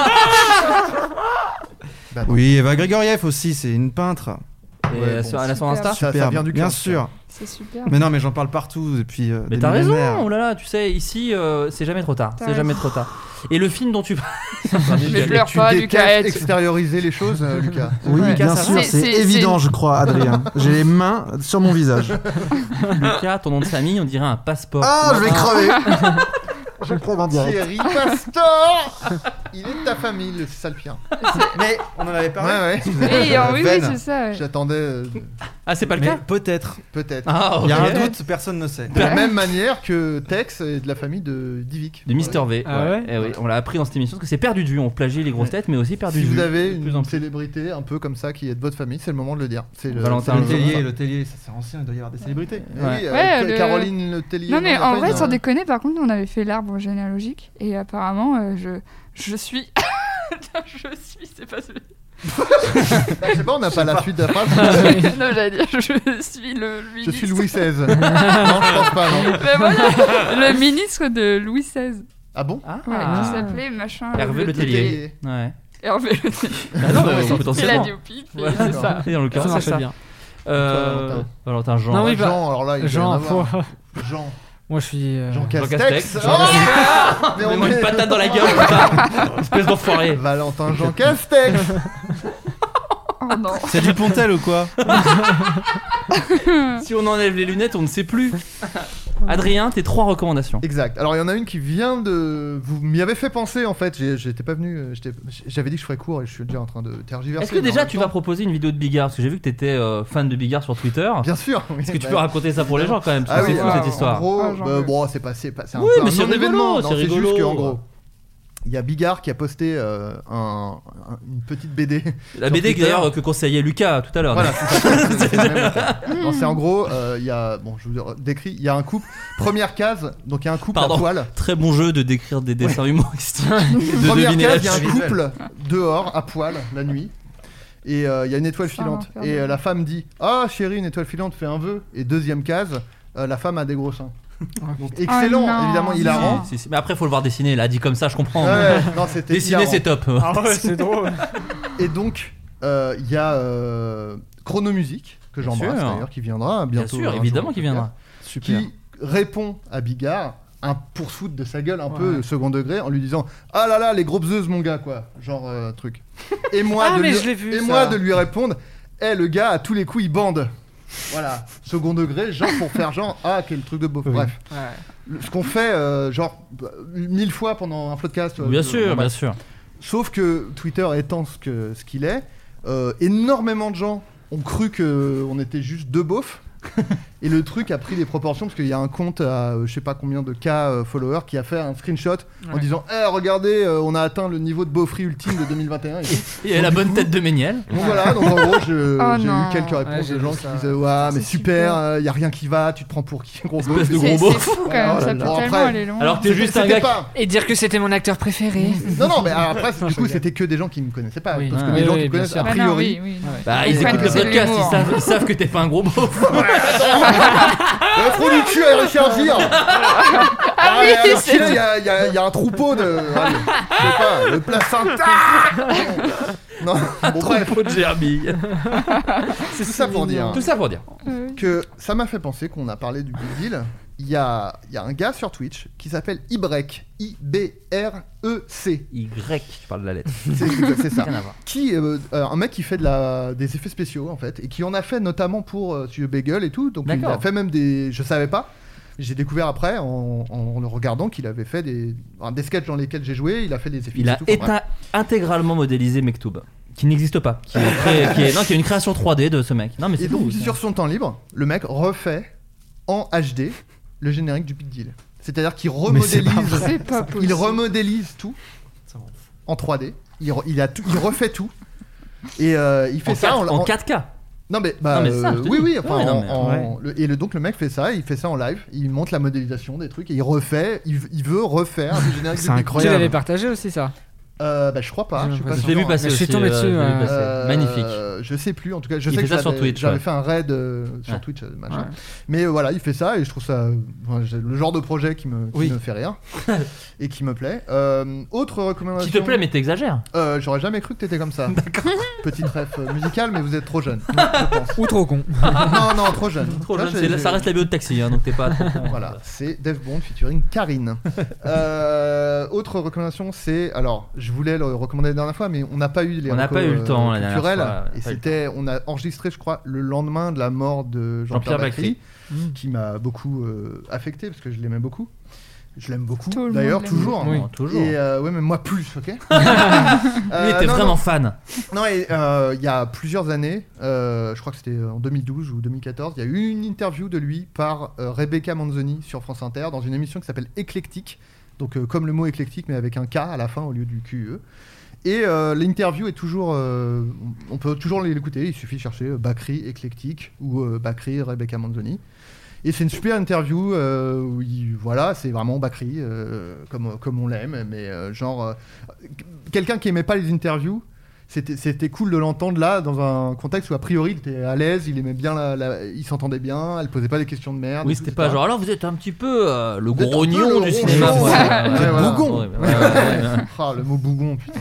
Bah, non. Oui, Eva Grégoriev aussi, c'est une peintre. Et Ouais, euh, bon, sur, elle a son super. Insta. Ça, ça Superbe. vient du bien cœur, sûr. C'est super. Mais non, mais j'en parle partout depuis. euh, Mais des t'as raison, millénaires. oh là là, tu sais, ici, euh, c'est jamais trop tard. T'as C'est jamais trop tard. Et le film dont tu Mais pleure Tu pas, détestes Lucas. extérioriser les choses, euh, Lucas. Oui, Ouais. bien ça sûr, va. c'est C'est- c'est- évident, je crois, Adrien. J'ai les mains sur mon visage. Lucas, ton nom de famille, on dirait un passeport. Ah, je vais Ah. crever. Je crève en direct. Thierry Pastor. Il est de ta famille, le- c'est ça le pire. Mais on en avait Ouais, parlé. ouais. Oui, Euh, oui, oui, veine. c'est ça. ouais. J'attendais euh, Ah, c'est pas le Mais cas peut-être. peut-être. Ah, Il y a ok. un doute, personne ne sait. De la même manière que Tex est de la famille de Divic. De Mister V. Ah ouais Eh oui, on l'a appris dans cette émission parce que c'est perdu de vue. On plagie les grosses têtes, mais aussi perdu Si de vue. vous avez de plus une en plus. célébrité un peu comme ça qui est de votre famille, c'est le moment de le dire. C'est le Valentin c'est Le le- Tellier, le Tellier, ça c'est ancien, il doit y avoir des célébrités. Eh Oui, Ouais. euh, Ouais, Ca- le- Caroline Le Tellier. Non, mais il y a en pas vrai, une- sans déconner, par contre, on avait fait l'arbre généalogique et apparemment, euh, je, je suis. je suis, c'est pas celui. Je sais pas, on n'a pas la suite de la phrase. Non, j'allais dire, je suis le ministre. Je suis Louis seize. Non, je pense pas, non. Mais voilà, le ministre de Louis seize. Ah bon? Ah. Ouais, qui s'appelait machin. Hervé Le Tellier. Ouais. Hervé Le Tellier. Ah non, mais Il a potentiellement. dit au pif, et Ouais, c'est ça. Et en l'occurrence, Ça c'est marchait ça. bien. Euh, Valentin. Valentin Jean. Non, oui, bah, Jean, alors là, il Jean, Jean, avoir. faut- Jean. Moi, je suis. euh, Jean Jean Castex. Castex. Oh mais on Mets-moi une est- patate dans la gueule, putain. Espèce d'enfoiré. Valentin Jean Castex. Oh non. C'est du Pontel ou quoi? Si on enlève les lunettes, on ne sait plus. Adrien, tes trois recommandations. Exact. Alors il y en a une qui vient de. Vous m'y avez fait penser en fait. J'ai- J'étais pas venu. euh, j'étais- J'avais dit que je ferais court et je suis déjà en train de tergiverser. Est-ce que mais en déjà même tu temps- vas proposer une vidéo de Bigard? Parce que j'ai vu que t'étais euh, fan de Bigard sur Twitter. Bien sûr. oui, Est-ce que tu bah, peux raconter ça pour les gens quand même? Parce Ah que oui, c'est fou alors, cette histoire. En gros, Ah, j'en bah, veux. bon, c'est pas, c'est pas, c'est un Oui, peu mais un c'est rigolo, non-événement. c'est Non, c'est rigolo. juste qu'en gros, il y a Bigard qui a posté euh, un, un- une petite B D. La sur B D Twitter. d'ailleurs que conseillait Lucas tout à l'heure. Voilà, c'est ça. C'est le même auteur. Non, c'est en gros, euh, il y a, bon, je vous décris, il y a un couple. Première case, donc il y a un couple Pardon. à poil. Très bon jeu de décrire des dessins humoristiques. de Première deviner case, il y a la un suite. couple dehors à poil la nuit. Et euh, il y a une étoile Ça filante. va faire Et euh, des- la femme dit: ah chérie, une étoile filante, fais un vœu. Et deuxième case, euh, la femme a des gros seins. Donc, excellent, Oh non. évidemment, Si, hilarant. Si, si, si. Mais après, faut le voir dessiner. Là, dit comme ça, je comprends. Ouais, non, c'était Dessiner, hilarant. c'est top. Ah ouais, c'est drôle. Et donc, euh, il y a euh, Chronomusique, que Bien j'embrasse sûr. d'ailleurs, qui viendra Bien bientôt. sûr, un évidemment jour, qu'il viendra. Super. Qui répond à Bigard, un pour se foutre de sa gueule un Ouais. peu second degré, en lui disant: ah là là, les gros bzeuses, mon gars, quoi. Genre, euh, truc. Et moi, Ah, de mais lui... je l'ai vu, Et ça. moi de lui répondre: eh, le gars, à tous les coups, il bande. Voilà, second degré, genre pour faire genre, ah, quel truc de beau. Oui. Bref. Ouais. Le- Ce qu'on fait, euh, genre, bah, mille fois pendant un podcast. euh, Bien euh, sûr, bon, bien bref. sûr. Sauf que Twitter étant ce que ce qu'il est, euh, énormément de gens ont cru que on était juste deux beaufs. Et le truc a pris des proportions parce qu'il y a un compte à euh, je sais pas combien de K euh, followers qui a fait un screenshot en Ouais. disant: eh, regardez, euh, on a atteint le niveau de beaufrie ultime de deux mille vingt et un. Et tout. Il a la bonne tête de Méniel. Donc voilà, donc en gros, je- Oh j'ai eu non. quelques réponses Ouais, j'ai de gens vu qui ça. disaient: ouais, mais C'est super, super. il y a rien qui va, tu te prends pour qui, gros Espèce beauf. de C'est gros c'est beauf. fou quand même, Oh là ça là. peut Bon, tellement après- aller loin. Alors que t'es C'était- juste un c'était gars. pas- Et dire que c'était mon acteur préféré. Non, non, mais après, du coup, c'était que des gens qui me connaissaient pas. Oui. Parce que Ah, les oui, gens oui, qui me bien connaissent, sûr. a Bah non, priori, oui, oui. non. Bah, Ils ils prennent écoutent que le c'est de podcast, ils l'humour. savent, ils savent que t'es pas un gros beauf. le trou du cul à Richard Gere. Ah oui, alors c'est qu'il est, il y, a- il y a- il y a un troupeau de. Allez, je sais pas, le placenta. Non, bon, bref, Trop de gerbille. c'est tout ça pour dire Tout ça pour dire. Euh, que ça m'a fait penser qu'on a parlé du Big Deal. Il y a, il y a un gars sur Twitch qui s'appelle Ibrek, I B R E C. Y, tu parles de la lettre. C'est c'est ça. Rien à voir. Qui, euh, euh, un mec qui fait de la, des effets spéciaux en fait, et qui en a fait notamment pour euh, Studio Bagel et tout. Donc il D'accord. a fait même des, je savais pas. J'ai découvert après en, en le regardant qu'il avait fait des, enfin, des sketchs dans lesquels j'ai joué. Il a fait des effets. Il a et tout, enfin, bref. éteint- intégralement modélisé Mektoub, qui n'existe pas, qui est, très- qui est- non, qui est une création trois D de ce mec. Non mais c'est Et donc fou, ça. sur son temps libre, le mec refait en H D le générique du Big Deal. C'est-à-dire qu'il Mais c'est pas remodélise, C'est pas possible. il remodélise tout en trois D. Il, re- il a tout, il refait tout. Et euh, il fait en, ça quatre- en, en en- quatre K. Non mais, bah, Non, mais ça, euh, je te oui dis. oui enfin Ouais, non, en- mais- en- ouais. le- et le, donc le mec fait ça, il fait ça en live, il monte la modélisation des trucs et il refait, il, il veut refaire le générique C'est du Big Tu incroyable. l'avais partagé aussi, ça. Euh, bah je crois pas, J'ai je suis pas l'impression. Je l'ai vu sûr. passer Je suis aussi, tombé euh, dessus, je l'ai vu ouais. passer. Euh, Magnifique. Je sais plus, en tout cas, je Il sais fait que ça sur j'avais- Twitch, j'avais ouais. fait un raid euh, sur Ouais. Twitch, euh, machin. Ouais. Mais euh, voilà, il fait ça et je trouve ça enfin, j'ai- le genre de projet qui me, qui Oui. me fait rire et qui me plaît. Euh, autre recommandation. Qui te plaît, mais t'exagères. Euh, J'aurais jamais cru que t'étais comme ça. Petite ref euh, musicale, mais vous êtes trop jeune, je pense. Ou trop con. non, non, trop jeune. Trop Là, jeune, j'ai- c'est- ça reste la bio de taxi, hein, donc t'es pas trop con. Voilà, c'est Dave Bond featuring Karine. Euh, autre recommandation, c'est alors je voulais le recommander la dernière fois, mais on n'a pas eu les On n'a recos, pas eu le euh, temps, la dernière culturels. fois, on n'a Et pas eu le c'était, on a enregistré, je crois, le lendemain de la mort de Jean-Pierre, Jean-Pierre Bacri, Bacri. qui m'a beaucoup euh, affecté parce que je l'aimais beaucoup. Je l'aime beaucoup, Tout le d'ailleurs, monde l'aime toujours. beaucoup. Oui, toujours. Et euh, ouais, mais moi plus, ok. Lui Euh, était non, vraiment non. fan. Non, et euh, il y a plusieurs années, euh, je crois que c'était en deux mille douze ou deux mille quatorze, il y a eu une interview de lui par euh, Rebecca Manzoni sur France Inter dans une émission qui s'appelle Éclectique. Donc, euh, comme le mot éclectique, mais avec un K à la fin au lieu du Q U E. Et euh, l'interview est toujours. euh, on peut toujours l'écouter, il suffit de chercher euh, Bacri Éclectique ou euh, Bacri Rebecca Manzoni. Et c'est une super interview euh, où il- voilà, c'est vraiment Bacri, euh, comme, comme on l'aime, mais euh, genre. euh, quelqu'un qui aimait pas les interviews, c'était, c'était cool de l'entendre là, dans un contexte où a priori il était à l'aise, il aimait bien, la, la, il s'entendait bien, elle posait pas des questions de merde. Oui, tout, c'était et pas cetera. genre alors vous êtes un petit peu euh, le Vous êtes un grognon peu le du ronchon, cinéma. ouais. Ouais, Ouais, ouais, voilà. bougon. Ouais, ouais, ouais, ouais. Ah, le mot bougon, putain.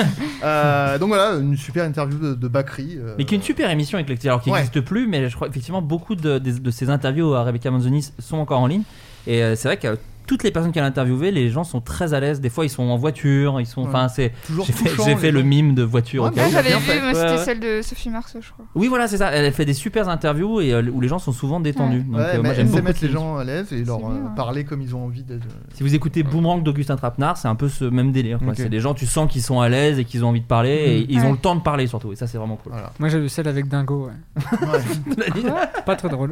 euh, donc voilà, une super interview de, de Bakri. Euh... Mais qui est une super émission éclectique, alors qui Ouais. n'existe plus, mais je crois effectivement beaucoup de, de, de ces interviews à Rebecca Manzoni sont encore en ligne. Et euh, c'est vrai que toutes les personnes qu'elle a interviewées, les gens sont très à l'aise. Des fois, ils sont en voiture, ils sont. Enfin, Ouais. c'est. Toujours J'ai fait, touchant, j'ai les fait le gens. mime de voiture. Ouais, au mais cas où. J'avais bien vu, fait. moi, c'était Ouais, ouais. celle de Sophie Marceau, je crois. Oui, voilà, c'est ça. Elle fait des super interviews et euh, où les gens sont souvent détendus. Donc, Ouais, euh, mais moi, elle j'aime sait beaucoup mettre cette les gens à l'aise et leur C'est euh, bien, ouais. parler comme ils ont envie d'être. Si vous écoutez Boomerang d'Augustin Trapenard, c'est un peu ce même délire. quoi. Ok. C'est des gens, tu sens qu'ils sont à l'aise et qu'ils ont envie de parler et ils ont Ouais. le temps de parler surtout. Et ça, c'est vraiment cool. Voilà. Moi j'ai vu celle avec Dingo, ouais. Ouais. Pas très drôle.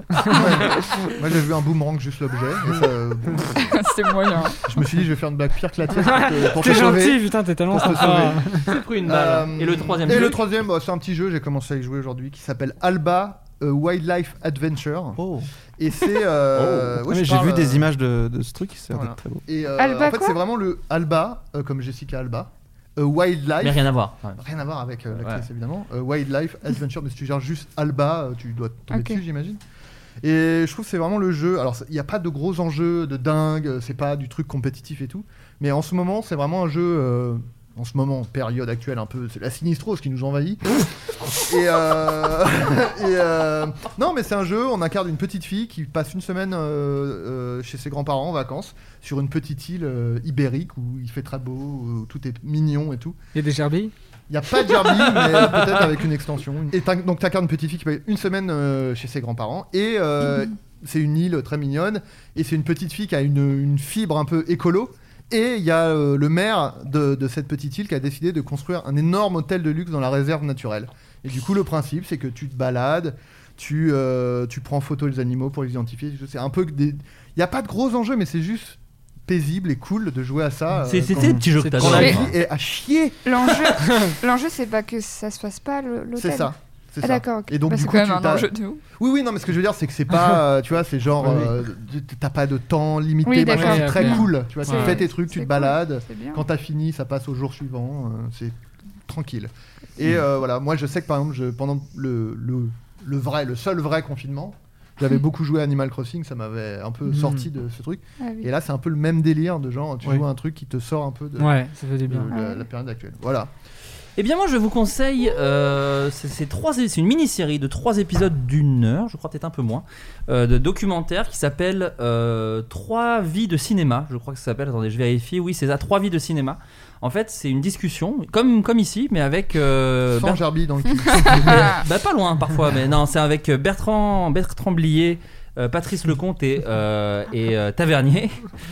Moi j'ai vu un boomerang juste l'objet. et ça, euh, bon, C'était moyen. je me suis dit je vais faire une blague pire que la tienne pour te, pour te T'es sauver. gentil, putain, t'es tellement Pour te sympa. J'ai pris une balle. Euh, Et le troisième Et jeu le troisième, bah, c'est un petit jeu, j'ai commencé à y jouer aujourd'hui, qui s'appelle Alba a Wildlife Adventure. Oh. Et c'est. euh, Ah, ouais, mais je j'ai parle, vu des euh, images de, de ce truc, ça a l'air voilà. d'être très beau. Et euh, Alba en fait, quoi c'est vraiment le Alba, euh, comme Jessica Alba. A Wildlife. Mais rien à voir. Ouais. Rien à voir avec euh, l'actrice Ouais. évidemment. Euh, Wildlife Adventure, mais si tu gères juste Alba, euh, tu dois tomber Ok. dessus, j'imagine. Et je trouve que c'est vraiment le jeu. Alors, il n'y a pas de gros enjeux de dingue, euh, c'est pas du truc compétitif et tout. Mais en ce moment, c'est vraiment un jeu. euh, en ce moment, période actuelle, un peu. C'est la sinistrose qui nous envahit. et. euh, et euh, non, mais c'est un jeu. On incarne une petite fille qui passe une semaine euh, euh, chez ses grands-parents en vacances sur une petite île euh, ibérique où il fait très beau, où tout est mignon et tout. Il y a des gerbilles. Il n'y a pas de gerbille, mais peut-être avec une extension. Et t'in- donc tu incarnes une petite fille qui passe une semaine euh, chez ses grands-parents. Et euh, c'est une île très mignonne. Et c'est une petite fille qui a une, une fibre un peu écolo. Et il y a euh, le maire de, de cette petite île qui a décidé de construire un énorme hôtel de luxe dans la réserve naturelle. Et du coup, le principe, c'est que tu te balades, tu, euh, tu prends en photo les animaux pour les identifier. C'est un peu des... Il n'y a pas de gros enjeux, mais c'est juste paisible et cool de jouer à ça. C'est euh, c'est quand- ces petits jeux que quand t'adores. la Mais- vie est à chier. L'enjeu, l'enjeu, c'est pas que ça se fasse pas le- l'hôtel. C'est ça. C'est Ah ça. d'accord. ok. Et donc Bah, du c'est coup, quand tu même un t'as- enjeu de ouf. Oui, oui, non, mais ce que je veux dire, c'est que c'est pas, euh, tu vois, c'est genre, Oui, oui. euh, t'as pas de temps limité, Oui, machin, d'accord. c'est très Ouais, cool. Tu vois, tu ouais. fais tes trucs, tu C'est te cool. balades. C'est bien. Quand t'as fini, ça passe au jour suivant. euh, c'est tranquille. Et euh, voilà, moi, je sais que par exemple, je, pendant le, le, le vrai, le seul vrai confinement, j'avais beaucoup joué à Animal Crossing, ça m'avait un peu Mm. sorti de ce truc. Ah oui. Et là, c'est un peu le même délire de genre, tu Oui. joues à un truc qui te sort un peu de, Ouais, ça fait du de bien. la, Ah ouais. la période actuelle. Voilà. Eh bien moi je vous conseille, euh, c'est c'est trois- c'est une mini-série de trois épisodes d'une heure, je crois peut-être un peu moins, euh, de documentaire qui s'appelle euh, Trois vies de cinéma, je crois que ça s'appelle, attendez je vérifie, oui c'est ça, Trois vies de cinéma. En fait c'est une discussion, comme, comme ici, mais avec... Euh, Sans Bert- gerbille dans le cul. bah pas loin parfois, mais non c'est avec Bertrand, Bertrand Blier, euh, Patrice Lecomte et, euh, et euh, Tavernier,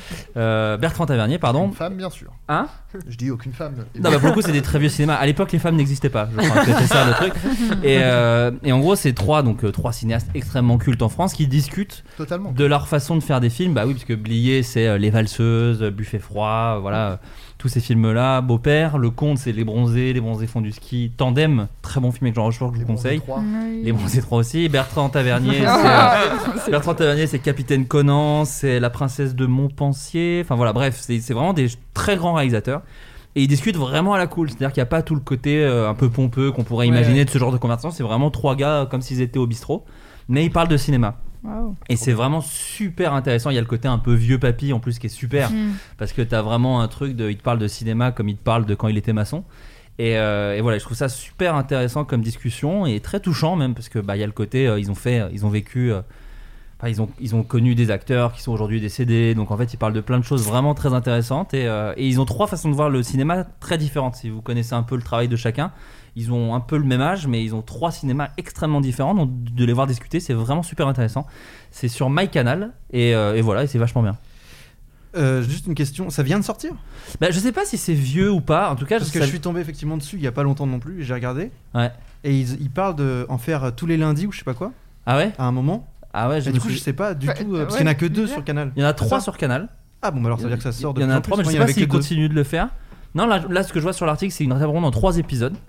euh, Bertrand Tavernier pardon. Une femme, bien sûr. Hein Je dis aucune femme. Non, bah pour le coup, c'est des très vieux cinémas. À l'époque, les femmes n'existaient pas. Je crois que c'était ça le truc. Et, euh, et en gros, c'est trois, donc euh, trois cinéastes extrêmement cultes en France qui discutent Totalement. de leur façon de faire des films. Bah oui, parce que Blier, c'est euh, Les Valseuses, Buffet froid, euh, voilà, euh, tous ces films-là. Beau-père, Le Comte, c'est Les Bronzés, Les Bronzés font du ski. Tandem, très bon film avec Jean Rochefort que je vous conseille. Oui. Les Bronzés trois aussi. Bertrand Tavernier, c'est Ah, euh, Bertrand Tavernier, c'est Capitaine Conan, c'est La Princesse de Montpensier. Enfin voilà, bref, c'est c'est vraiment des très grands réalisateurs. Et ils discutent vraiment à la cool, c'est-à-dire qu'il n'y a pas tout le côté euh, un peu pompeux qu'on pourrait Ouais, imaginer ouais. de ce genre de conversation. C'est vraiment trois gars euh, comme s'ils étaient au bistrot, mais ils parlent de cinéma. Waouh. Et c'est vraiment super intéressant. Il y a le côté un peu vieux papy en plus qui est super, Mm. parce que t'as vraiment un truc de. Il te parle de cinéma comme il te parle de quand il était maçon. Et, euh, et voilà, je trouve ça super intéressant comme discussion et très touchant même, parce que bah il y a le côté euh, ils ont fait, ils ont vécu. euh, Enfin, ils, ont, ils ont connu des acteurs qui sont aujourd'hui décédés, donc en fait ils parlent de plein de choses vraiment très intéressantes et, euh, et ils ont trois façons de voir le cinéma très différentes. Si vous connaissez un peu le travail de chacun, ils ont un peu le même âge, mais ils ont trois cinémas extrêmement différents, donc de les voir discuter c'est vraiment super intéressant. C'est sur MyCanal et, euh, et voilà, et c'est vachement bien. Euh, juste une question, ça vient de sortir? Bah, je sais pas si c'est vieux ou pas, en tout cas Parce que ça- je suis tombé effectivement dessus il y a pas longtemps non plus, et j'ai regardé. Ouais. Et ils, ils parlent de en faire tous les lundis ou je sais pas quoi. Ah ouais? À un moment. Ah ouais, je Et me du coup suis- je sais pas du Bah, tout, euh, parce ouais, qu'il y en a que deux bizarre. sur Canal. Il y en a C'est trois ça sur Canal. Ah bon, bah alors ça veut dire que ça sort de Il y en plus a en trois, mais plus. je sais Moi, il y en pas avait s'ils que deux. continuent de le faire. Non, là, là ce que je vois sur l'article, c'est une réponse en trois épisodes.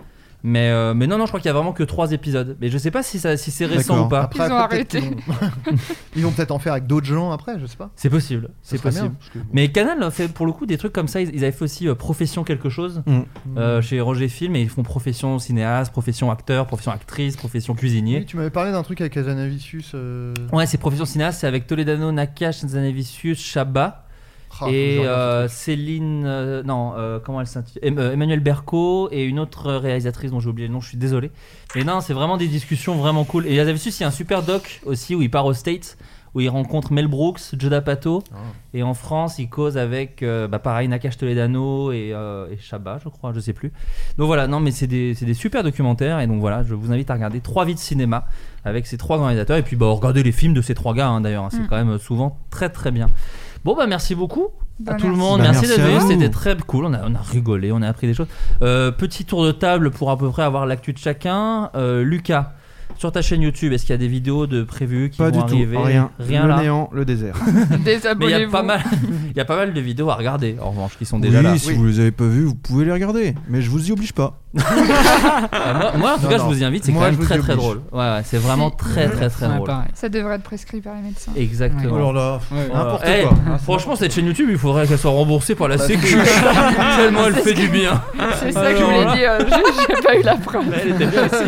Mais, euh, mais non, non, je crois qu'il y a vraiment que trois épisodes. Mais je sais pas si, ça, si c'est récent D'accord. ou pas. Après, Ils ont peut-être arrêté. qu'ils vont- Ils vont peut-être en faire avec d'autres gens après, je sais pas. C'est possible, c'est serait possible. bien, parce que bon. Mais Canal fait pour le coup des trucs comme ça. Ils, ils avaient fait aussi euh, Profession quelque chose Mm. euh, chez Roger Film, et ils font profession cinéaste, profession acteur, profession actrice, profession cuisinier. Oui, tu m'avais parlé d'un truc avec Azanavicius. Euh... Ouais, c'est profession cinéaste, c'est avec Toledano, Nakash, Zanavicius, Chabat. Ah, faut que Et je regarde euh, ce truc. Céline, euh, non, euh, comment elle s'intitule Em- euh, Emmanuel Berco et une autre réalisatrice dont j'ai oublié le nom, je suis désolé. Mais non, c'est vraiment des discussions vraiment cool. Et Azavicius, il y a un super doc aussi où il part aux States, où il rencontre Mel Brooks, Joe D'Apato. Ah. Et en France, il cause avec, euh, bah, pareil, Nakash Toledano et, euh, et Chabat, je crois, je sais plus. Donc voilà, non, mais c'est des, c'est des super documentaires. Et donc voilà, je vous invite à regarder trois vies de cinéma avec ces trois grands réalisateurs. Et puis bah, regardez les films de ces trois gars, hein, d'ailleurs. C'est Mm. quand même souvent très très bien. Bon, bah merci beaucoup. Bah, à tout le merci. monde, Bah, merci, merci d'être à venu, vous. c'était très cool, on a, on a rigolé, on a appris des choses. Euh, petit tour de table pour à peu près avoir l'actu de chacun. Euh, Lucas, sur ta chaîne YouTube, est-ce qu'il y a des vidéos de prévues qui Pas vont du tout, arriver rien. Rien le là. néant, le désert. Mais il y a Désabonnez-vous. pas mal, il y a pas mal de vidéos à regarder en revanche qui sont déjà oui, là. si vous les avez pas vus, vous pouvez les regarder. Mais je vous y oblige pas. Euh, moi, moi, en tout Non, cas, non. je vous y invite, c'est Moi, quand même je vous très y très oblige. drôle. Ouais, ouais, c'est vraiment très très très Ouais, drôle. pareil. Ça devrait être prescrit par les médecins. Exactement. Oh là là, Ouais. n'importe Eh, quoi. franchement, cette chaîne YouTube, il faudrait qu'elle soit remboursée par la Bah, Sécu. Tellement elle fait du bien. C'est ça que je Alors voulais là- dire. J'ai j'ai pas eu la preuve. Ouais, elle était bien aussi.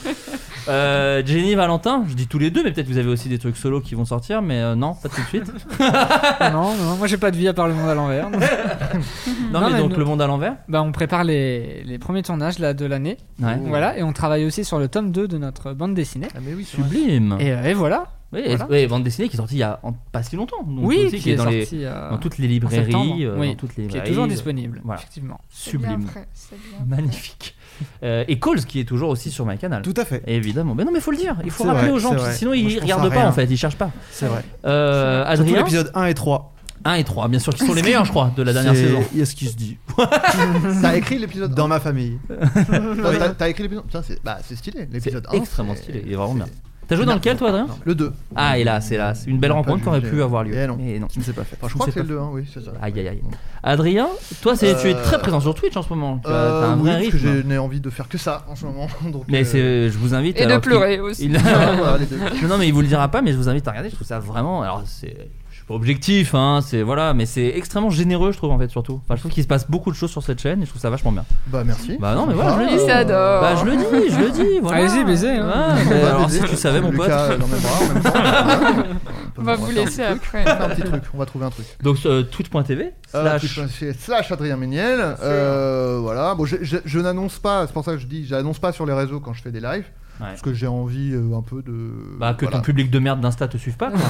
Euh, Jenny, Valentin, je dis tous les deux, mais peut-être vous avez aussi des trucs solo qui vont sortir, mais euh, non, pas tout de suite. non, non, moi j'ai pas de vie à part le monde à l'envers. donc. Non, Non, mais mais donc nous- le monde à l'envers. Bah, on prépare les, les premiers tournages là, de l'année. Ouais. Voilà, et on travaille aussi sur le tome deux de notre bande dessinée. Ah, mais oui, c'est vrai. Sublime. Et, euh, et voilà. Oui, et- Voilà. oui, bande dessinée qui est sortie il y a en- pas si longtemps. Donc oui, aussi, qui est, dans, sorti les, euh, dans toutes les en septembre. librairies, euh, Oui, dans toutes les qui est librairies, toujours euh, disponible. Voilà. Effectivement. C'est bien Sublime. frais, c'est bien frais. Magnifique. Euh, et Coles qui est toujours aussi sur MyCanal. Tout à fait. Évidemment. Mais non, mais faut le dire. Il faut C'est rappeler vrai, aux gens, c'est parce que vrai. sinon Moi, je ils pense regardent à pas rien. en fait, ils cherchent pas. C'est vrai. Euh, Surtout Adrien, l'épisode un et trois. un et trois, bien sûr, qui sont les meilleurs, je crois, de la dernière C'est- saison. Il y a ce qui se dit. T'as écrit l'épisode Dans ma famille. Non, t'as- T'as écrit l'épisode Putain, c'est bah, c'est stylé. C'est L'épisode un. extrêmement c'est- stylé, il est vraiment c'est- bien. T'as joué dans lequel, toi, Adrien? Le deux. Ah, et là, c'est là, c'est une belle Non, rencontre pas qui aurait vu, pu j'ai- avoir lieu. Eh non. Mais non, Je ne sais pas fait. Enfin, je crois sais que c'est pas. le deux, hein, oui, c'est ça. Aïe aïe aïe. Adrien, toi, c'est, tu es Euh, très présent sur Twitch en ce moment. Tu as, Euh, t'as un vrai oui, parce que rythme. je n'ai envie de faire que ça en ce moment. Donc, Mais euh, c'est, je vous invite. Et de alors qu'il- pleurer aussi. il- voilà, les deux. non, non, mais il vous le dira pas, mais je vous invite à regarder. Je trouve ça vraiment. Alors, c'est. Je suis pas objectif, hein, c'est voilà, mais c'est extrêmement généreux, je trouve en fait surtout. Enfin, je trouve qu'il se passe beaucoup de choses sur cette chaîne et je trouve ça vachement bien. Bah merci. Bah non, mais voilà, je le Il dis. s'adore. Bah je le dis, je le dis. Voilà. Allez-y, baisez, hein. Ouais, On mais va alors baiser. si tu savais, mon pote. Lucas dans mes bras en même temps. Voilà. On va vous faire un laisser petit truc. après. On va faire un petit truc, on va trouver un truc. Donc euh, twitch point t v Euh, slash. Twitch, slash Adrien Méniel. Euh, voilà. Bon, je, je, je n'annonce pas, c'est pour ça que je dis, j'annonce pas sur les réseaux quand je fais des lives. Ouais. Parce que j'ai envie euh, un peu de. Bah que voilà. ton public de merde d'Insta te suive pas. Quoi.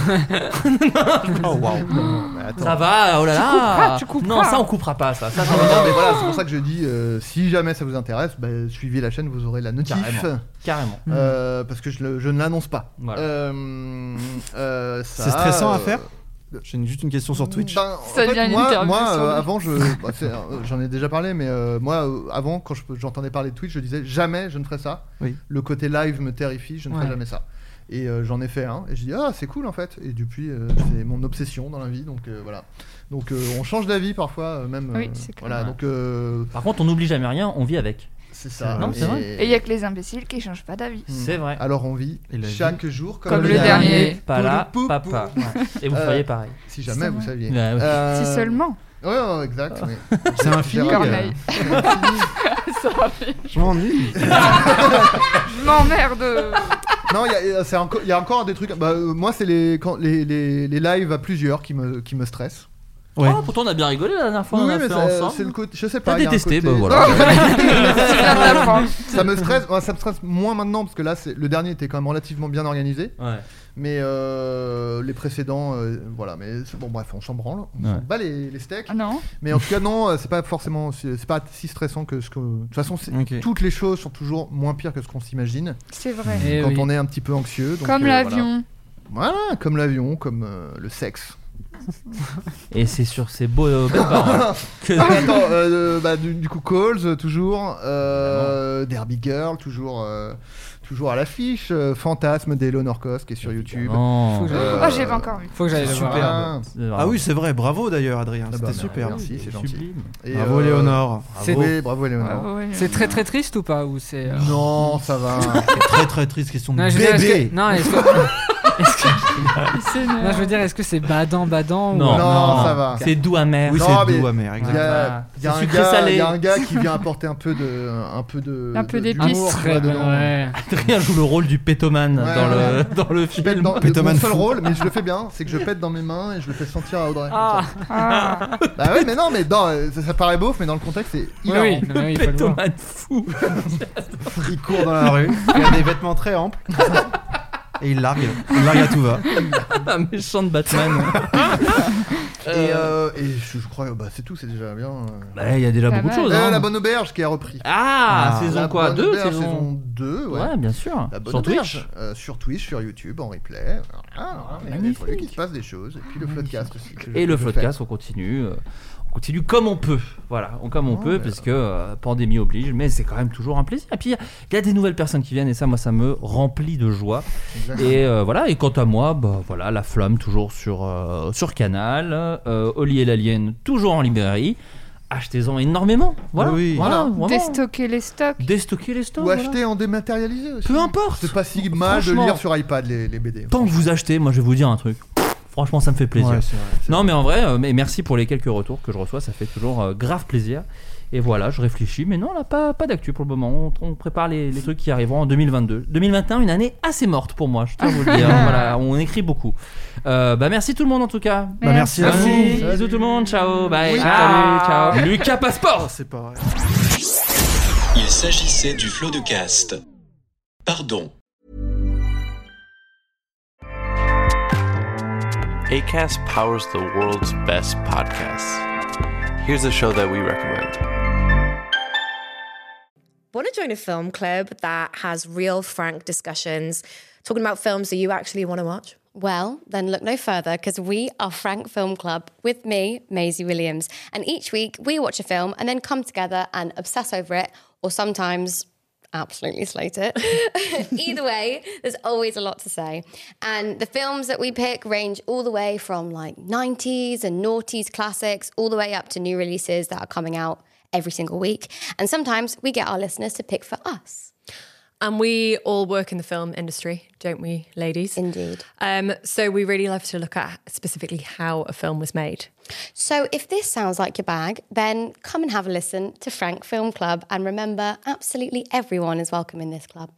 Oh waouh. Non, mais attends. Ça va, oh là là. couperas, tu couperas. Non, ça on coupera pas, ça. Ça, ça Non, va. non, mais voilà, c'est pour ça que je dis, euh, si jamais ça vous intéresse, bah, suivez la chaîne, vous aurez la notif. Carrément. Carrément. Euh, parce que je, le- je ne l'annonce pas. Voilà. Euh, euh, ça, C'est stressant à euh, faire J'ai juste une question sur Twitch. Ben, en Ça fait, devient une moi, interview moi, sur euh, lui. avant, je, bah, c'est, euh, j'en ai déjà parlé, mais euh, moi, euh, avant, quand je- j'entendais parler de Twitch, je disais jamais je ne ferai ça. Oui. Le côté live me terrifie, je ne ferai Ouais. jamais ça. Et euh, j'en ai fait un, et je dis ah c'est cool en fait. Et depuis, euh, c'est mon obsession dans la vie, donc euh, voilà. Donc euh, on change d'avis parfois, euh, même. Oui, euh, c'est clair. voilà, donc euh, Par contre, on n'oublie jamais rien, on vit avec. c'est ça. Non, c'est vrai. Et il y a que les imbéciles qui changent pas d'avis. Hmm. C'est vrai. Alors on vit Et la chaque jour comme, Comme le dernier. Pas là, Poulou, papa. poupou. Ouais. Et vous Euh, feriez pareil. Si jamais C'est vous vrai. saviez. Ouais, ouais. Euh, Si seulement. Ouais, ouais, exact. oui. C'est un film. Corneille. Ça va. Je m'ennuie. Je m'emmerde. Non, il y, a- c'est encore- il y a encore des trucs. Bah, euh, moi, c'est les, quand, les, les, les lives à plusieurs qui me, qui me stressent. Ouais. Oh, pourtant, on a bien rigolé la dernière fois, Oui, on a mais fait ça- ensemble. c'est le côté. Je sais pas. T'as il y a un détesté, côté- bah voilà. Tu viens de l'apprendre. Ça me stresse. Ouais, ça me stresse moins maintenant parce que là, c'est, le dernier était quand même relativement bien organisé. Ouais. Mais euh, les précédents, euh, voilà. Mais c'est- bon, bref, on s'en branle. On Ouais. s'en bat les, les steaks. Ah non. Mais en tout cas, non, euh, c'est pas forcément. C'est, c'est pas si stressant que ce que. De toute façon, c'est- Ok. toutes les choses sont toujours moins pires que ce qu'on s'imagine C'est vrai. Eh quand oui. on est un petit peu anxieux. donc, Comme euh, l'avion. Voilà. Voilà, comme l'avion, comme euh, le sexe. Et c'est sur ces beaux euh, belles paroles que... Ah, attends, euh, bah, du, du coup, Calls, toujours. Euh, Derby Girl, toujours. Euh, Toujours à l'affiche, euh, Fantasme d'Eleanor Cos qui est sur YouTube. Oh, euh, oh j'ai pas encore vu. Faut que j'aille le voir. Ah oui, c'est vrai, bravo d'ailleurs, Adrien. Ah C'était bah, super. Merci, c'est gentil. Sublime. Et Bravo, euh, Léonore. C'est- Oui, bravo, Léonore. Bravo, ouais. C'est très très triste ou pas ou c'est euh, Non, ça va. C'est très très triste, question de Non, je veux dire, est-ce bébé. que... non, est-ce que... est-ce que- non, je veux dire, est-ce que c'est badant, badant ou... Non, Non, ça va. C'est doux amer. Oui, Non, c'est mais doux, amer, Il y exactement. a, il y a C'est un sucré gars, salé. il y a un gars qui vient apporter un peu de, un peu de, Un peu de- d'épices. d'humour, tu Très vois, bien, dedans. ouais. Adrien joue le rôle du pétoman Ouais, dans, ouais. le, dans le Je pète film. dans, Pétoman mon seul fou. rôle, mais je le fais bien, c'est que je pète dans mes mains et je le fais sentir à Audrey. comme Ah, ça. Ah. Bah ouais, mais non, mais dans, ça, ça paraît beauf, mais dans le contexte, c'est oui, hilarant. oui, non, mais oui, il faut le voir. Pétoman fou. Il court dans la rue, il a des vêtements très amples. Et il largue. Il largue à tout va. Un méchant de Batman. Et, euh, et je, je crois, bah c'est tout, c'est déjà bien. euh. Bah, il y a déjà Pas beaucoup de mal. choses. Euh, hein. La Bonne Auberge qui a repris. Ah, Ah, saison La quoi Bonne deux Auberge, saison... saison deux, ouais. Ouais, bien sûr. La Bonne Sur Auberge, Twitch. euh, sur Twitch, sur YouTube, en replay. Voilà, il y a des magnifique. trucs, il se passe des choses. Et puis le Floodcast aussi. que je- Et le que je Floodcast, on continue. euh, On continue comme on peut. Voilà, on- comme on Ouais, peut, mais- parce que euh, pandémie oblige, mais c'est quand même toujours un plaisir. Et puis, il y a- il y, a des nouvelles personnes qui viennent, et ça, moi, ça me remplit de joie. Exactement. Et euh, voilà, et quant à moi, bah, voilà, La Flamme, toujours sur, euh, sur Canal. Euh, Oli et l'Alien, toujours en librairie. Achetez-en énormément. Voilà, Oui, oui. voilà, Voilà. vraiment. Déstocker les stocks. Déstocker les stocks. Ou voilà. acheter en dématérialisé aussi. Peu importe. C'est pas si mal de Franchement. lire sur iPad les, les B D. Tant que vous achetez, moi, je vais vous dire un truc. Franchement, ça me fait plaisir. Ouais, c'est vrai, c'est Non, mais en vrai, euh, mais merci pour les quelques retours que je reçois, ça fait toujours euh, grave plaisir. Et voilà, je réfléchis, mais non, là, pas, pas d'actu pour le moment. On, on prépare les, les trucs qui arriveront en deux mille vingt-deux. deux mille vingt et un, une année assez morte pour moi, je tiens à vous le dire. Voilà, on écrit beaucoup. Euh, bah, merci tout le monde en tout cas. Bah, merci à vous. Bisous tout le monde, ciao, bye. Oui. Salut, ciao. Lucas Passport. Oh, c'est pas vrai. Il s'agissait du flot de cast. Pardon. Acast powers the world's best podcasts. Here's a show that we recommend. Want to join a film club that has real, frank discussions, talking about films that you actually want to watch? Well, then look no further because we are Frank Film Club with me, Maisie Williams. And each week we watch a film and then come together and obsess over it, or sometimes absolutely slate it. Either way, there's always a lot to say. And the films that we pick range all the way from like nineties and noughties classics, all the way up to new releases that are coming out every single week. And sometimes we get our listeners to pick for us. And we all work in the film industry, don't we, ladies? Indeed. Um, so we really love to look at specifically how a film was made. So if this sounds like your bag, then come and have a listen to Frank Film Club. And remember, absolutely everyone is welcome in this club.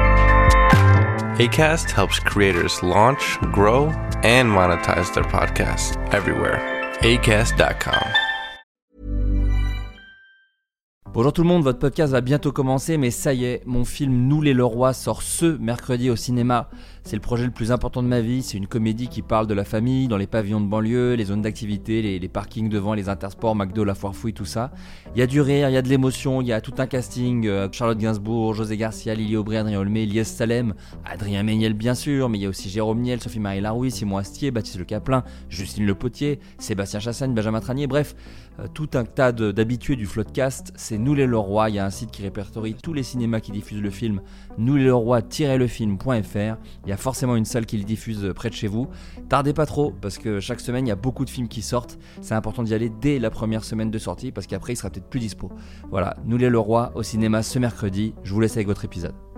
Acast helps creators launch, grow, and monetize their podcasts everywhere. acast dot com. Bonjour tout le monde, votre podcast va bientôt commencer, mais ça y est, mon film Nous les Leroy sort ce mercredi au cinéma. C'est le projet le plus important de ma vie, c'est une comédie qui parle de la famille, dans les pavillons de banlieue, les zones d'activité, les, les parkings devant, les intersports, McDo, la foire fouille, tout ça. Il y a du rire, il y a de l'émotion, il y a tout un casting, euh, Charlotte Gainsbourg, José Garcia, Lily Aubry, Adrien Olmé, Lies Salem, Adrien Méniel bien sûr, mais il y a aussi Jérôme Niel, Sophie-Marie Larouille, Simon Astier, Baptiste Le Caplin, Justine Le Potier, Sébastien Chassagne, Benjamin Tranier, bref, euh, tout un tas de- d'habitués du Floodcast. C'est Nous les Leroy, il y a un site qui répertorie tous les cinémas qui diffusent le film, nous les leroy tiret le film point f r. Il y a forcément une salle qui le diffuse près de chez vous. Tardez pas trop, parce que chaque semaine il y a beaucoup de films qui sortent. C'est important d'y aller dès la première semaine de sortie, parce qu'après il sera peut-être plus dispo. Voilà, Nous les Leroy au cinéma ce mercredi. Je vous laisse avec votre épisode.